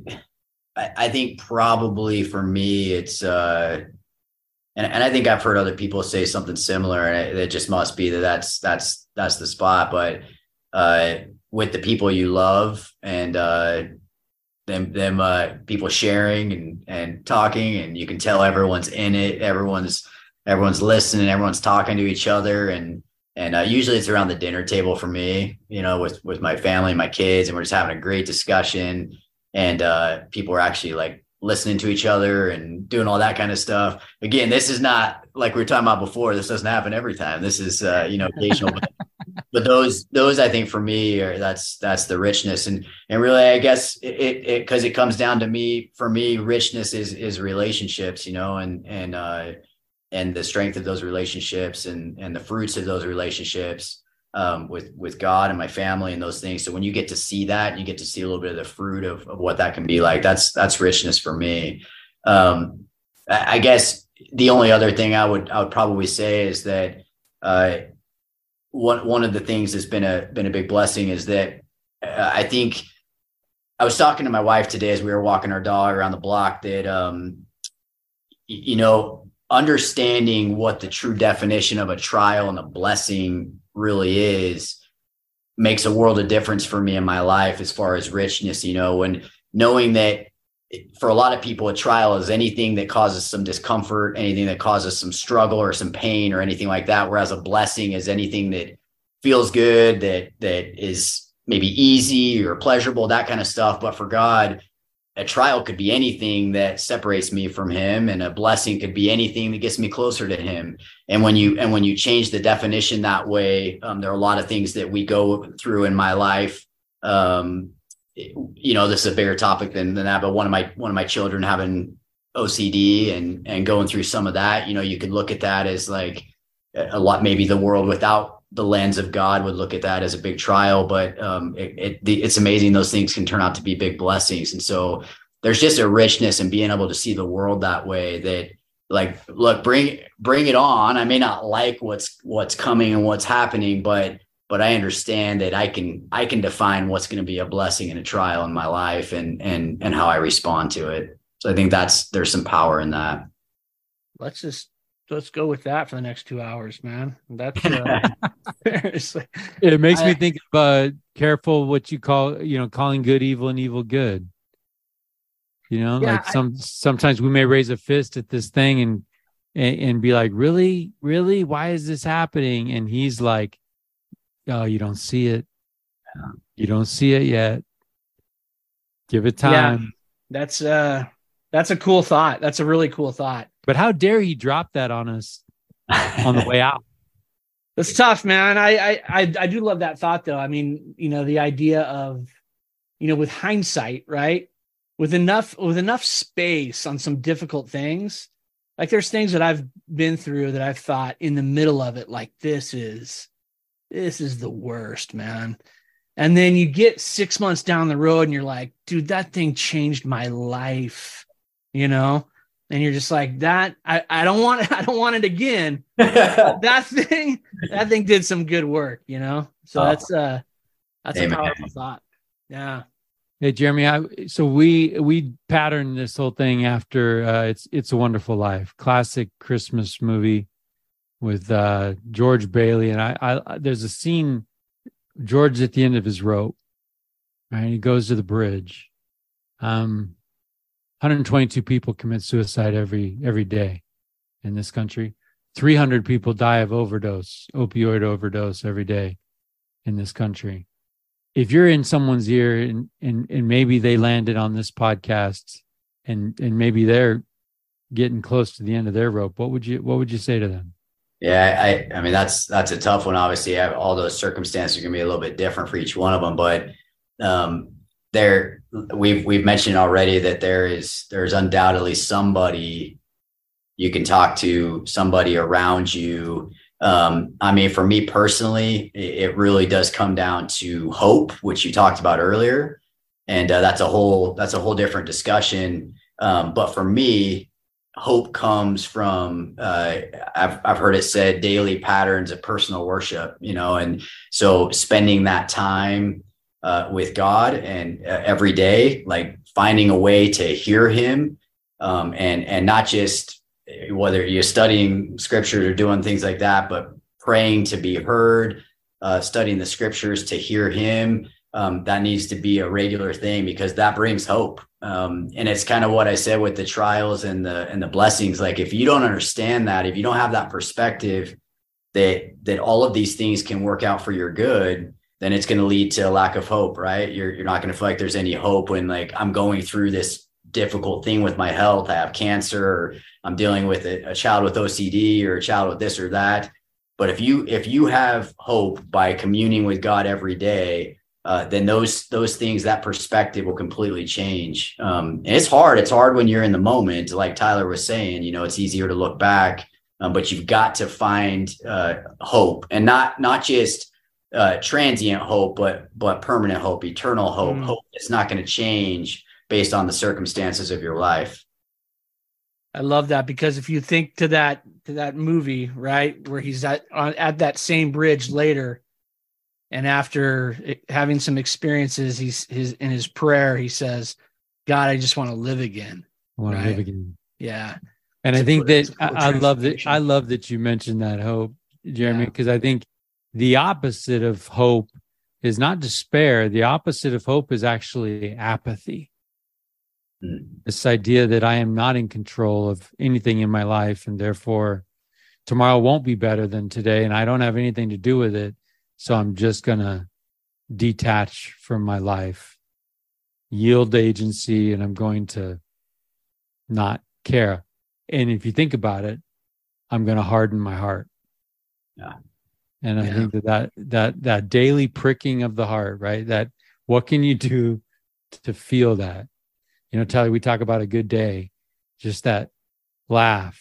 I, I think probably for me, it's, uh, and, and I think I've heard other people say something similar, and it, it just must be that that's, that's, that's the spot. But, uh, with the people you love and, uh, them, them, uh, people sharing and, and talking, and you can tell everyone's in it. Everyone's, everyone's listening, everyone's talking to each other. And, and, uh, usually it's around the dinner table for me, you know, with, with my family, my kids, and we're just having a great discussion. And, uh, people are actually like listening to each other and doing all that kind of stuff. Again, this is not like we were talking about before. This doesn't happen every time. This is, uh, you know, occasional, but, but those, those, I think for me are, that's, that's the richness. And, and really, I guess it, it, it cause it comes down to me, for me, richness is, is relationships, you know, and, and, uh, and the strength of those relationships and, and the fruits of those relationships, um, with, with God and my family and those things. So when you get to see that, you get to see a little bit of the fruit of, of what that can be like. That's, that's richness for me. Um, I, I guess the only other thing I would, I would probably say is that, uh, one, one of the things that's been a, been a big blessing is that, uh, I think I was talking to my wife today as we were walking our dog around the block that, um, you know, understanding what the true definition of a trial and a blessing really is makes a world of difference for me in my life as far as richness, you know, and knowing that for a lot of people, a trial is anything that causes some discomfort, anything that causes some struggle or some pain or anything like that. Whereas a blessing is anything that feels good, that, that is maybe easy or pleasurable, that kind of stuff. But for God, a trial could be anything that separates me from him, and a blessing could be anything that gets me closer to him. And when you, and when you change the definition that way, um, there are a lot of things that we go through in my life. Um, you know, this is a bigger topic than, than that, but one of my, one of my children having O C D and, and going through some of that, you know, you could look at that as like a lot, maybe the world without the lens of God would look at that as a big trial, but um, it, it, the, it's amazing. Those things can turn out to be big blessings. And so there's just a richness in being able to see the world that way, that like, look, bring, bring it on. I may not like what's, what's coming and what's happening, but, but I understand that I can, I can define what's going to be a blessing and a trial in my life, and, and, and how I respond to it. So I think that's, there's some power in that. Let's just, let's go with that for the next two hours, man. That's uh, seriously. It makes I, me think of uh, careful what you call, you know, calling good evil and evil good. You know, yeah, like some, I, sometimes we may raise a fist at this thing and, and, and be like, really, really, why is this happening? And he's like, oh, you don't see it. You don't see it yet. Give it time. Yeah, that's uh, that's a cool thought. That's a really cool thought. But how dare he drop that on us on the way out? That's tough, man. I, I, I, I do love that thought, though. I mean, you know, the idea of, you know, with hindsight, right? With enough, with enough space on some difficult things, like there's things that I've been through that I've thought in the middle of it, like this is, this is the worst, man. And then you get six months down the road and you're like, dude, that thing changed my life, you know? And you're just like that. I, I don't want it. I don't want it again. that thing, that thing did some good work, you know? So oh. that's, uh, that's Amen. A powerful thought. Yeah. Hey, Jeremy. I, so we we patterned this whole thing after uh, it's It's a Wonderful Life, classic Christmas movie with uh, George Bailey, and I, I there's a scene. George at the end of his rope, right? He goes to the bridge. Um, one hundred twenty-two people commit suicide every every day in this country. three hundred people die of overdose, opioid overdose every day in this country. If you're in someone's ear and, and, and maybe they landed on this podcast and, and maybe they're getting close to the end of their rope, what would you, what would you say to them? Yeah, I, I mean, that's, that's a tough one. Obviously, all those circumstances are going to be a little bit different for each one of them, but um, there, we've, we've mentioned already that there is, there's undoubtedly somebody you can talk to, somebody around you. Um, I mean, for me personally, it really does come down to hope, which you talked about earlier. And uh, that's a whole, that's a whole different discussion. Um, but for me, hope comes from, uh, I've, I've heard it said, daily patterns of personal worship, you know, and so spending that time uh, with God and uh, every day, like finding a way to hear him um, and, and not just whether you're studying scriptures or doing things like that, but praying to be heard, uh, studying the scriptures to hear him. Um, that needs to be a regular thing because that brings hope. Um, and it's kind of what I said with the trials and the, and the blessings. Like, if you don't understand that, if you don't have that perspective that, that all of these things can work out for your good, then it's going to lead to a lack of hope, right? You're, you're not going to feel like there's any hope when, like, I'm going through this difficult thing with my health. I have cancer, or I'm dealing with a, a child with O C D, or a child with this or that. But if you, if you have hope by communing with God every day, uh, then those, those things, that perspective will completely change. Um, and it's hard. It's hard when you're in the moment, like Tyler was saying, you know, it's easier to look back, um, but you've got to find uh, hope, and not, not just uh, transient hope, but, but permanent hope, eternal hope, mm. hope that's not going to change based on the circumstances of your life. I love that, because if you think to that, to that movie, right, where he's at, on, at that same bridge later, and after having some experiences, he's his, in his prayer, he says, God, I just want to live again. I want right? to live again. Yeah. And it's I think a, that cool I, I love that. I love that you mentioned that hope, Jeremy, because yeah. I think the opposite of hope is not despair. The opposite of hope is actually apathy. This idea that I am not in control of anything in my life, and therefore tomorrow won't be better than today, and I don't have anything to do with it. So I'm just going to detach from my life, yield agency, and I'm going to not care. And if you think about it, I'm going to harden my heart. Yeah. And I yeah. think that, that that that daily pricking of the heart, right? That what can you do to feel that? You know, Tyler, we talk about a good day, just that laugh,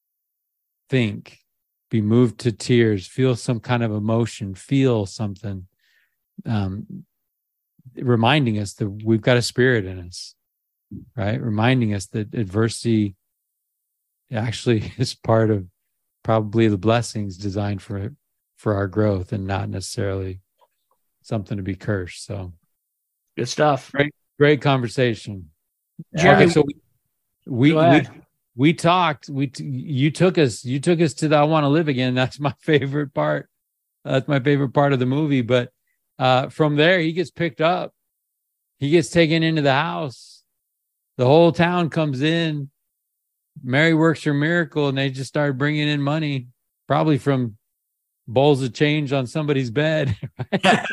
think, be moved to tears, feel some kind of emotion, feel something, um, reminding us that we've got a spirit in us, right? Reminding us that adversity actually is part of probably the blessings designed for for our growth, and not necessarily something to be cursed. So good stuff. Great, great conversation. Jeremy, okay, so we we, we we talked. We you took us you took us to the I Want to Live Again. That's my favorite part. That's my favorite part of the movie. But uh, from there, he gets picked up. He gets taken into the house. The whole town comes in. Mary works her miracle, and they just start bringing in money, probably from bowls of change on somebody's bed. Right?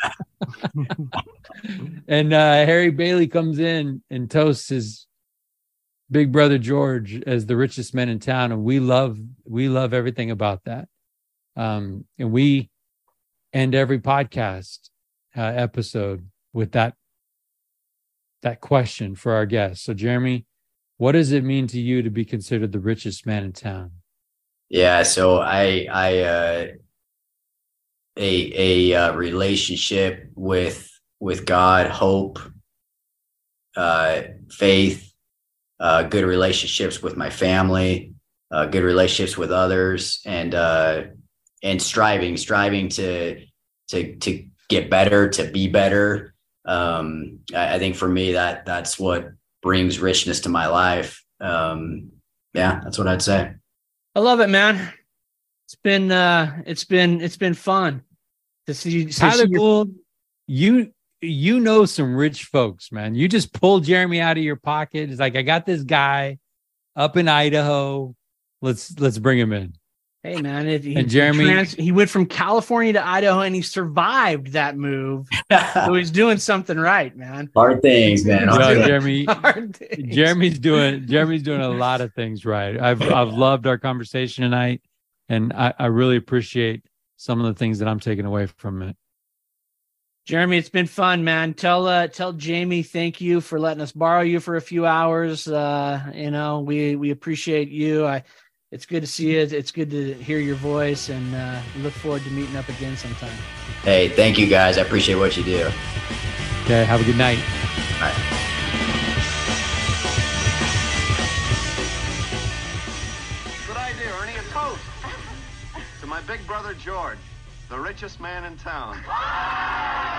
And uh, Harry Bailey comes in and toasts his big brother George as the richest man in town, and we love we love everything about that. Um, and we end every podcast uh, episode with that that question for our guests. So, Jeremy, what does it mean to you to be considered the richest man in town? Yeah, so I I uh, a a uh, relationship with. with God, hope, uh, faith, uh, good relationships with my family, uh, good relationships with others, and uh, and striving, striving to to to get better, to be better, um, I, I think for me, that that's what brings richness to my life. Um, yeah, that's what I'd say. I love it, man. It's been, uh, it's been, it's been fun to see, to Tyler see your- Gould, you, you know, some rich folks, man. You just pulled Jeremy out of your pocket. It's like, I got this guy up in Idaho. Let's, let's bring him in. Hey man, it, he, and Jeremy, he, trans, he went from California to Idaho and he survived that move. So he's doing something right, man. Hard things, man. Hard no, things. Jeremy, Hard things. Jeremy's doing, Jeremy's doing a lot of things right. I've, I've loved our conversation tonight, and I, I really appreciate some of the things that I'm taking away from it. Jeremy, it's been fun, man. Tell, uh, tell Jamie, thank you for letting us borrow you for a few hours. Uh, you know, we, we appreciate you. I, It's good to see you. It's good to hear your voice, and uh, look forward to meeting up again sometime. Hey, thank you guys. I appreciate what you do. Okay, have a good night. Bye. Good idea, Ernie. A toast to my big brother George, the richest man in town.